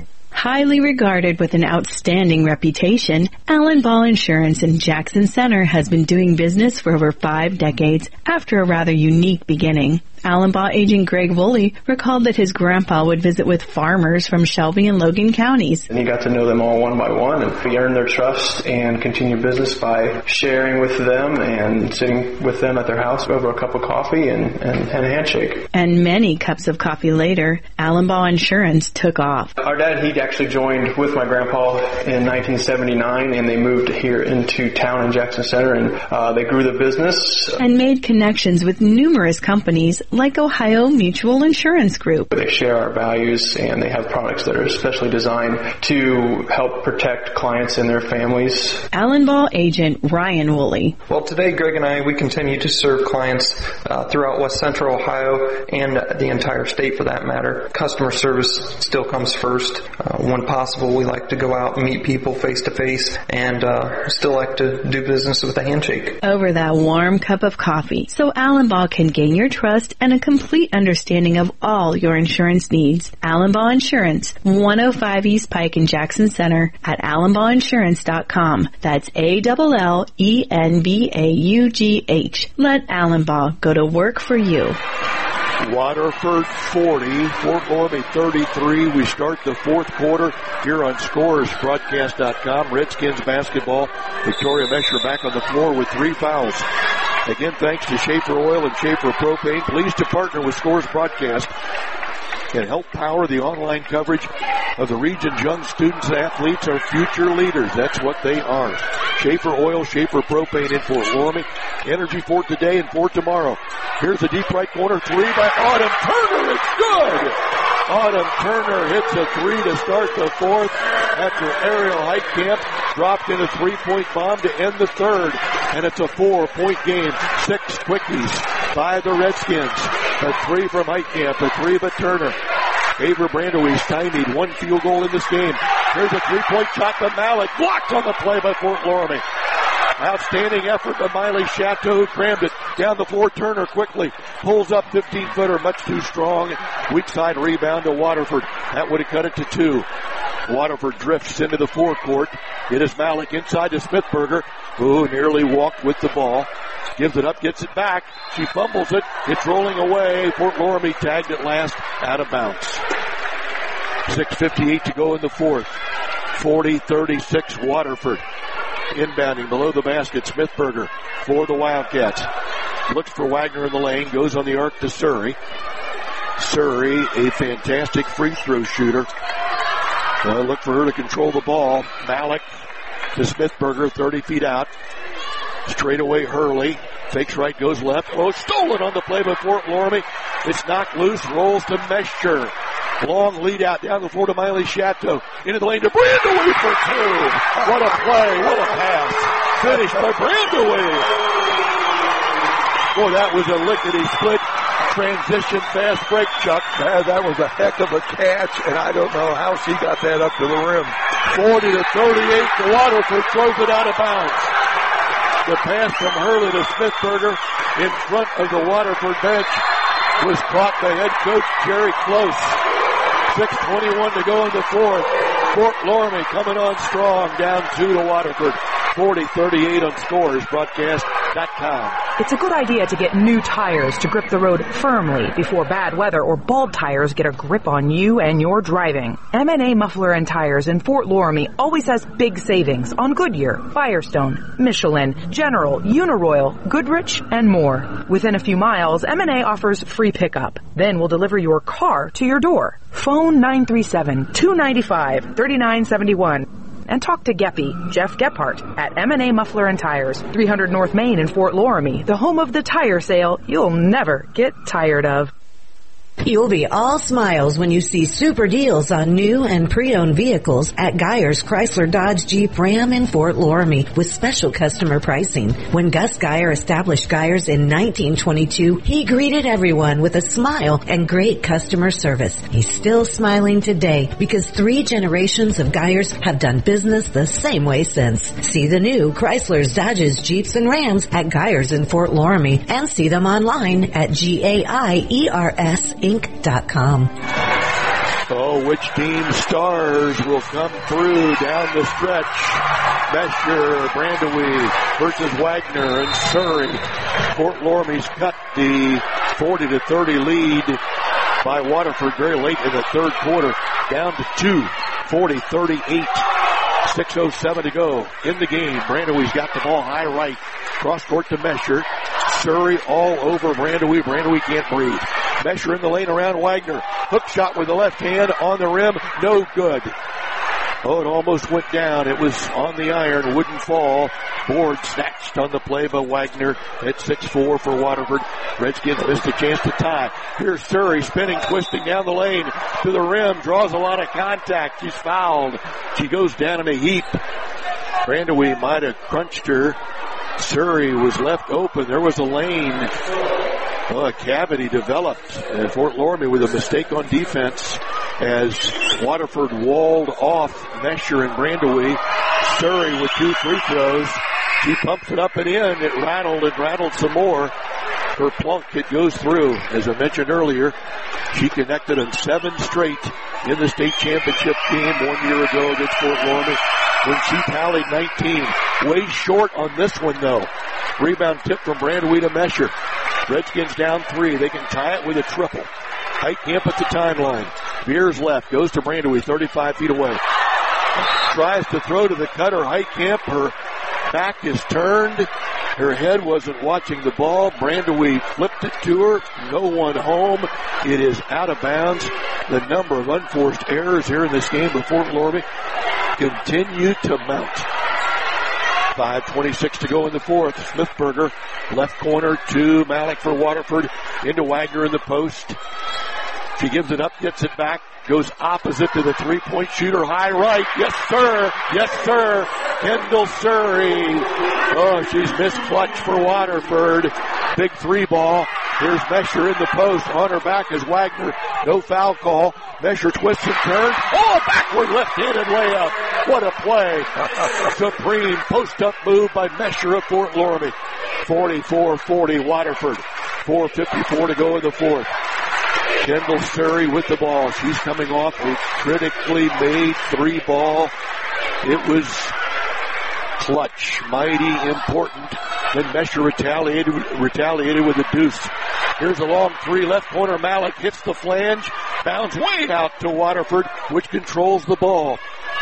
Highly regarded with an outstanding reputation, Allen Ball Insurance in Jackson Center has been doing business for over five decades after a rather unique beginning. Allen Ball agent Greg Woolley recalled that his grandpa would visit with farmers from Shelby and Logan counties. And he got to know them all one by one, and we earned their trust and continued business by sharing with them and sitting with them at their house over a cup of coffee and, and, and a handshake. And many cups of coffee later, Allen Ball Insurance took off. Our dad, he actually joined with my grandpa in nineteen seventy-nine, and they moved here into town in Jackson Center, and uh, they grew the business. And made connections with numerous companies like Ohio Mutual Insurance Group. They share our values, and they have products that are especially designed to help protect clients and their families. Allen Ball agent Ryan Woolley. Well, today Greg and I, we continue to serve clients uh, throughout West Central Ohio and the entire state for that matter. Customer service still comes first. Uh, when possible, we like to go out and meet people face to face, and uh, still like to do business with a handshake. Over that warm cup of coffee, so Allen Ball can gain your trust and a complete understanding of all your insurance needs. Allen Ball Insurance, one oh five East Pike in Jackson Center at Allen Ball Insurance dot com. That's A L L E N B A U G H. Let Allen Ball go to work for you. Waterford forty, Fort Loramie thirty-three. We start the fourth quarter here on Scores Broadcast dot com. Redskins basketball. Victoria Mesher back on the floor with three fouls. Again, thanks to Schaefer Oil and Schaefer Propane. Pleased to partner with Scores Broadcast. and help power the online coverage of the region's young students and athletes are future leaders. That's what they are. Schaefer Oil, Schaefer Propane in Fort Loramie. Energy for today and for tomorrow. Here's a deep right corner three by Autumn Turner. It's good! Autumn Turner hits a three to start the fourth after Ariel Heitkamp dropped in a three-point bomb to end the third. And it's a four-point game. Six quickies by the Redskins. A three from Heitkamp, a three by Turner. Ava Brandewee's stymied one field goal in this game. Here's a three-point shot to Malik. Blocked on the play by Fort Loramie. Outstanding effort by Miley Chateau, who crammed it down the floor. Turner quickly pulls up fifteen-footer, much too strong. Weak side rebound to Waterford. That would have cut it to two. Waterford drifts into the forecourt. It is Malik inside to Smithberger, who nearly walked with the ball. Gives it up, gets it back. She fumbles it. It's rolling away. Fort Loramie tagged it last, out of bounds. six fifty-eight to go in the fourth. forty thirty-six Waterford. Inbounding below the basket, Smithberger for the Wildcats. Looks for Wagner in the lane, goes on the arc to Surrey. Surrey, a fantastic free throw shooter. Uh, look for her to control the ball. Malik to Smithberger, thirty feet out. Straight away Hurley. Fakes right, goes left. Oh, stolen on the play by Fort Loramie. It's knocked loose, rolls to Mesher. Long lead out down the floor to Miley Chateau. Into the lane to Brandaway for two. What a play, what a pass. Finished by Brandaway. Boy, that was a lickety-split transition fast break, Chuck. Yeah, that was a heck of a catch, and I don't know how she got that up to the rim. forty to thirty-eight, the Waterford throws it out of bounds. The pass from Hurley to Smithberger in front of the Waterford bench was caught by head coach Jerry Close. six twenty-one to go in the fourth. Fort Loramie coming on strong, down two to Waterford. forty thirty-eight on scores broadcast dot com. It's a good idea to get new tires to grip the road firmly before bad weather or bald tires get a grip on you and your driving. M and A Muffler and Tires in Fort Loramie always has big savings on Goodyear, Firestone, Michelin, General, Uniroyal, Goodrich, and more. Within a few miles, M and A offers free pickup. Then we'll deliver your car to your door. Phone nine three seven, two nine five, three nine seven one. And talk to Geppy, Jeff Gephardt, at M and A Muffler and Tires, three hundred North Main in Fort Loramie, the home of the tire sale you'll never get tired of. You'll be all smiles when you see super deals on new and pre-owned vehicles at Geyer's Chrysler Dodge Jeep Ram in Fort Loramie with special customer pricing. When Gus Geyer established Geyer's in nineteen twenty-two, he greeted everyone with a smile and great customer service. He's still smiling today because three generations of Geyer's have done business the same way since. See the new Chrysler's, Dodges, Jeeps, and Rams at Geyer's in Fort Loramie and see them online at G A I E R S Inc dot com. Oh, which team stars will come through down the stretch? Mesher, Brandaway versus Wagner and Surrey. Fort Loramie's cut the forty to thirty lead by Waterford very late in the third quarter, down to two, forty thirty-eight. six oh seven to go in the game. Brandaway's got the ball high right. Cross court to Mesher. Surrey all over Brandaway. Brandaway can't breathe. Mesher in the lane around Wagner. Hook shot with the left hand on the rim. No good. Oh, it almost went down. It was on the iron. Wouldn't fall. Board snatched on the play by Wagner at six four for Waterford. Redskins missed a chance to tie. Here's Surrey spinning, twisting down the lane to the rim. Draws a lot of contact. She's fouled. She goes down in a heap. Brandaway might have crunched her. Surrey was left open. There was a lane. Oh, a cavity developed. And Fort Loramie with a mistake on defense as Waterford walled off Mesher and Brandaway. Surrey with two free throws. She pumps it up and in. It rattled and rattled some more. Her plunk, it goes through. As I mentioned earlier, she connected on seven straight in the state championship game one year ago against Fort Loramie when she tallied nineteen. Way short on this one, though. Rebound tip from Brandaway to Mesher. Redskins down three. They can tie it with a triple. Heitkamp at the timeline. Beers left. Goes to Brandaway, thirty-five feet away. Tries to throw to the cutter. Heitkamp. Her back is turned. Her head wasn't watching the ball. Brandewee flipped it to her. No one home. It is out of bounds. The number of unforced errors here in this game before Loramie continue to mount. five twenty-six to go in the fourth. Smithberger, left corner to Malik for Waterford. Into Wagner in the post. She gives it up, gets it back, goes opposite to the three-point shooter, high right. Yes, sir. Yes, sir. Kendall Surrey. Oh, she's missed clutch for Waterford. Big three ball. Here's Mesher in the post. On her back is Wagner. No foul call. Mesher twists and turns. Oh, backward left-handed layup. What a play. Supreme post-up move by Mesher of Fort Loramie. forty-four forty Waterford. four fifty-four to go in the fourth. Kendall Surrey with the ball. She's coming off a critically made three ball. It was clutch, mighty important. Then Mesher retaliated, retaliated with a deuce. Here's a long three, left corner. Malik hits the flange, bounds way out to Waterford, which controls the ball.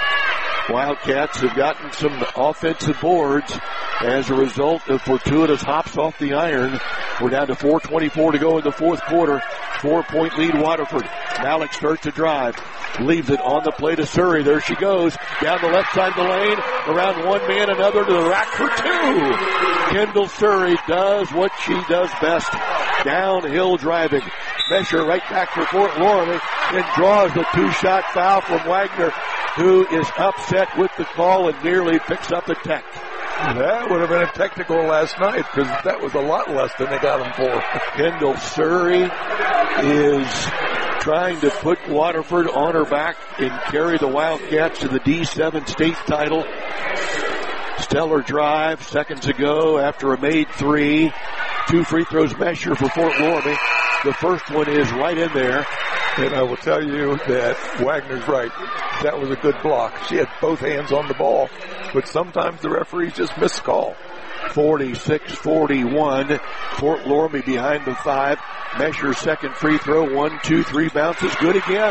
Wildcats have gotten some offensive boards as a result of fortuitous hops off the iron. We're down to four twenty-four to go in the fourth quarter. Four-point lead, Waterford. Malik starts to drive. Leaves it on the play to Surrey. There she goes. Down the left side of the lane. Around one man, another to the rack for two. Kendall Surrey does what she does best. Downhill driving. Mesher right back for Fort Loramie and draws the two-shot foul from Wagner, who is upset with the call and nearly picks up a tech. That would have been a technical last night because that was a lot less than they got him for. Kendall Surrey is trying to put Waterford on her back and carry the Wildcats to the D seven state title. Stellar drive seconds ago after a made three. Two free throws Mesher for Fort Loramie. The first one is right in there. And I will tell you that Wagner's right. That was a good block. She had both hands on the ball. But sometimes the referees just miss call. forty-six forty-one. Fort Loramie behind the five. Mesher's second free throw. One, two, three bounces. Good again.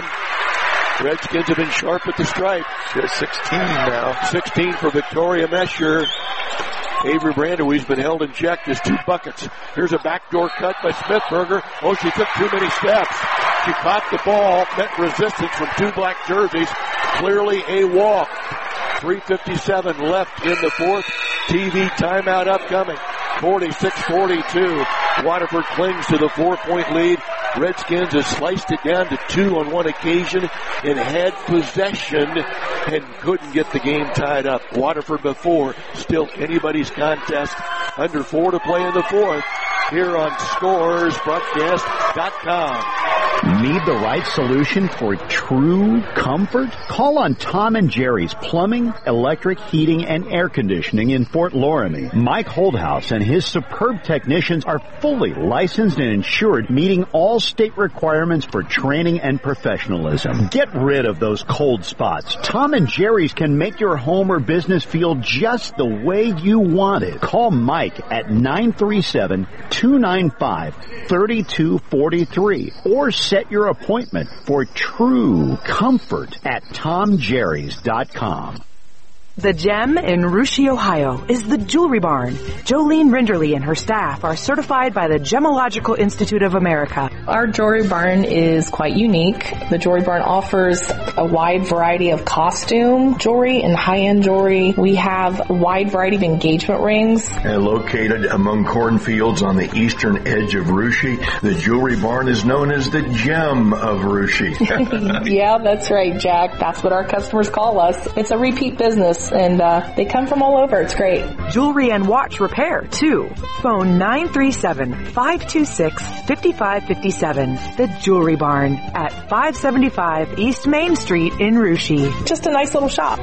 Redskins have been sharp at the stripe. She has sixteen now. sixteen for Victoria Mesher. Avery Brandewee's been held in check. There's two buckets. Here's a backdoor cut by Smithberger. Oh, she took too many steps. She caught the ball, met resistance from two black jerseys. Clearly a walk. three fifty-seven left in the fourth. T V timeout upcoming. forty-six forty-two. Waterford clings to the four-point lead. Redskins has sliced it down to two on one occasion and had possession and couldn't get the game tied up. Waterford before, still anybody's contest. Under four to play in the fourth here on Scores Broadcast dot com. Need the right solution for true comfort? Call on Tom and Jerry's Plumbing, Electric, Heating, and Air Conditioning in Fort Loramie. Mike Holdhouse and his superb technicians are fully licensed and insured, meeting all state requirements for training and professionalism. Get rid of those cold spots. Tom and Jerry's can make your home or business feel just the way you want it. Call Mike at nine three seven, two nine five, three two four three or set your appointment for true comfort at tom jerrys dot com. The Gem in Russia, Ohio is the Jewelry Barn. Jolene Rinderly and her staff are certified by the Gemological Institute of America. Our Jewelry Barn is quite unique. The Jewelry Barn offers a wide variety of costume jewelry and high-end jewelry. We have a wide variety of engagement rings. And located among cornfields on the eastern edge of Russia, the Jewelry Barn is known as the Gem of Russia. Yeah, that's right, Jack. That's what our customers call us. It's a repeat business. And uh, they come from all over. It's great. Jewelry and watch repair, too. Phone nine three seven, five two six, five five five seven. The Jewelry Barn at five seventy-five East Main Street in Russia. Just a nice little shop.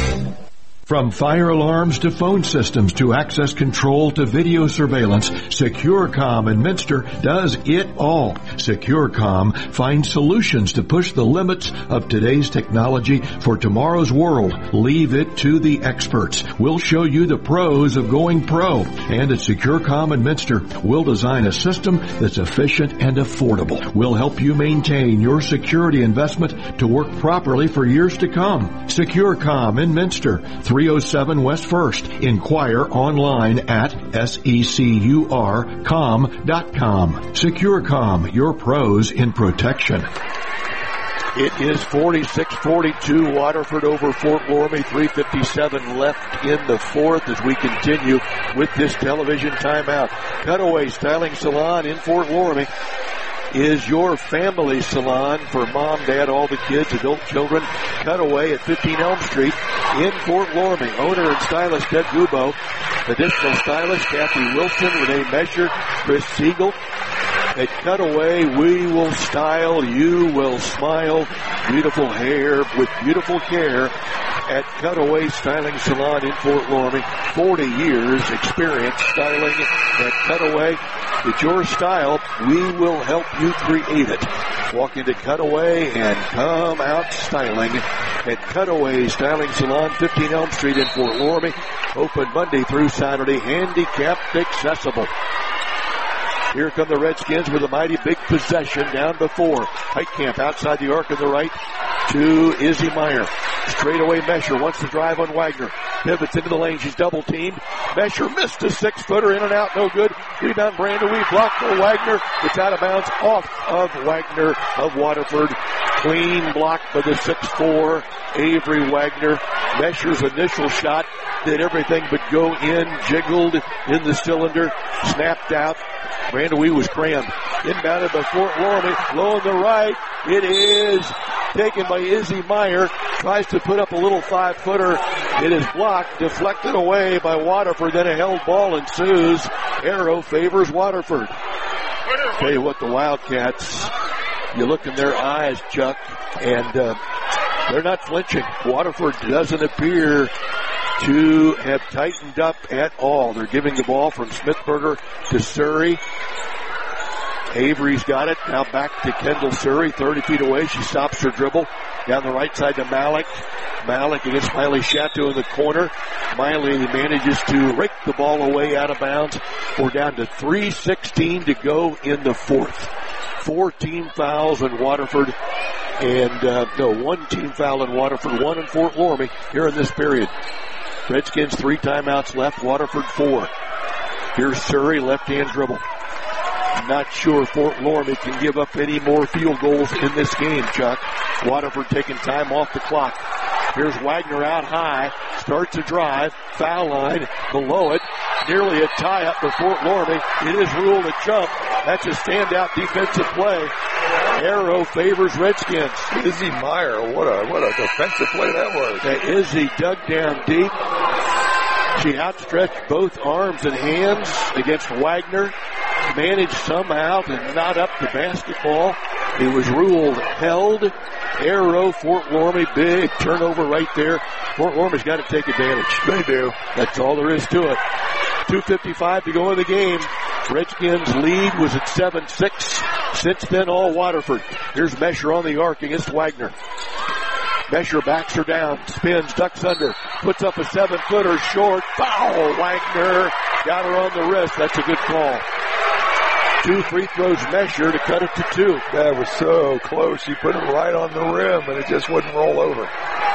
From fire alarms to phone systems to access control to video surveillance, SecureCom in Minster does it all. SecureCom finds solutions to push the limits of today's technology for tomorrow's world. Leave it to the experts. We'll show you the pros of going pro. And at SecureCom in Minster, we'll design a system that's efficient and affordable. We'll help you maintain your security investment to work properly for years to come. SecureCom in Minster, three three oh seven West First. Inquire online at secur com dot com. SecureCom, your pros in protection. It is forty-six forty-two, Waterford over Fort Loramie, three fifty-seven left in the fourth as we continue with this television timeout. Cutaway Styling Salon in Fort Loramie is your family salon for mom, dad, all the kids, adult children. Cutaway at fifteen Elm Street in Fort Loramie. Owner and stylist Ted Gubo. Additional stylist Kathy Wilson, Renee Mesher, Chris Siegel. At Cutaway, we will style, you will smile. Beautiful hair with beautiful care at Cutaway Styling Salon in Fort Loramie. forty years experience styling at Cutaway. It's your style. We will help you create it. Walk into Cutaway and come out styling at Cutaway Styling Salon, fifteen Elm Street in Fort Loramie. Open Monday through Saturday, handicapped accessible. Here come the Redskins with a mighty big possession down to four. Heitkamp outside the arc on the right to Izzy Meyer. Straightaway Mesher wants to drive on Wagner. Pivots into the lane. She's double teamed. Mesher missed a six footer in and out. No good. Rebound Brandon Wee blocked for Wagner. It's out of bounds off of Wagner of Waterford. Clean block by the six four Avery Wagner. Mesher's initial shot did everything but go in. Jiggled in the cylinder. Snapped out. Brandon Wee was crammed. Inbounded by Fort Loramie. Low on the right. It is taken by Izzy Meyer. Tries to put up a little five-footer. It is blocked. Deflected away by Waterford. Then a held ball ensues. Arrow favors Waterford. Tell you what, the Wildcats, you look in their eyes, Chuck, and uh, they're not flinching. Waterford doesn't appear to have tightened up at all. They're giving the ball from Smithburger to Surrey. Avery's got it. Now back to Kendall Surrey, thirty feet away. She stops her dribble. Down the right side to Malik. Malik against Miley Chateau in the corner. Miley manages to rake the ball away out of bounds. We're down to three sixteen to go in the fourth. Four team fouls in Waterford. And, uh, no, one team foul in Waterford, one in Fort Loramie here in this period. Redskins three timeouts left, Waterford four. Here's Surrey, left-hand dribble. Not sure Fort Loramie can give up any more field goals in this game, Chuck. Waterford taking time off the clock. Here's Wagner out high, starts a drive, foul line, below it, nearly a tie-up for Fort Loramie. It is ruled a jump. That's a standout defensive play. Arrow favors Redskins. Izzy Meyer, what a what a defensive play that was. Now, Izzy dug down deep. She outstretched both arms and hands against Wagner. Managed somehow to knot up the basketball. It was ruled held. Arrow, Fort Loramie, big turnover right there. Fort Loramie's got to take advantage. They do. That's all there is to it. two fifty-five to go in the game. Redskins lead was at seven six. Since then, all Waterford. Here's Mesher on the arc against Wagner. Mesher backs her down, spins, ducks under, puts up a seven-footer short. Foul! Wagner got her on the wrist. That's a good call. Two free throws Mesher to cut it to two. That was so close. She put it right on the rim, and it just wouldn't roll over.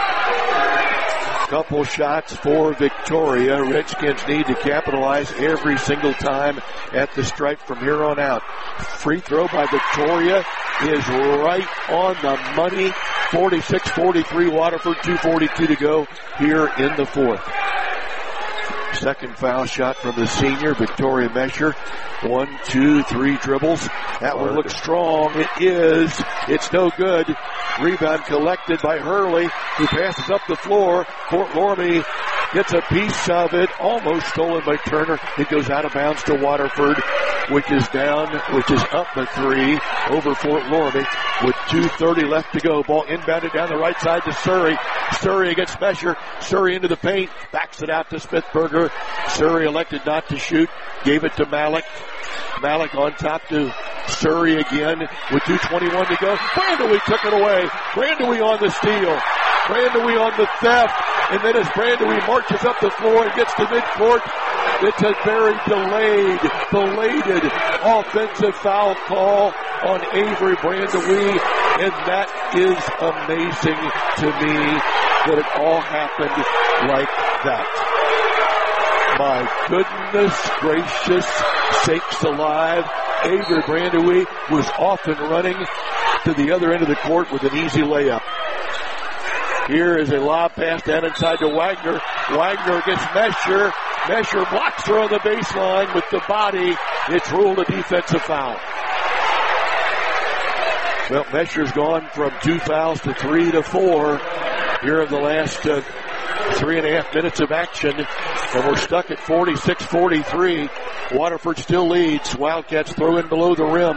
Couple shots for Victoria. Redskins need to capitalize every single time at the stripe from here on out. Free throw by Victoria is right on the money. forty-six forty-three Waterford, two forty-two to go here in the fourth. Second foul shot from the senior, Victoria Mesher. One, two, three dribbles. That one looks strong. It is. It's no good. Rebound collected by Hurley, who passes up the floor. Fort Loramie gets a piece of it, almost stolen by Turner. It goes out of bounds to Waterford, which is down, which is up by three over Fort Loramie with two thirty left to go. Ball inbounded down the right side to Surrey. Surrey against Mesher. Surrey into the paint. Backs it out to Smithburger. Surrey elected not to shoot. Gave it to Malik. Malik on top to Surrey again with two twenty-one to go. Brandewee took it away. Brandewee on the steal. Brandewee on the theft. And then as Brandewee marches up the floor and gets to midcourt, it's a very delayed, belated offensive foul call on Avery Brandewee. And that is amazing to me. that it all happened like that. My goodness gracious sakes alive. Avery Brandewie was off and running to the other end of the court with an easy layup. Here is a lob pass down inside to Wagner. Wagner against Mesher. Mesher blocks her on the baseline with the body. It's ruled a defensive foul. Well, Mesher's gone from two fouls to three to four here in the last uh, three and a half minutes of action. And we're stuck at forty-six forty-three. Waterford still leads. Wildcats throw in below the rim.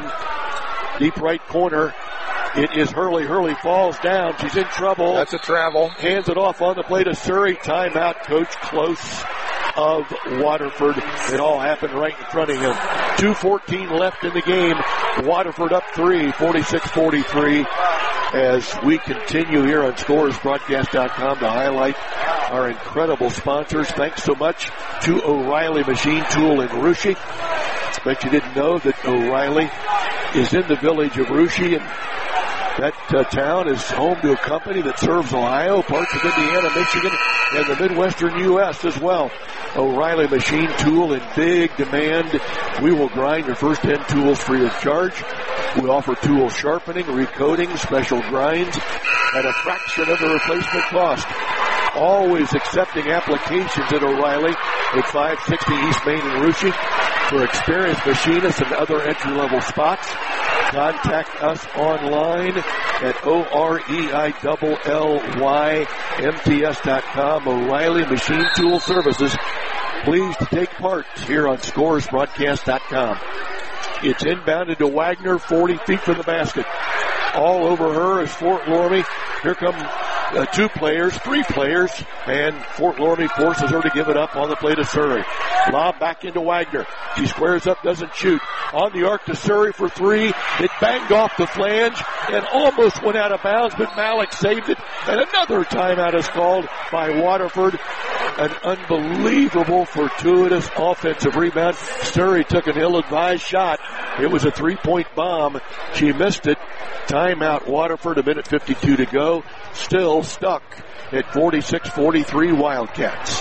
Deep right corner. It is Hurley. Hurley falls down. She's in trouble. That's a travel. Hands it off on the play to Surrey. Timeout, Coach Close of Waterford. It all happened right in front of him. two fourteen left in the game. Waterford up three, forty-six forty-three. As we continue here on Scores Broadcast dot com to highlight our incredible sponsors. Thanks so much to O'Reilly Machine Tool in Russia. Bet you didn't know that O'Reilly is in the village of Russia, and that uh, town is home to a company that serves Ohio, parts of Indiana, Michigan, and the Midwestern U S as well. O'Reilly Machine Tool in big demand. We will grind your first ten tools free of charge. We offer tool sharpening, recoating, special grinds at a fraction of the replacement cost. Always accepting applications at O'Reilly at five sixty East Main in Russia. For experienced machinists and other entry-level spots, contact us online at O R E I L L Y M T S dot com. O'Reilly Machine Tool Services. Pleased to take part here on Scores Broadcast dot com. It's inbounded to Wagner, forty feet from the basket. All over her is Fort Loramie. Here come uh, two players, three players, and Fort Loramie forces her to give it up on the play to Surrey. Lob back into Wagner. She squares up, doesn't shoot. On the arc to Surrey for three. It banged off the flange and almost went out of bounds, but Malik saved it. And another timeout is called by Waterford. An unbelievable, fortuitous offensive rebound. Surrey took an ill-advised shot. It was a three-point bomb. She missed it. Timeout Waterford, a minute fifty-two to go. Still stuck at forty-six forty-three Wildcats.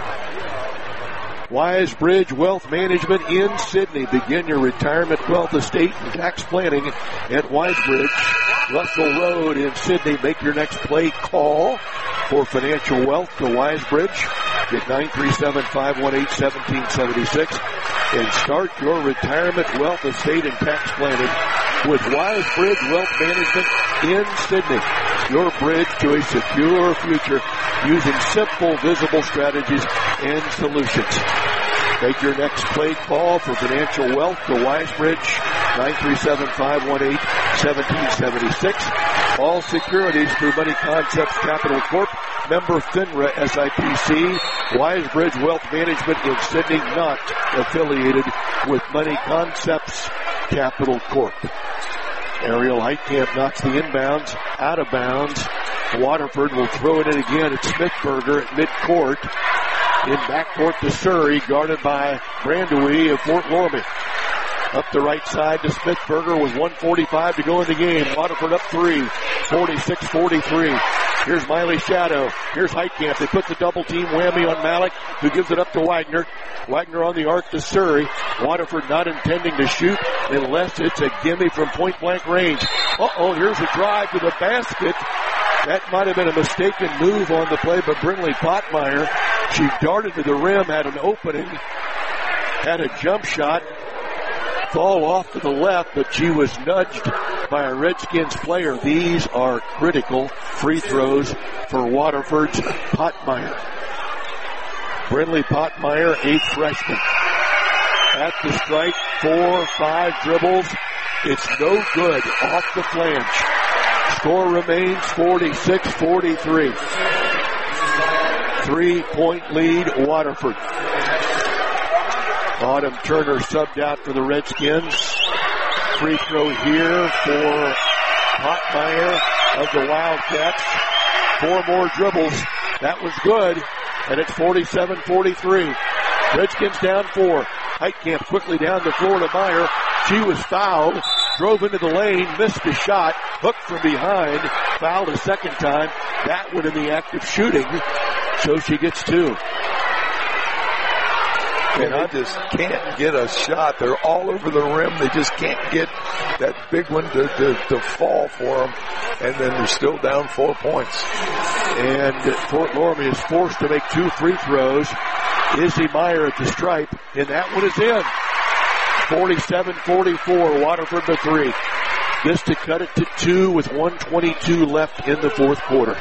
Wisebridge Wealth Management in Sydney. Begin your retirement, wealth, estate, and tax planning at Wisebridge. Russell Road in Sydney. Make your next play call for financial wealth to Wisebridge. Get nine three seven, five one eight, one seven seven six and start your retirement, wealth, estate, and tax planning with Wisebridge Wealth Management in Sydney. Your bridge to a secure future using simple, visible strategies and solutions. Make your next play call for financial wealth to Wisebridge, nine three seven, five one eight, one seven seven six. All securities through Money Concepts Capital Corp, member FINRA S I P C. Wisebridge Wealth Management in Sydney, not affiliated with Money Concepts Capital Corp. Ariel Heitkamp knocks the inbounds out of bounds. Waterford will throw it in again at Smithberger at midcourt. In backcourt to Surrey, guarded by Brandewie of Fort Loramie. Up the right side to Smithberger with one forty-five to go in the game. Waterford up three, forty-six forty-three. Here's Miley Shadow. Here's Heitkamp. They put the double team whammy on Malik, who gives it up to Wagner. Wagner on the arc to Surrey. Waterford not intending to shoot unless it's a gimme from point blank range. Uh-oh, here's a drive to the basket. That might have been a mistaken move on the play by Brinley Potmeyer. She darted to the rim, had an opening, had a jump shot, fall off to the left, but she was nudged by a Redskins player. These are critical free throws for Waterford's Potmeyer. Brinley Potmeyer, eighth freshman. At the strike, four, five dribbles. It's no good off the flange. Score remains forty-six forty-three. Three-point lead, Waterford. Autumn Turner subbed out for the Redskins. Free throw here for Potmeyer of the Wildcats. Four more dribbles. That was good. And it's forty-seven forty-three. Redskins down four. Heitkamp quickly down the floor to Meyer. She was fouled. drove into the lane, missed the shot, hooked from behind, fouled a second time. That one in the act of shooting, so she gets two. And I just can't get a shot. They're all over the rim. They just can't get that big one to, to, to fall for them. And then they're still down four points. And Fort Loramie is forced to make two free throws. Izzy Meyer at the stripe, and that one is in. forty-seven forty-four, Waterford to three. This to cut it to two with one twenty-two left in the fourth quarter.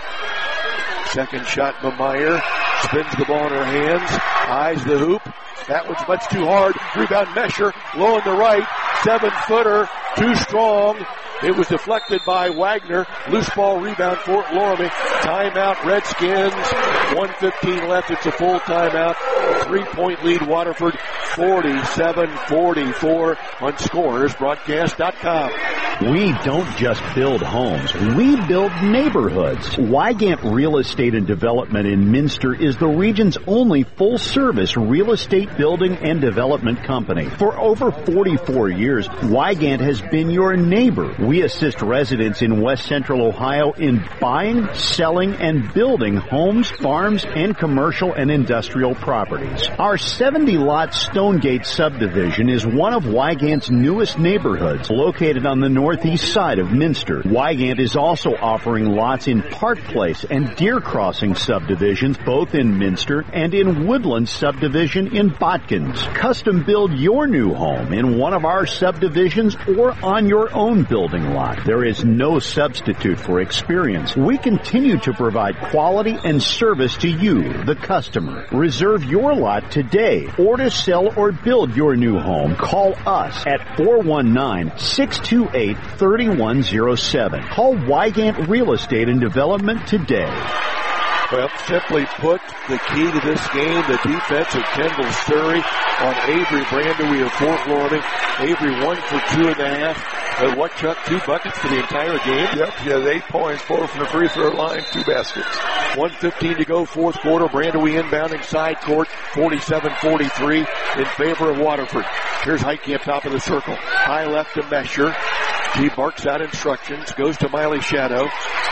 Second shot by Meyer. Spins the ball in her hands. Eyes the hoop. That one's much too hard. Rebound Mesher. Low on the right. Seven footer. Too strong. It was deflected by Wagner. Loose ball rebound, Fort Loramie. Timeout, Redskins. one fifteen left. It's a full timeout. Three-point lead, Waterford. forty-seven forty-four on Scores Broadcast dot com. We don't just build homes. We build neighborhoods. Wygant Real Estate and Development in Minster is the region's only full-service real estate building and development company. For over forty-four years, Wygant has been your neighbor. We assist residents in West Central Ohio in buying, selling, and building homes, farms, and commercial and industrial properties. Our seventy-lot Stonegate subdivision is one of Wygant's newest neighborhoods, located on the northeast side of Minster. Wygant is also offering lots in Park Place and Deer Crossing subdivisions, both in Minster, and in Woodland subdivision in Botkins. Custom build your new home in one of our subdivisions or on your own building lot. There is no substitute for experience. We continue to provide quality and service to you, the customer. Reserve your lot today, or to sell or build your new home, call us at four one nine, six two eight, three one zero seven. Call Wygant Real Estate and Development today. Well, simply put, the key to this game, the defense of Kendall Surrey on Avery Brandewie of Fort Loramie. Avery one for two and a half. Uh, what, Chuck? Two buckets for the entire game? Yep, he has eight points, four from the free throw line, two baskets. one fifteen to go, fourth quarter. Brandewie inbounding side court, forty-seven forty-three in favor of Waterford. Here's Heitkamp, top of the circle. High left to Mesher. She barks out instructions, goes to Miley Shadow.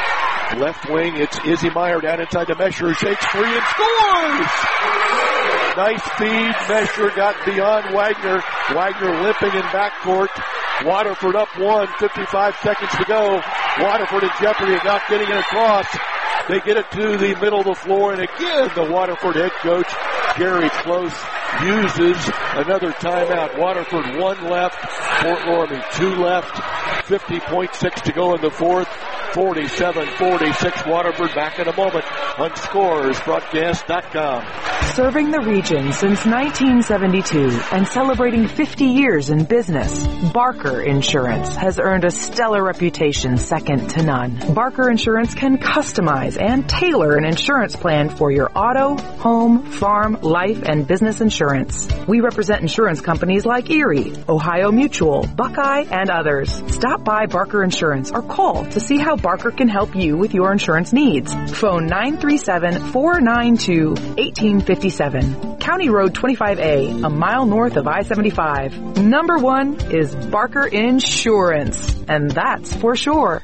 Left wing, it's Izzy Meyer down inside the Mesher, who shakes free and scores! Nice feed. Mesher got beyond Wagner. Wagner limping in backcourt. Waterford up one, fifty-five seconds to go. Waterford in jeopardy of not getting it across. They get it to the middle of the floor, and again, the Waterford head coach, Gary Close, uses another timeout. Waterford one left, Fort Loramie two left, fifty point six to go in the fourth. forty-seven forty-six Waterford. Back in a moment on Scores Broadcast dot com. Serving the region since nineteen seventy-two and celebrating fifty years in business, Barker Insurance has earned a stellar reputation second to none. Barker Insurance can customize and tailor an insurance plan for your auto, home, farm, life, and business insurance. We represent insurance companies like Erie, Ohio Mutual, Buckeye, and others. Stop by Barker Insurance or call to see how Barker can help you with your insurance needs. Phone nine three seven, four nine two, one eight five seven. County Road twenty-five A, a mile north of I seventy-five. Number one is Barker Insurance, and that's for sure.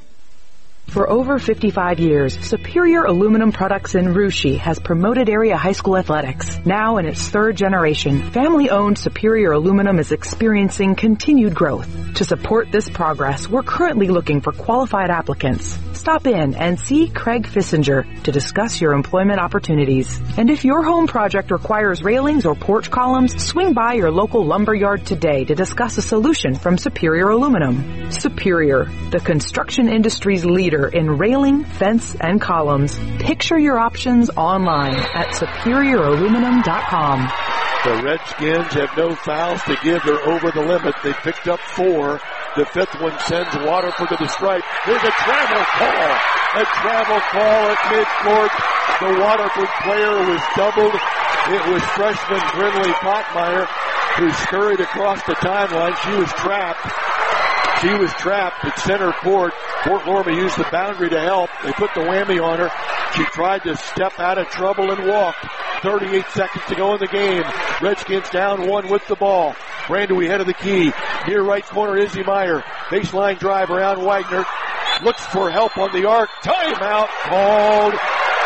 For over fifty-five years, Superior Aluminum Products in Russia has promoted area high school athletics. Now in its third generation, family-owned Superior Aluminum is experiencing continued growth. To support this progress, we're currently looking for qualified applicants. Stop in and see Craig Fissinger to discuss your employment opportunities. And if your home project requires railings or porch columns, swing by your local lumber yard today to discuss a solution from Superior Aluminum. Superior, the construction industry's leader in railing, fence, and columns. Picture your options online at superior aluminum dot com. The Redskins have no fouls to give. They're over the limit. They picked up four. The fifth one sends Waterford to the stripe. There's a travel call. A travel call at midcourt. The Waterford player was doubled. It was freshman Brinley Potmeyer who scurried across the timeline. She was trapped. She was trapped at center court. Fort Loramie used the boundary to help. They put the whammy on her. She tried to step out of trouble and walk. thirty-eight seconds to go in the game. Redskins down one with the ball. Brandewee head of the key. Near right corner, Izzy Meyer. Baseline drive around Wagner. Looks for help on the arc. Timeout called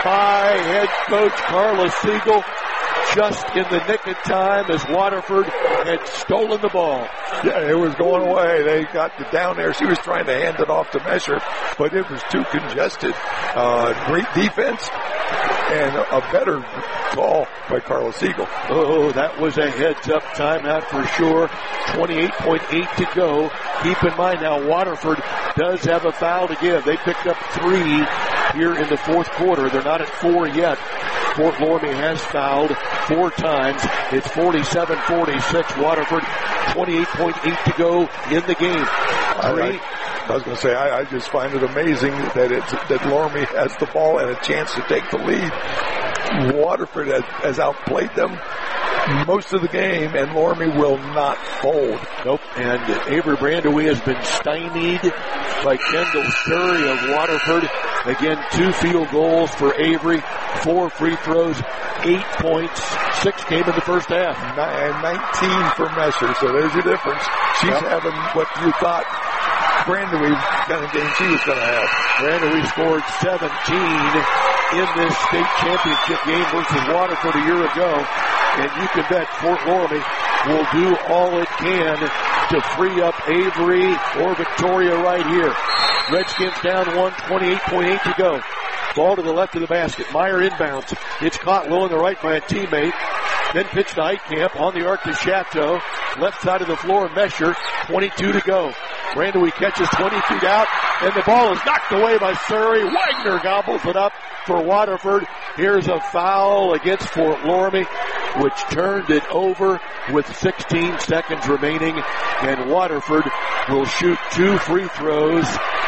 by head coach Carla Siegel. Just in the nick of time as Waterford had stolen the ball. Yeah, it was going away. They got it down there. She was trying to hand it off to Mesher, but it was too congested. Uh, great defense and a better call by Carla Siegel. Oh, that was a heads-up timeout for sure. twenty-eight point eight to go. Keep in mind now Waterford does have a foul to give. They picked up three here in the fourth quarter. They're not at four yet. Fort Loramie has fouled four times. It's forty-seven forty-six. Waterford, twenty-eight point eight to go in the game. Three. I, I was going to say, I, I just find it amazing that it's, that Loramie has the ball and a chance to take the lead. Waterford has, has outplayed them most of the game, and Loramie will not fold. Nope. And Avery Brandewee has been stymied by Kendall Surrey of Waterford. Again, two field goals for Avery, four free throws, eight points, six came in the first half. And nineteen for Mesher, so there's your difference. She's yep. having what you thought Brandewee kind of game she was going to have. Brandewee scored seventeen in this state championship game versus Waterford a year ago. And you can bet Fort Loramie will do all it can to free up Avery or Victoria right here. Redskins down one, twenty-eight point eight to go. Ball to the left of the basket. Meyer inbounds. It's caught low on the right by a teammate. Then pitch to Heitkamp on the arc to Chateau. Left side of the floor, Mesher. twenty-two to go. Brandewee catches twenty feet out, and the ball is knocked away by Surrey. Wagner gobbles it up for Waterford. Here's a foul against Fort Loramie, which turned it over with sixteen seconds remaining, and Waterford will shoot two free throws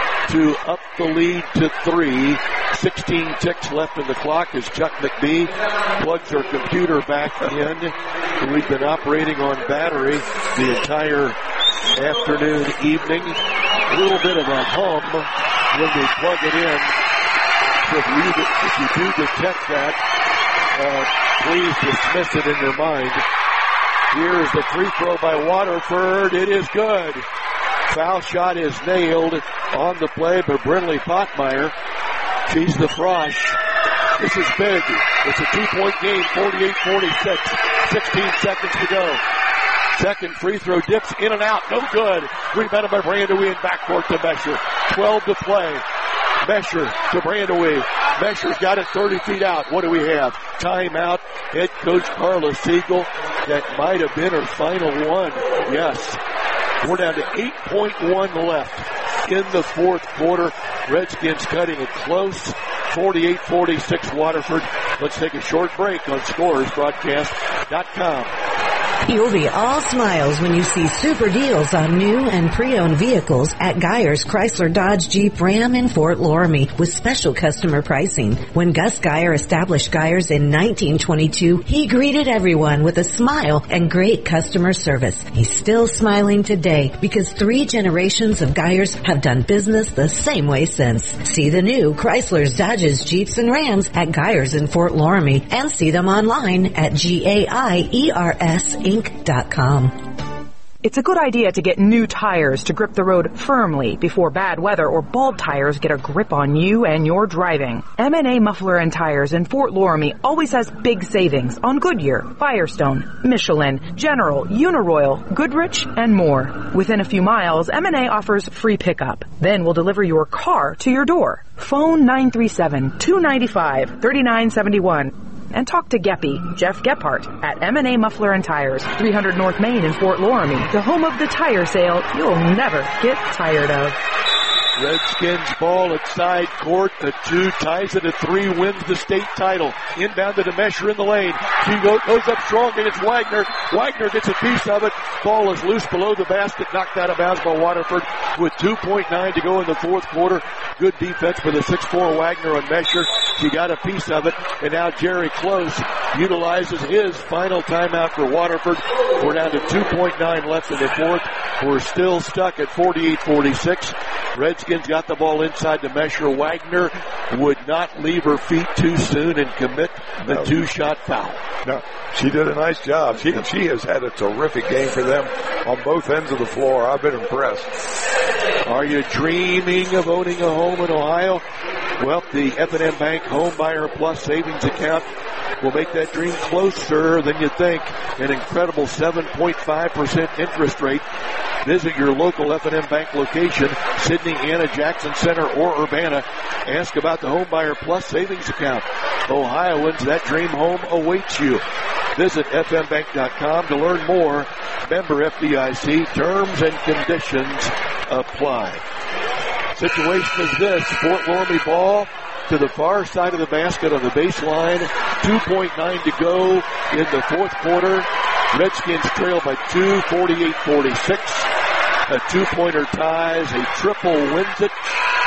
to up the lead to three. sixteen ticks left in the clock as Chuck McBee plugs her computer back in. We've been operating on battery the entire afternoon, evening. A little bit of a hum when we plug it in. So if you, if you do detect that, uh, please dismiss it in your mind. Here's the free throw by Waterford. It is good. Foul shot is nailed on the play by Brinley Pottmeyer. She's the frosh. This is big. It's a two-point game, forty-eight forty-six. sixteen seconds to go. Second free throw dips in and out. No good. Rebounded by Brandewee in backcourt to Mesher. twelve to play. Mesher to Brandewee. Mesher's got it thirty feet out. What do we have? Timeout. Head coach Carla Siegel. That might have been her final one. Yes. We're down to eight point one left in the fourth quarter. Redskins cutting it close. forty-eight forty-six Waterford. Let's take a short break on Scores Broadcast dot com. You'll be all smiles when you see super deals on new and pre-owned vehicles at Geyer's Chrysler Dodge Jeep Ram in Fort Loramie with special customer pricing. When Gus Geyer established Geyer's in nineteen twenty-two, he greeted everyone with a smile and great customer service. He's still smiling today because three generations of Geyers have done business the same way since. See the new Chrysler's, Dodges, Jeeps, and Rams at Geyer's in Fort Loramie and see them online at G A I E R S Inc dot com. It's a good idea to get new tires to grip the road firmly before bad weather or bald tires get a grip on you and your driving. M and A Muffler and Tires in Fort Loramie always has big savings on Goodyear, Firestone, Michelin, General, Uniroyal, Goodrich, and more. Within a few miles, M and A offers free pickup. Then we'll deliver your car to your door. Phone nine three seven, two nine five, three nine seven one. And talk to Geppy, Jeff Gephardt, at M and A Muffler and Tires, three hundred North Main in Fort Loramie, the home of the tire sale you'll never get tired of. Redskins ball at side court. A two ties it at three, wins the state title. Inbound to Demesher in the lane. She goes, goes up strong and it's Wagner. Wagner gets a piece of it. Ball is loose below the basket, knocked out of bounds by Waterford with two point nine to go in the fourth quarter. Good defense for the six four Wagner on Mesher. She got a piece of it, and now Jerry Close utilizes his final timeout for Waterford. We're down to two point nine left in the fourth. We're still stuck at forty-eight forty-six. Redskins got the ball inside to Mesher. Wagner would not leave her feet too soon and commit the no. two-shot foul. No, she did a nice job. She, she has had a terrific game for them on both ends of the floor. I've been impressed. Are you dreaming of owning a home in Ohio? Well, the F and M Bank Home Buyer Plus savings account will make that dream closer than you think. An incredible seven point five percent interest rate. Visit your local F and M Bank location, Sidney, Anna, Jackson Center, or Urbana. Ask about the Home Buyer Plus savings account. Ohioans, that dream home awaits you. Visit F M bank dot com to learn more. Member F D I C. Terms and conditions apply. Situation is this. Fort Loramie ball to the far side of the basket on the baseline. two point nine to go in the fourth quarter. Redskins trail by two, forty-eight forty-six. A two-pointer ties. A triple wins it.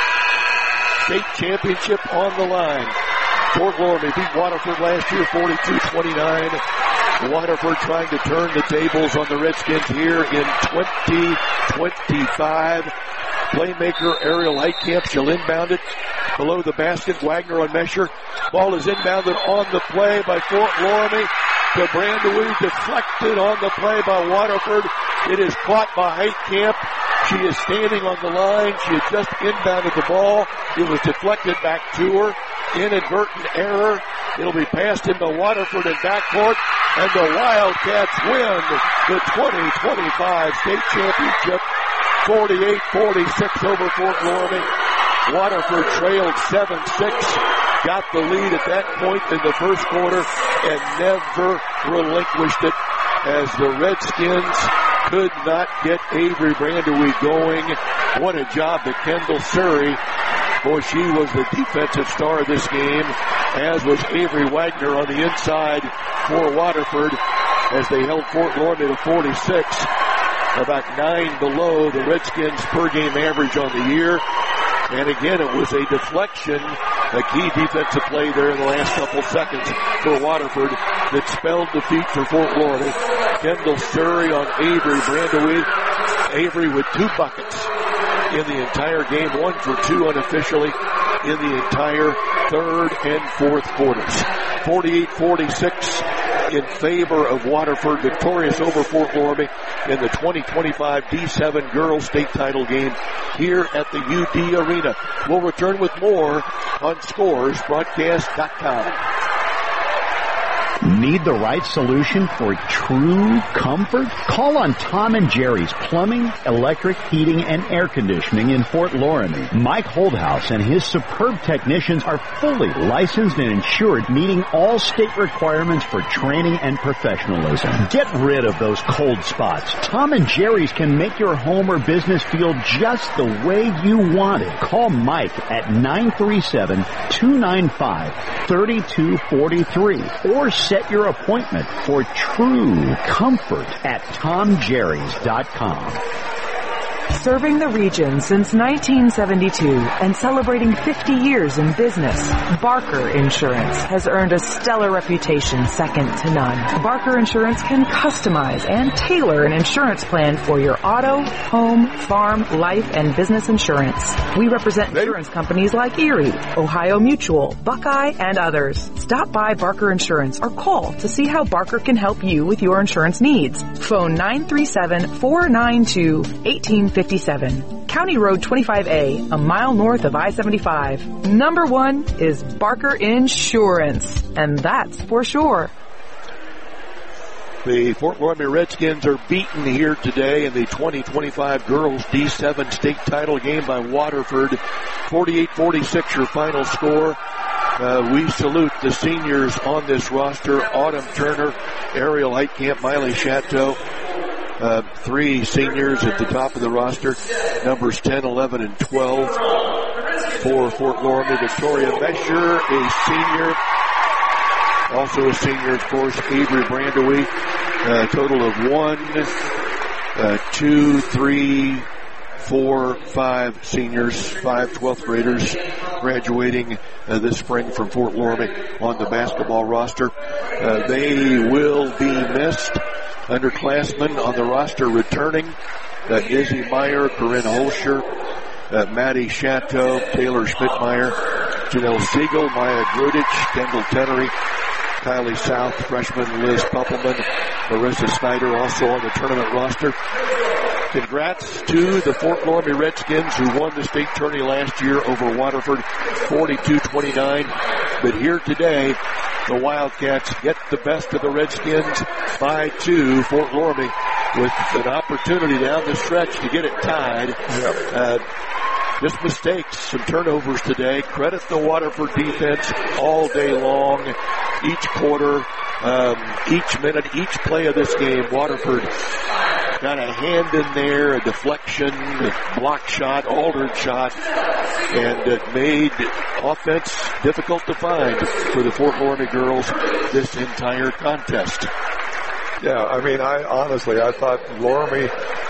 State championship on the line. Fort Loramie beat Waterford last year, forty-two twenty-nine. Waterford trying to turn the tables on the Redskins here in twenty twenty-five. Playmaker Ariel Heitkamp, she'll inbound it below the basket. Wagner on Mesher. Ball is inbounded on the play by Fort Loramie to Brandewie. Deflected on the play by Waterford. It is caught by Heitkamp. She is standing on the line. She had just inbounded the ball. It was deflected back to her. Inadvertent error. It'll be passed into Waterford in backcourt. And the Wildcats win the twenty twenty-five state championship. forty-eight forty-six over Fort Loramie. Waterford trailed seven six. Got the lead at that point in the first quarter and never relinquished it as the Redskins could not get Avery Brandewie going. What a job to Kendall Surrey. Boy, she was the defensive star of this game, as was Avery Wagner on the inside for Waterford as they held Fort Loramie to forty-six. About nine below the Redskins' per-game average on the year. And again, it was a deflection, a key defensive play there in the last couple seconds for Waterford that spelled defeat for Fort Loramie. Kendall Surrey on Avery Brandewie. Avery with two buckets in the entire game, one for two unofficially in the entire third and fourth quarters. forty-eight forty-six in favor of Waterford, victorious over Fort Loramie in the twenty twenty-five D seven Girls State Title game here at the U D Arena. We'll return with more on Scores Broadcast dot com. Need the right solution for true comfort? Call on Tom and Jerry's Plumbing, Electric, Heating, and Air Conditioning in Fort Loramie. Mike Holdhouse and his superb technicians are fully licensed and insured, meeting all state requirements for training and professionalism. Get rid of those cold spots. Tom and Jerry's can make your home or business feel just the way you want it. Call Mike at nine three seven, two nine five, three two four three or set your appointment for true comfort at tom jerrys dot com. Serving the region since nineteen seventy-two and celebrating fifty years in business, Barker Insurance has earned a stellar reputation second to none. Barker Insurance can customize and tailor an insurance plan for your auto, home, farm, life, and business insurance. We represent insurance companies like Erie, Ohio Mutual, Buckeye, and others. Stop by Barker Insurance or call to see how Barker can help you with your insurance needs. Phone nine three seven, four nine two, one eight five seven. County Road twenty-five A, a mile north of I seventy-five. Number one is Barker Insurance, and that's for sure. The Fort Loramie Redskins are beaten here today in the twenty twenty-five Girls D seven State Title game by Waterford. forty-eight forty-six your final score. Uh, we salute the seniors on this roster: Autumn Turner, Ariel Heitkamp, Miley Chateau, Uh, three seniors at the top of the roster, numbers ten, eleven, and twelve for Fort Loramie. Victoria Mesher, a senior. Also a senior, of course, Avery Brandewy. A total of one, uh, two, three, four, five seniors, five twelfth graders graduating uh, this spring from Fort Loramie on the basketball roster. Uh, they will be missed. Underclassmen on the roster returning, uh, Izzy Meyer, Corinne Holscher, uh, Maddie Chateau, Taylor Schmidtmeyer, Janelle Siegel, Maya Grudich, Kendall Tenery, Kylie South, freshman Liz Puppelman, Marissa Snyder also on the tournament roster. Congrats to the Fort Loramie Redskins who won the state tourney last year over Waterford forty-two twenty-nine. But here today, the Wildcats get the best of the Redskins by two. Fort Loramie with an opportunity down the stretch to get it tied. Yep. Uh, just mistakes, some turnovers today. Credit the Waterford defense all day long, each quarter, um, each minute, each play of this game. Waterford got a hand in there, a deflection, a block shot, altered shot, and it made offense difficult to find for the Fort Loramie girls this entire contest. Yeah, I mean, I honestly, I thought Loramie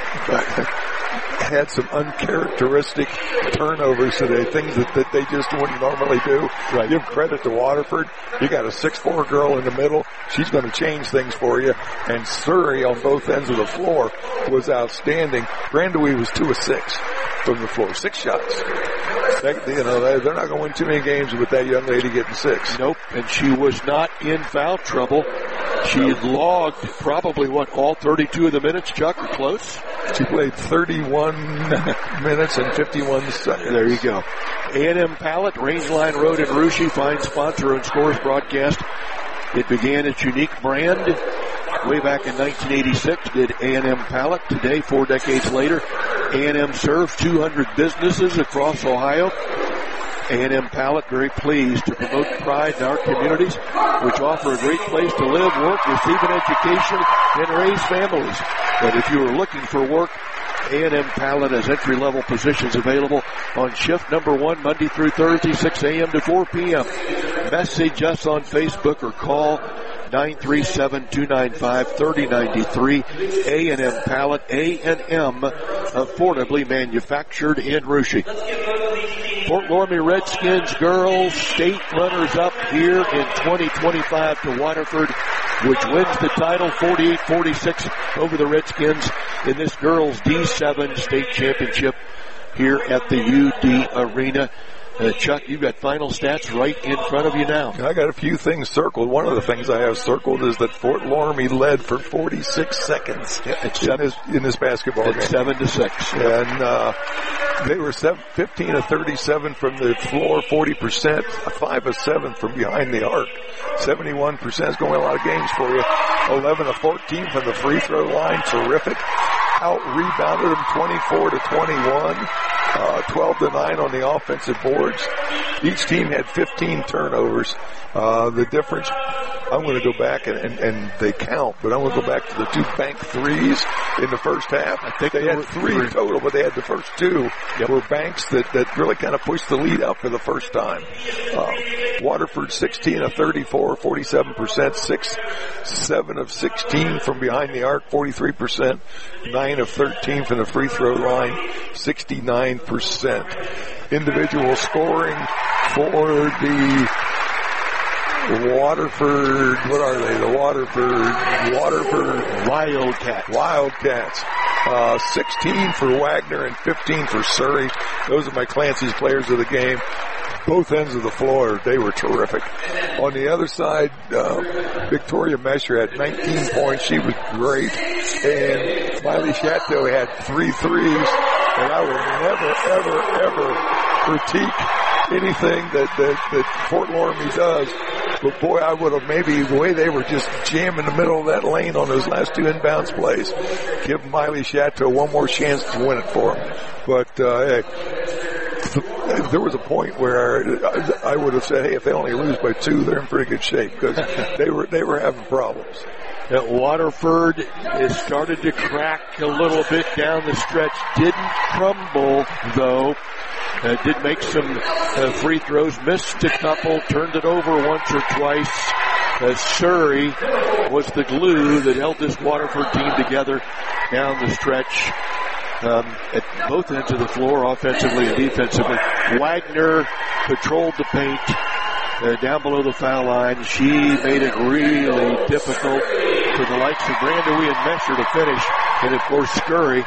had some uncharacteristic turnovers today, things that, that they just wouldn't normally do. Right. Give credit to Waterford. You got a six four girl in the middle. She's going to change things for you. And Surrey on both ends of the floor was outstanding. Brandewy was two of six from the floor. Six shots. They, you know, they're not going to win too many games with that young lady getting six. Nope. And she was not in foul trouble. She had logged probably, what, all thirty-two of the minutes, Chuck, or close? She played thirty-one minutes and fifty-one seconds. There you go. A and M Pallet, Rangeline Road in Russia, fine sponsor and Scores broadcast. It began its unique brand way back in nineteen eighty-six, did A and M Pallet. Today, four decades later, A and M serves two hundred businesses across Ohio. A and M Pallet, very pleased to promote pride in our communities, which offer a great place to live, work, receive an education, and raise families. But if you are looking for work, A and M Pallet has entry-level positions available on shift number one, Monday through Thursday, six a.m. to four p.m. Message us on Facebook or call nine three seven, two nine five, three oh nine three. A and M Pallet, A and M, affordably manufactured in Russia. Fort Loramie Redskins girls state runners up here in twenty twenty-five to Waterford, which wins the title forty-eight forty-six over the Redskins in this girls D seven state championship here at the U D Arena. Uh, Chuck, you've got final stats right in front of you now. I got a few things circled. One of the things I have circled is that Fort Loramie led for forty-six seconds yeah, in, seven, this, in this basketball it's game. seven to six. And uh, they were seven, fifteen of thirty-seven from the floor, forty percent, five of seven from behind the arc. seventy-one percent is going a lot of games for you. eleven of fourteen from the free throw line, terrific. Out-rebounded them twenty-four to twenty-one. Uh, twelve to nine on the offensive boards. Each team had fifteen turnovers. Uh, the difference, I'm going to go back and, and, and they count, but I'm going to go back to the two bank threes in the first half. I think they had three total, but they had the first two yep. were banks that, that really kind of pushed the lead out for the first time. Uh, Waterford sixteen of thirty-four, forty-seven percent, six, seven of sixteen from behind the arc, forty-three percent, nine of thirteen from the free throw line, sixty-nine percent. Individual scoring for the Waterford, what are they? The Waterford, Waterford Wildcats. Wildcats. Uh, sixteen for Wagner and fifteen for Surrey. Those are my Clancy's players of the game. Both ends of the floor, they were terrific. On the other side, uh, Victoria Mesher had nineteen points. She was great. And Miley Chateau had three threes. And I will never, ever, ever critique anything that, that, that Fort Loramie does. But boy, I would have maybe, the way they were just jamming the middle of that lane on those last two inbounds plays, give Miley Chateau one more chance to win it for them. But, uh, hey, there was a point where I would have said, hey, if they only lose by two, they're in pretty good shape because they were, they were having problems. at Waterford. It started to crack a little bit down the stretch. Didn't crumble, though. Uh, did make some uh, free throws, missed a couple, turned it over once or twice. Uh, Surrey was the glue that held this Waterford team together down the stretch. Um, at both ends of the floor, offensively and defensively. Wagner patrolled the paint uh, down below the foul line. She made it really difficult for the likes of Brandewee and Mesher to finish. And, of course, Scurry,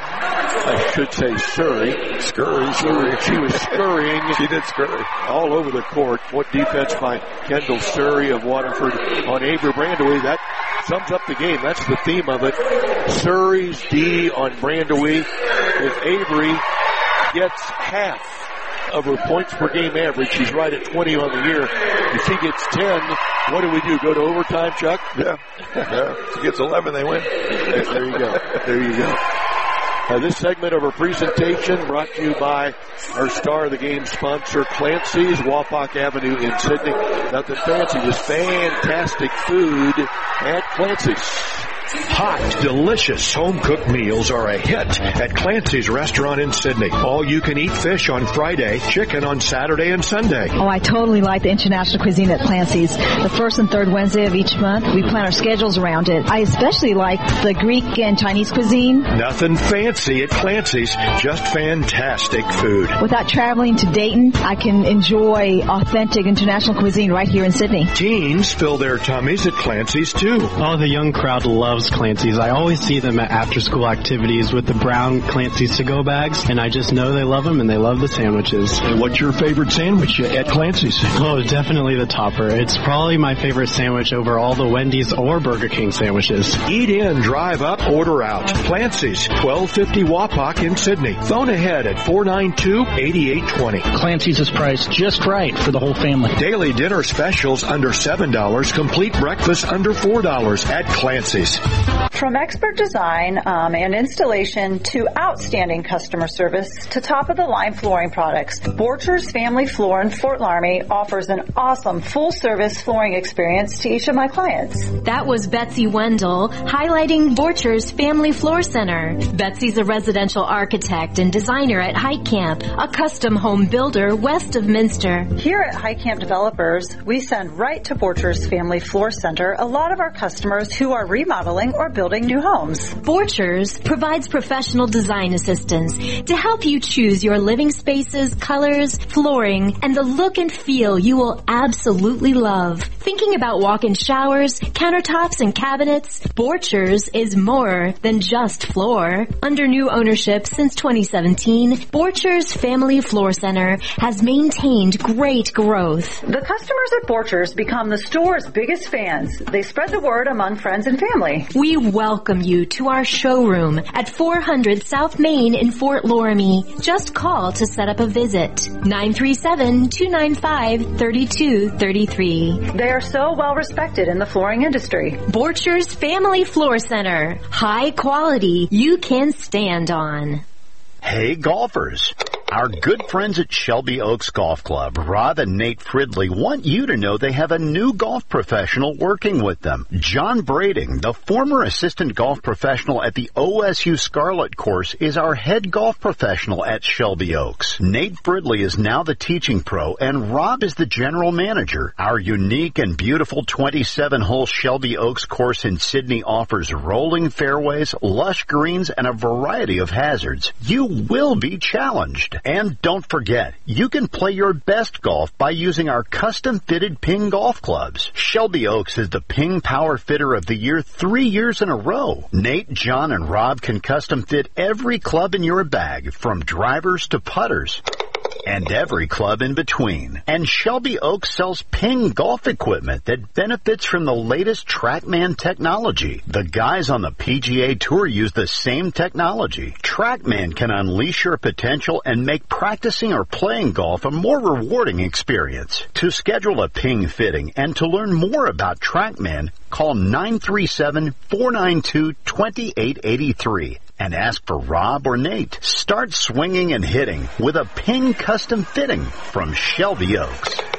I should say Surrey. Scurry, Surrey. She was scurrying. She did scurry. All over the court. What defense by Kendall Surrey of Waterford on Avery Brandewee. That sums up the game. That's the theme of it. Surrey's D on Brandewee. If Avery gets half of her points per game average, she's right at twenty on the year. If she gets ten, what do we do? Go to overtime, Chuck? Yeah. Yeah. If she gets eleven, they win. There you go. There you go. Uh, this segment of our presentation brought to you by our star of the game sponsor, Clancy's, Wapak Avenue in Sydney. Nothing fancy, just fantastic food at Clancy's. Hot, delicious home-cooked meals are a hit at Clancy's Restaurant in Sydney. All-you-can-eat fish on Friday, chicken on Saturday and Sunday. Oh, I totally like the international cuisine at Clancy's. The first and third Wednesday of each month, we plan our schedules around it. I especially like the Greek and Chinese cuisine. Nothing fancy at Clancy's, just fantastic food. Without traveling to Dayton, I can enjoy authentic international cuisine right here in Sydney. Teens fill their tummies at Clancy's, too. Oh, the young crowd loves Clancy's. I always see them at after-school activities with the brown Clancy's to-go bags, and I just know they love them and they love the sandwiches. And what's your favorite sandwich at Clancy's? Oh, definitely the topper. It's probably my favorite sandwich over all the Wendy's or Burger King sandwiches. Eat in, drive up, order out. Clancy's, twelve fifty Wapak in Sydney. Phone ahead at four nine two, eight eight two zero. Clancy's is priced just right for the whole family. Daily dinner specials under seven dollars, complete breakfast under four dollars at Clancy's. From expert design um, and installation to outstanding customer service to top-of-the-line flooring products, Borchers Family Floor in Fort Laramie offers an awesome full-service flooring experience to each of my clients. That was Betsy Wendell highlighting Borchers Family Floor Center. Betsy's a residential architect and designer at High Camp, a custom home builder west of Minster. Here at High Camp Developers, we send right to Borchers Family Floor Center a lot of our customers who are remodeling or building new homes. Borchers provides professional design assistance to help you choose your living spaces, colors, flooring, and the look and feel you will absolutely love. Thinking about walk-in showers, countertops, and cabinets? Borchers is more than just floor. Under new ownership since twenty seventeen, Borchers Family Floor Center has maintained great growth. The customers at Borchers become the store's biggest fans. They spread the word among friends and family. We welcome you to our showroom at four hundred South Main in Fort Laramie. Just call to set up a visit. nine three seven, two nine five, three two three three. They are so well respected in the flooring industry. Borchers Family Floor Center. High quality you can stand on. Hey golfers, our good friends at Shelby Oaks Golf Club, Rob and Nate Fridley, want you to know they have a new golf professional working with them. John Brading, the former assistant golf professional at the O S U Scarlet course, is our head golf professional at Shelby Oaks. Nate Fridley is now the teaching pro, and Rob is the general manager. Our unique and beautiful twenty-seven hole Shelby Oaks course in Sydney offers rolling fairways, lush greens, and a variety of hazards. You will be challenged. And don't forget, you can play your best golf by using our custom-fitted Ping golf clubs. Shelby Oaks is the Ping Power Fitter of the Year three years in a row. Nate, John, and Rob can custom-fit every club in your bag, from drivers to putters, and every club in between. And Shelby Oaks sells Ping golf equipment that benefits from the latest TrackMan technology. The guys on the P G A Tour use the same technology. TrackMan can unleash your potential and make practicing or playing golf a more rewarding experience. To schedule a Ping fitting and to learn more about TrackMan, call nine three seven, four nine two, two eight eight three. And ask for Rob or Nate. Start swinging and hitting with a Ping custom fitting from Shelby Oaks.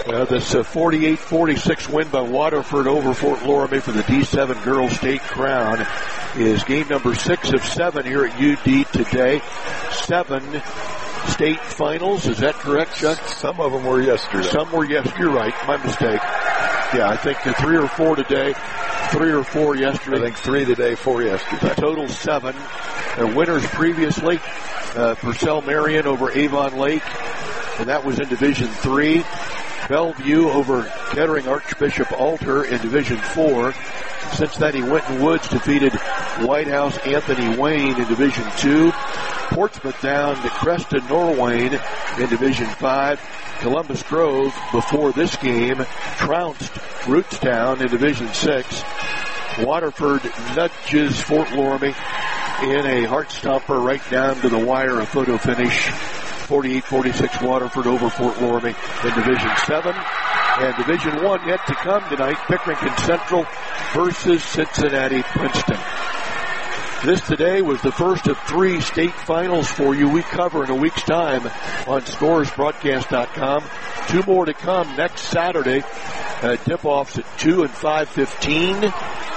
Uh, this uh, forty-eight forty-six win by Waterford over Fort Loramie for the D seven Girls State Crown is game number six of seven here at U D today. Seven state finals, is that correct, Chuck? Some of them were yesterday. Some were yesterday. You're right, my mistake. Yeah, I think the three or four today, three or four yesterday. I think three today, four yesterday. Total seven. The winners previously, uh, Purcell Marion over Avon Lake, and that was in Division three. Bellevue over Kettering Archbishop Alter in Division four. Cincinnati Winton Woods defeated White House Anthony Wayne in Division two. Portsmouth down to Creston Norwayne in Division five. Columbus Grove, before this game, trounced Rootstown in Division six. Waterford nudges Fort Loramie in a heart stomper right down to the wire, a photo finish. forty-eight forty-six Waterford over Fort Loramie in Division seven. And Division one yet to come tonight, Pickerington Central versus Cincinnati Princeton. This today was the first of three state finals for you. We cover in a week's time on Scores Broadcast dot com. Two more to come next Saturday. Uh, tip-offs at two and five fifteen.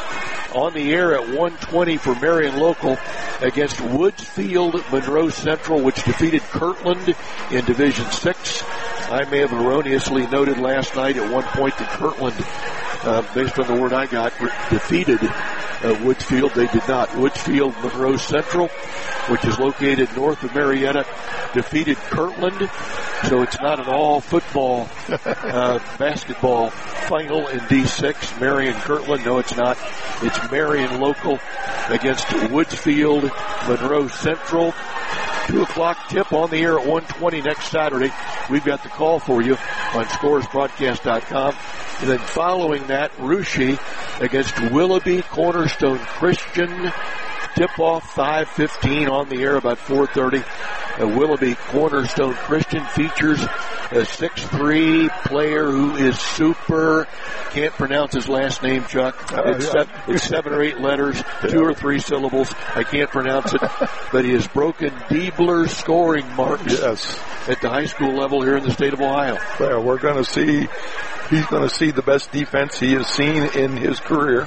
On the air at one twenty for Marion Local against Woodsfield Monroe Central, which defeated Kirtland in Division six. I may have erroneously noted last night at one point that Kirtland, uh, based on the word I got, defeated uh, Woodsfield. They did not. Woodsfield Monroe Central, which is located north of Marietta, defeated Kirtland. So it's not an all-football uh, basketball final in D six. Marion Kirtland, no, it's not. It's Marion Local against Woodsfield Monroe Central. Two o'clock tip on the air at one twenty next Saturday. We've got the call for you on Scores Broadcast dot com. And then following that, Russia against Willoughby Cornerstone Christian. Tip-off five fifteen on the air about four thirty. Uh, Willoughby Cornerstone Christian features a six three player who is super, can't pronounce his last name, Chuck. Uh, it's, yeah. seven, it's seven or eight letters, two or three syllables. I can't pronounce it. But he has broken Diebler's scoring marks yes. at the high school level here in the state of Ohio. Well, we're going to see... He's going to see the best defense he has seen in his career,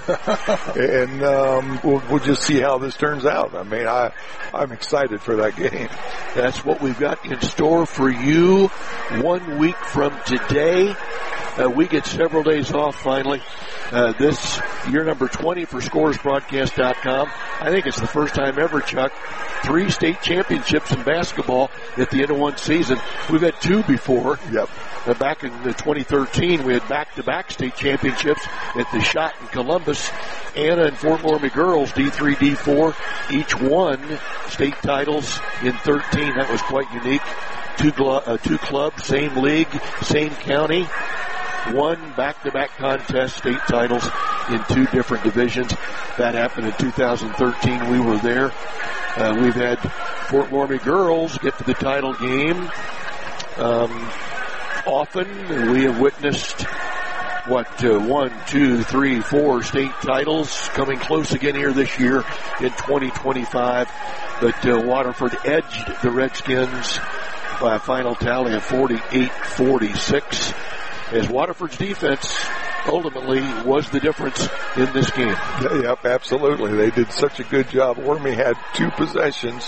and um, we'll, we'll just see how this turns out. I mean, I, I'm excited for that game. That's what we've got in store for you one week from today. Uh, we get several days off finally. Uh, this year number twenty for Scores Broadcast dot com. I think it's the first time ever, Chuck. Three state championships in basketball at the end of one season. We've had two before. Yep. Uh, back in uh, twenty thirteen, we had back-to-back state championships at the Shot in Columbus. Anna and Fort Loramie girls, D three, D four, each won state titles in thirteen. That was quite unique. Two, glo- uh, two clubs, same league, same county. One back-to-back contest, state titles in two different divisions. That happened in two thousand thirteen. We were there. Uh, we've had Fort Loramie girls get to the title game. Um, often we have witnessed, what, uh, one, two, three, four state titles coming close again here this year in twenty twenty-five. But uh, Waterford edged the Redskins by a final tally of forty-eight forty-six. As Waterford's defense ultimately was the difference in this game. Yep, absolutely. They did such a good job. Loramie had two possessions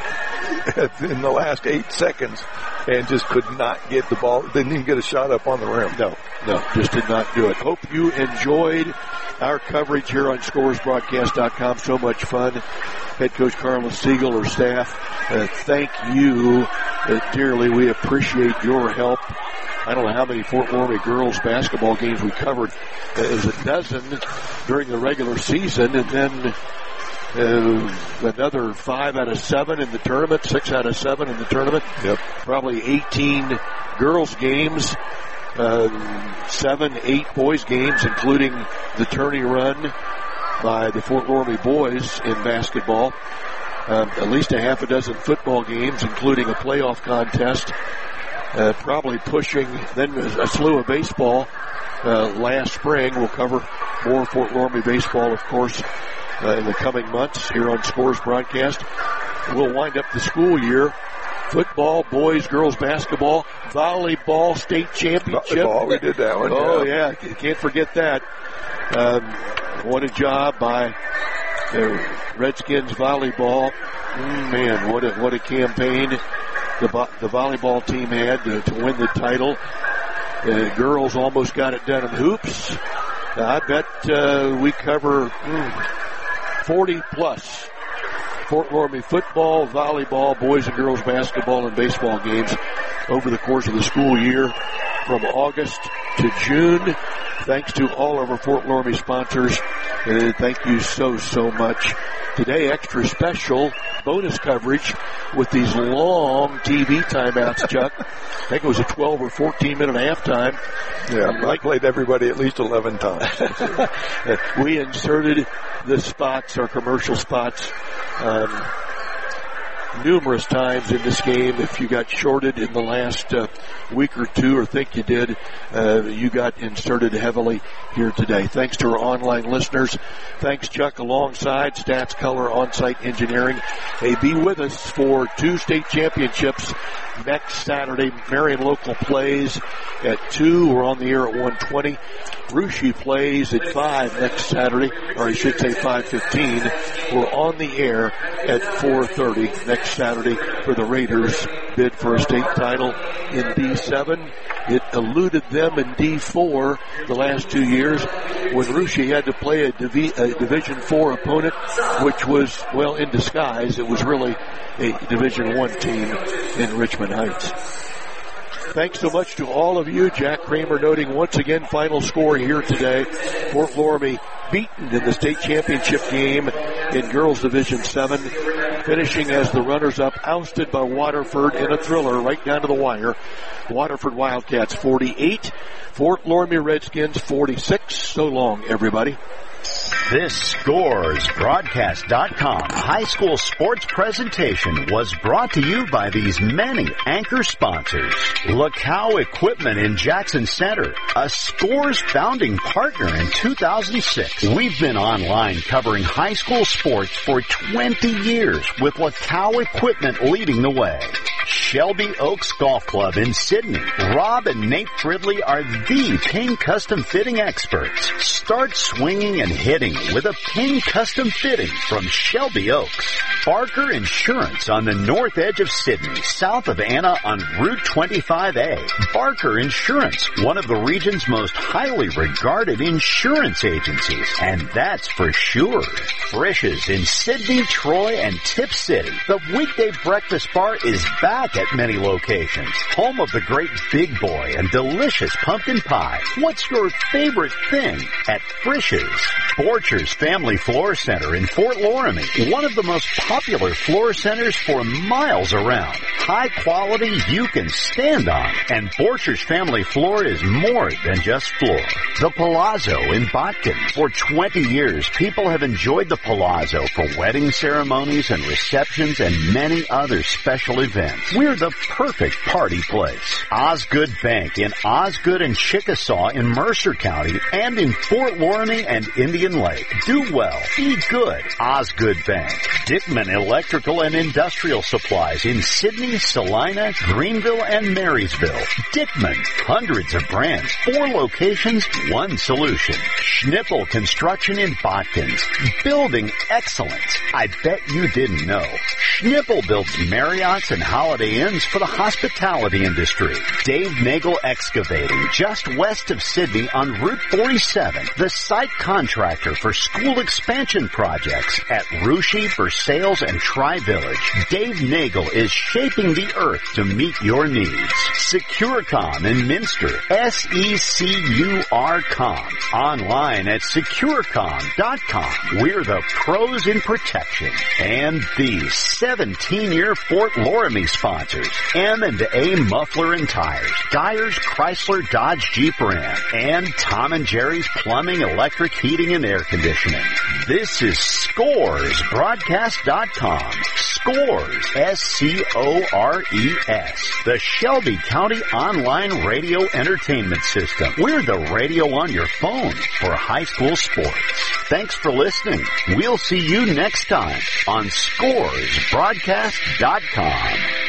in the last eight seconds and just could not get the ball. Didn't even get a shot up on the rim. No, no, just did not do it. Hope you enjoyed our coverage here on Scores Broadcast dot com. So much fun. Head coach Carlos Siegel, her staff, uh, thank you uh, dearly. We appreciate your help. I don't know how many Fort Loramie girls basketball games we covered. Uh, it was a dozen during the regular season, and then uh, another five out of seven in the tournament, six out of seven in the tournament. Yep. Probably eighteen girls games, uh, seven, eight boys games, including the tourney run by the Fort Loramie boys in basketball. Um, at least a half a dozen football games, including a playoff contest. Uh, probably pushing then a slew of baseball uh, last spring. We'll cover more Fort Loramie baseball, of course, uh, in the coming months here on Scores Broadcast. We'll wind up the school year football, boys, girls basketball, volleyball state championship. Volleyball, we did that one. Oh, yeah. yeah. Can't forget that. Um, what a job by the Redskins volleyball. Mm, man, what a, what a campaign the, the volleyball team had to, to win the title. The girls almost got it done in hoops. I bet uh, we cover mm, forty plus Fort Loramie football, volleyball, boys and girls basketball, and baseball games over the course of the school year from August to June. Thanks to all of our Fort Loramie sponsors. And thank you so, so much. Today, extra special bonus coverage with these long T V timeouts, Chuck. I think it was a twelve or fourteen minute halftime. Yeah, I played everybody at least eleven times. We inserted the spots, our commercial spots, um, numerous times in this game. If you got shorted in the last uh, week or two, or think you did, uh, you got inserted heavily here today. Thanks to our online listeners. Thanks, Chuck, alongside Stats Color On-Site Engineering. Hey, be with us for two state championships next Saturday. Marion Local plays at two. We're on the air at one twenty. Russia plays at five next Saturday, or I should say five fifteen. We're on the air at four thirty next Saturday for the Raiders bid for a state title in D seven. It eluded them in D four the last two years when Russia had to play a, Divi- a Division four opponent, which was, well, in disguise. It was really a Division one team in Richmond Heights. Thanks so much to all of you. Jack Kramer noting once again final score here today. Fort Loramie beaten in the state championship game in Girls Division seven, finishing as the runners-up, ousted by Waterford in a thriller right down to the wire. Waterford Wildcats forty-eight, Fort Loramie Redskins forty-six. So long, everybody. This Scores Broadcast dot com high school sports presentation was brought to you by these many anchor sponsors. Lacow Equipment in Jackson Center, a Scores founding partner in two thousand six. We've been online covering high school sports for twenty years with Lacow Equipment leading the way. Shelby Oaks Golf Club in Sydney. Rob and Nate Fridley are the Ping Custom Fitting experts. Start swinging and hitting with a Ping Custom Fitting from Shelby Oaks. Barker Insurance on the north edge of Sydney, south of Anna on Route twenty-five A. Barker Insurance, one of the region's most highly regarded insurance agencies, and that's for sure. Frisch's in Sydney, Troy, and Tip City. The weekday breakfast bar is back at many locations. Home of the great Big Boy and delicious pumpkin pie. What's your favorite thing at Frisch's? Borchers Family Floor Center in Fort Loramie, one of the most popular floor centers for miles around. High quality you can stand on, and Borchers Family Floor is more than just floor. The Palazzo in Botkins. For twenty years, people have enjoyed the Palazzo for wedding ceremonies and receptions and many other special events. We're the perfect party place. Osgood Bank in Osgood and Chickasaw in Mercer County and in Fort Loramie and Indian Lake. Do well. Be good. Osgood Bank. Dickman Electrical and Industrial Supplies in Sydney, Salina, Greenville, and Marysville. Dickman. Hundreds of brands. Four locations. One solution. Schnippel Construction in Botkins. Building excellence. I bet you didn't know. Schnippel builds Marriotts and Holiday Inns for the hospitality industry. Dave Nagel Excavating, just west of Sydney on Route forty-seven. The site contractor for school expansion projects at Russia, Versailles, and Tri-Village. Dave Nagel is shaping the earth to meet your needs. Securecom in Minster. S E C U R com. Online at securecom dot com. We're the pros in protection. And these seventeen-year Fort Loramie sponsors. M and A Muffler and Tires. Dyer's Chrysler Dodge Jeep Ram. And Tom and Jerry's Plumbing, Electric, Heating, and Air Conditioning. This is Scores Broadcast dot com. Scores. S C O R E S. The Shelby County Online Radio Entertainment System. We're the radio on your phone for high school sports. Thanks for listening. We'll see you next time on Scores Broadcast dot com.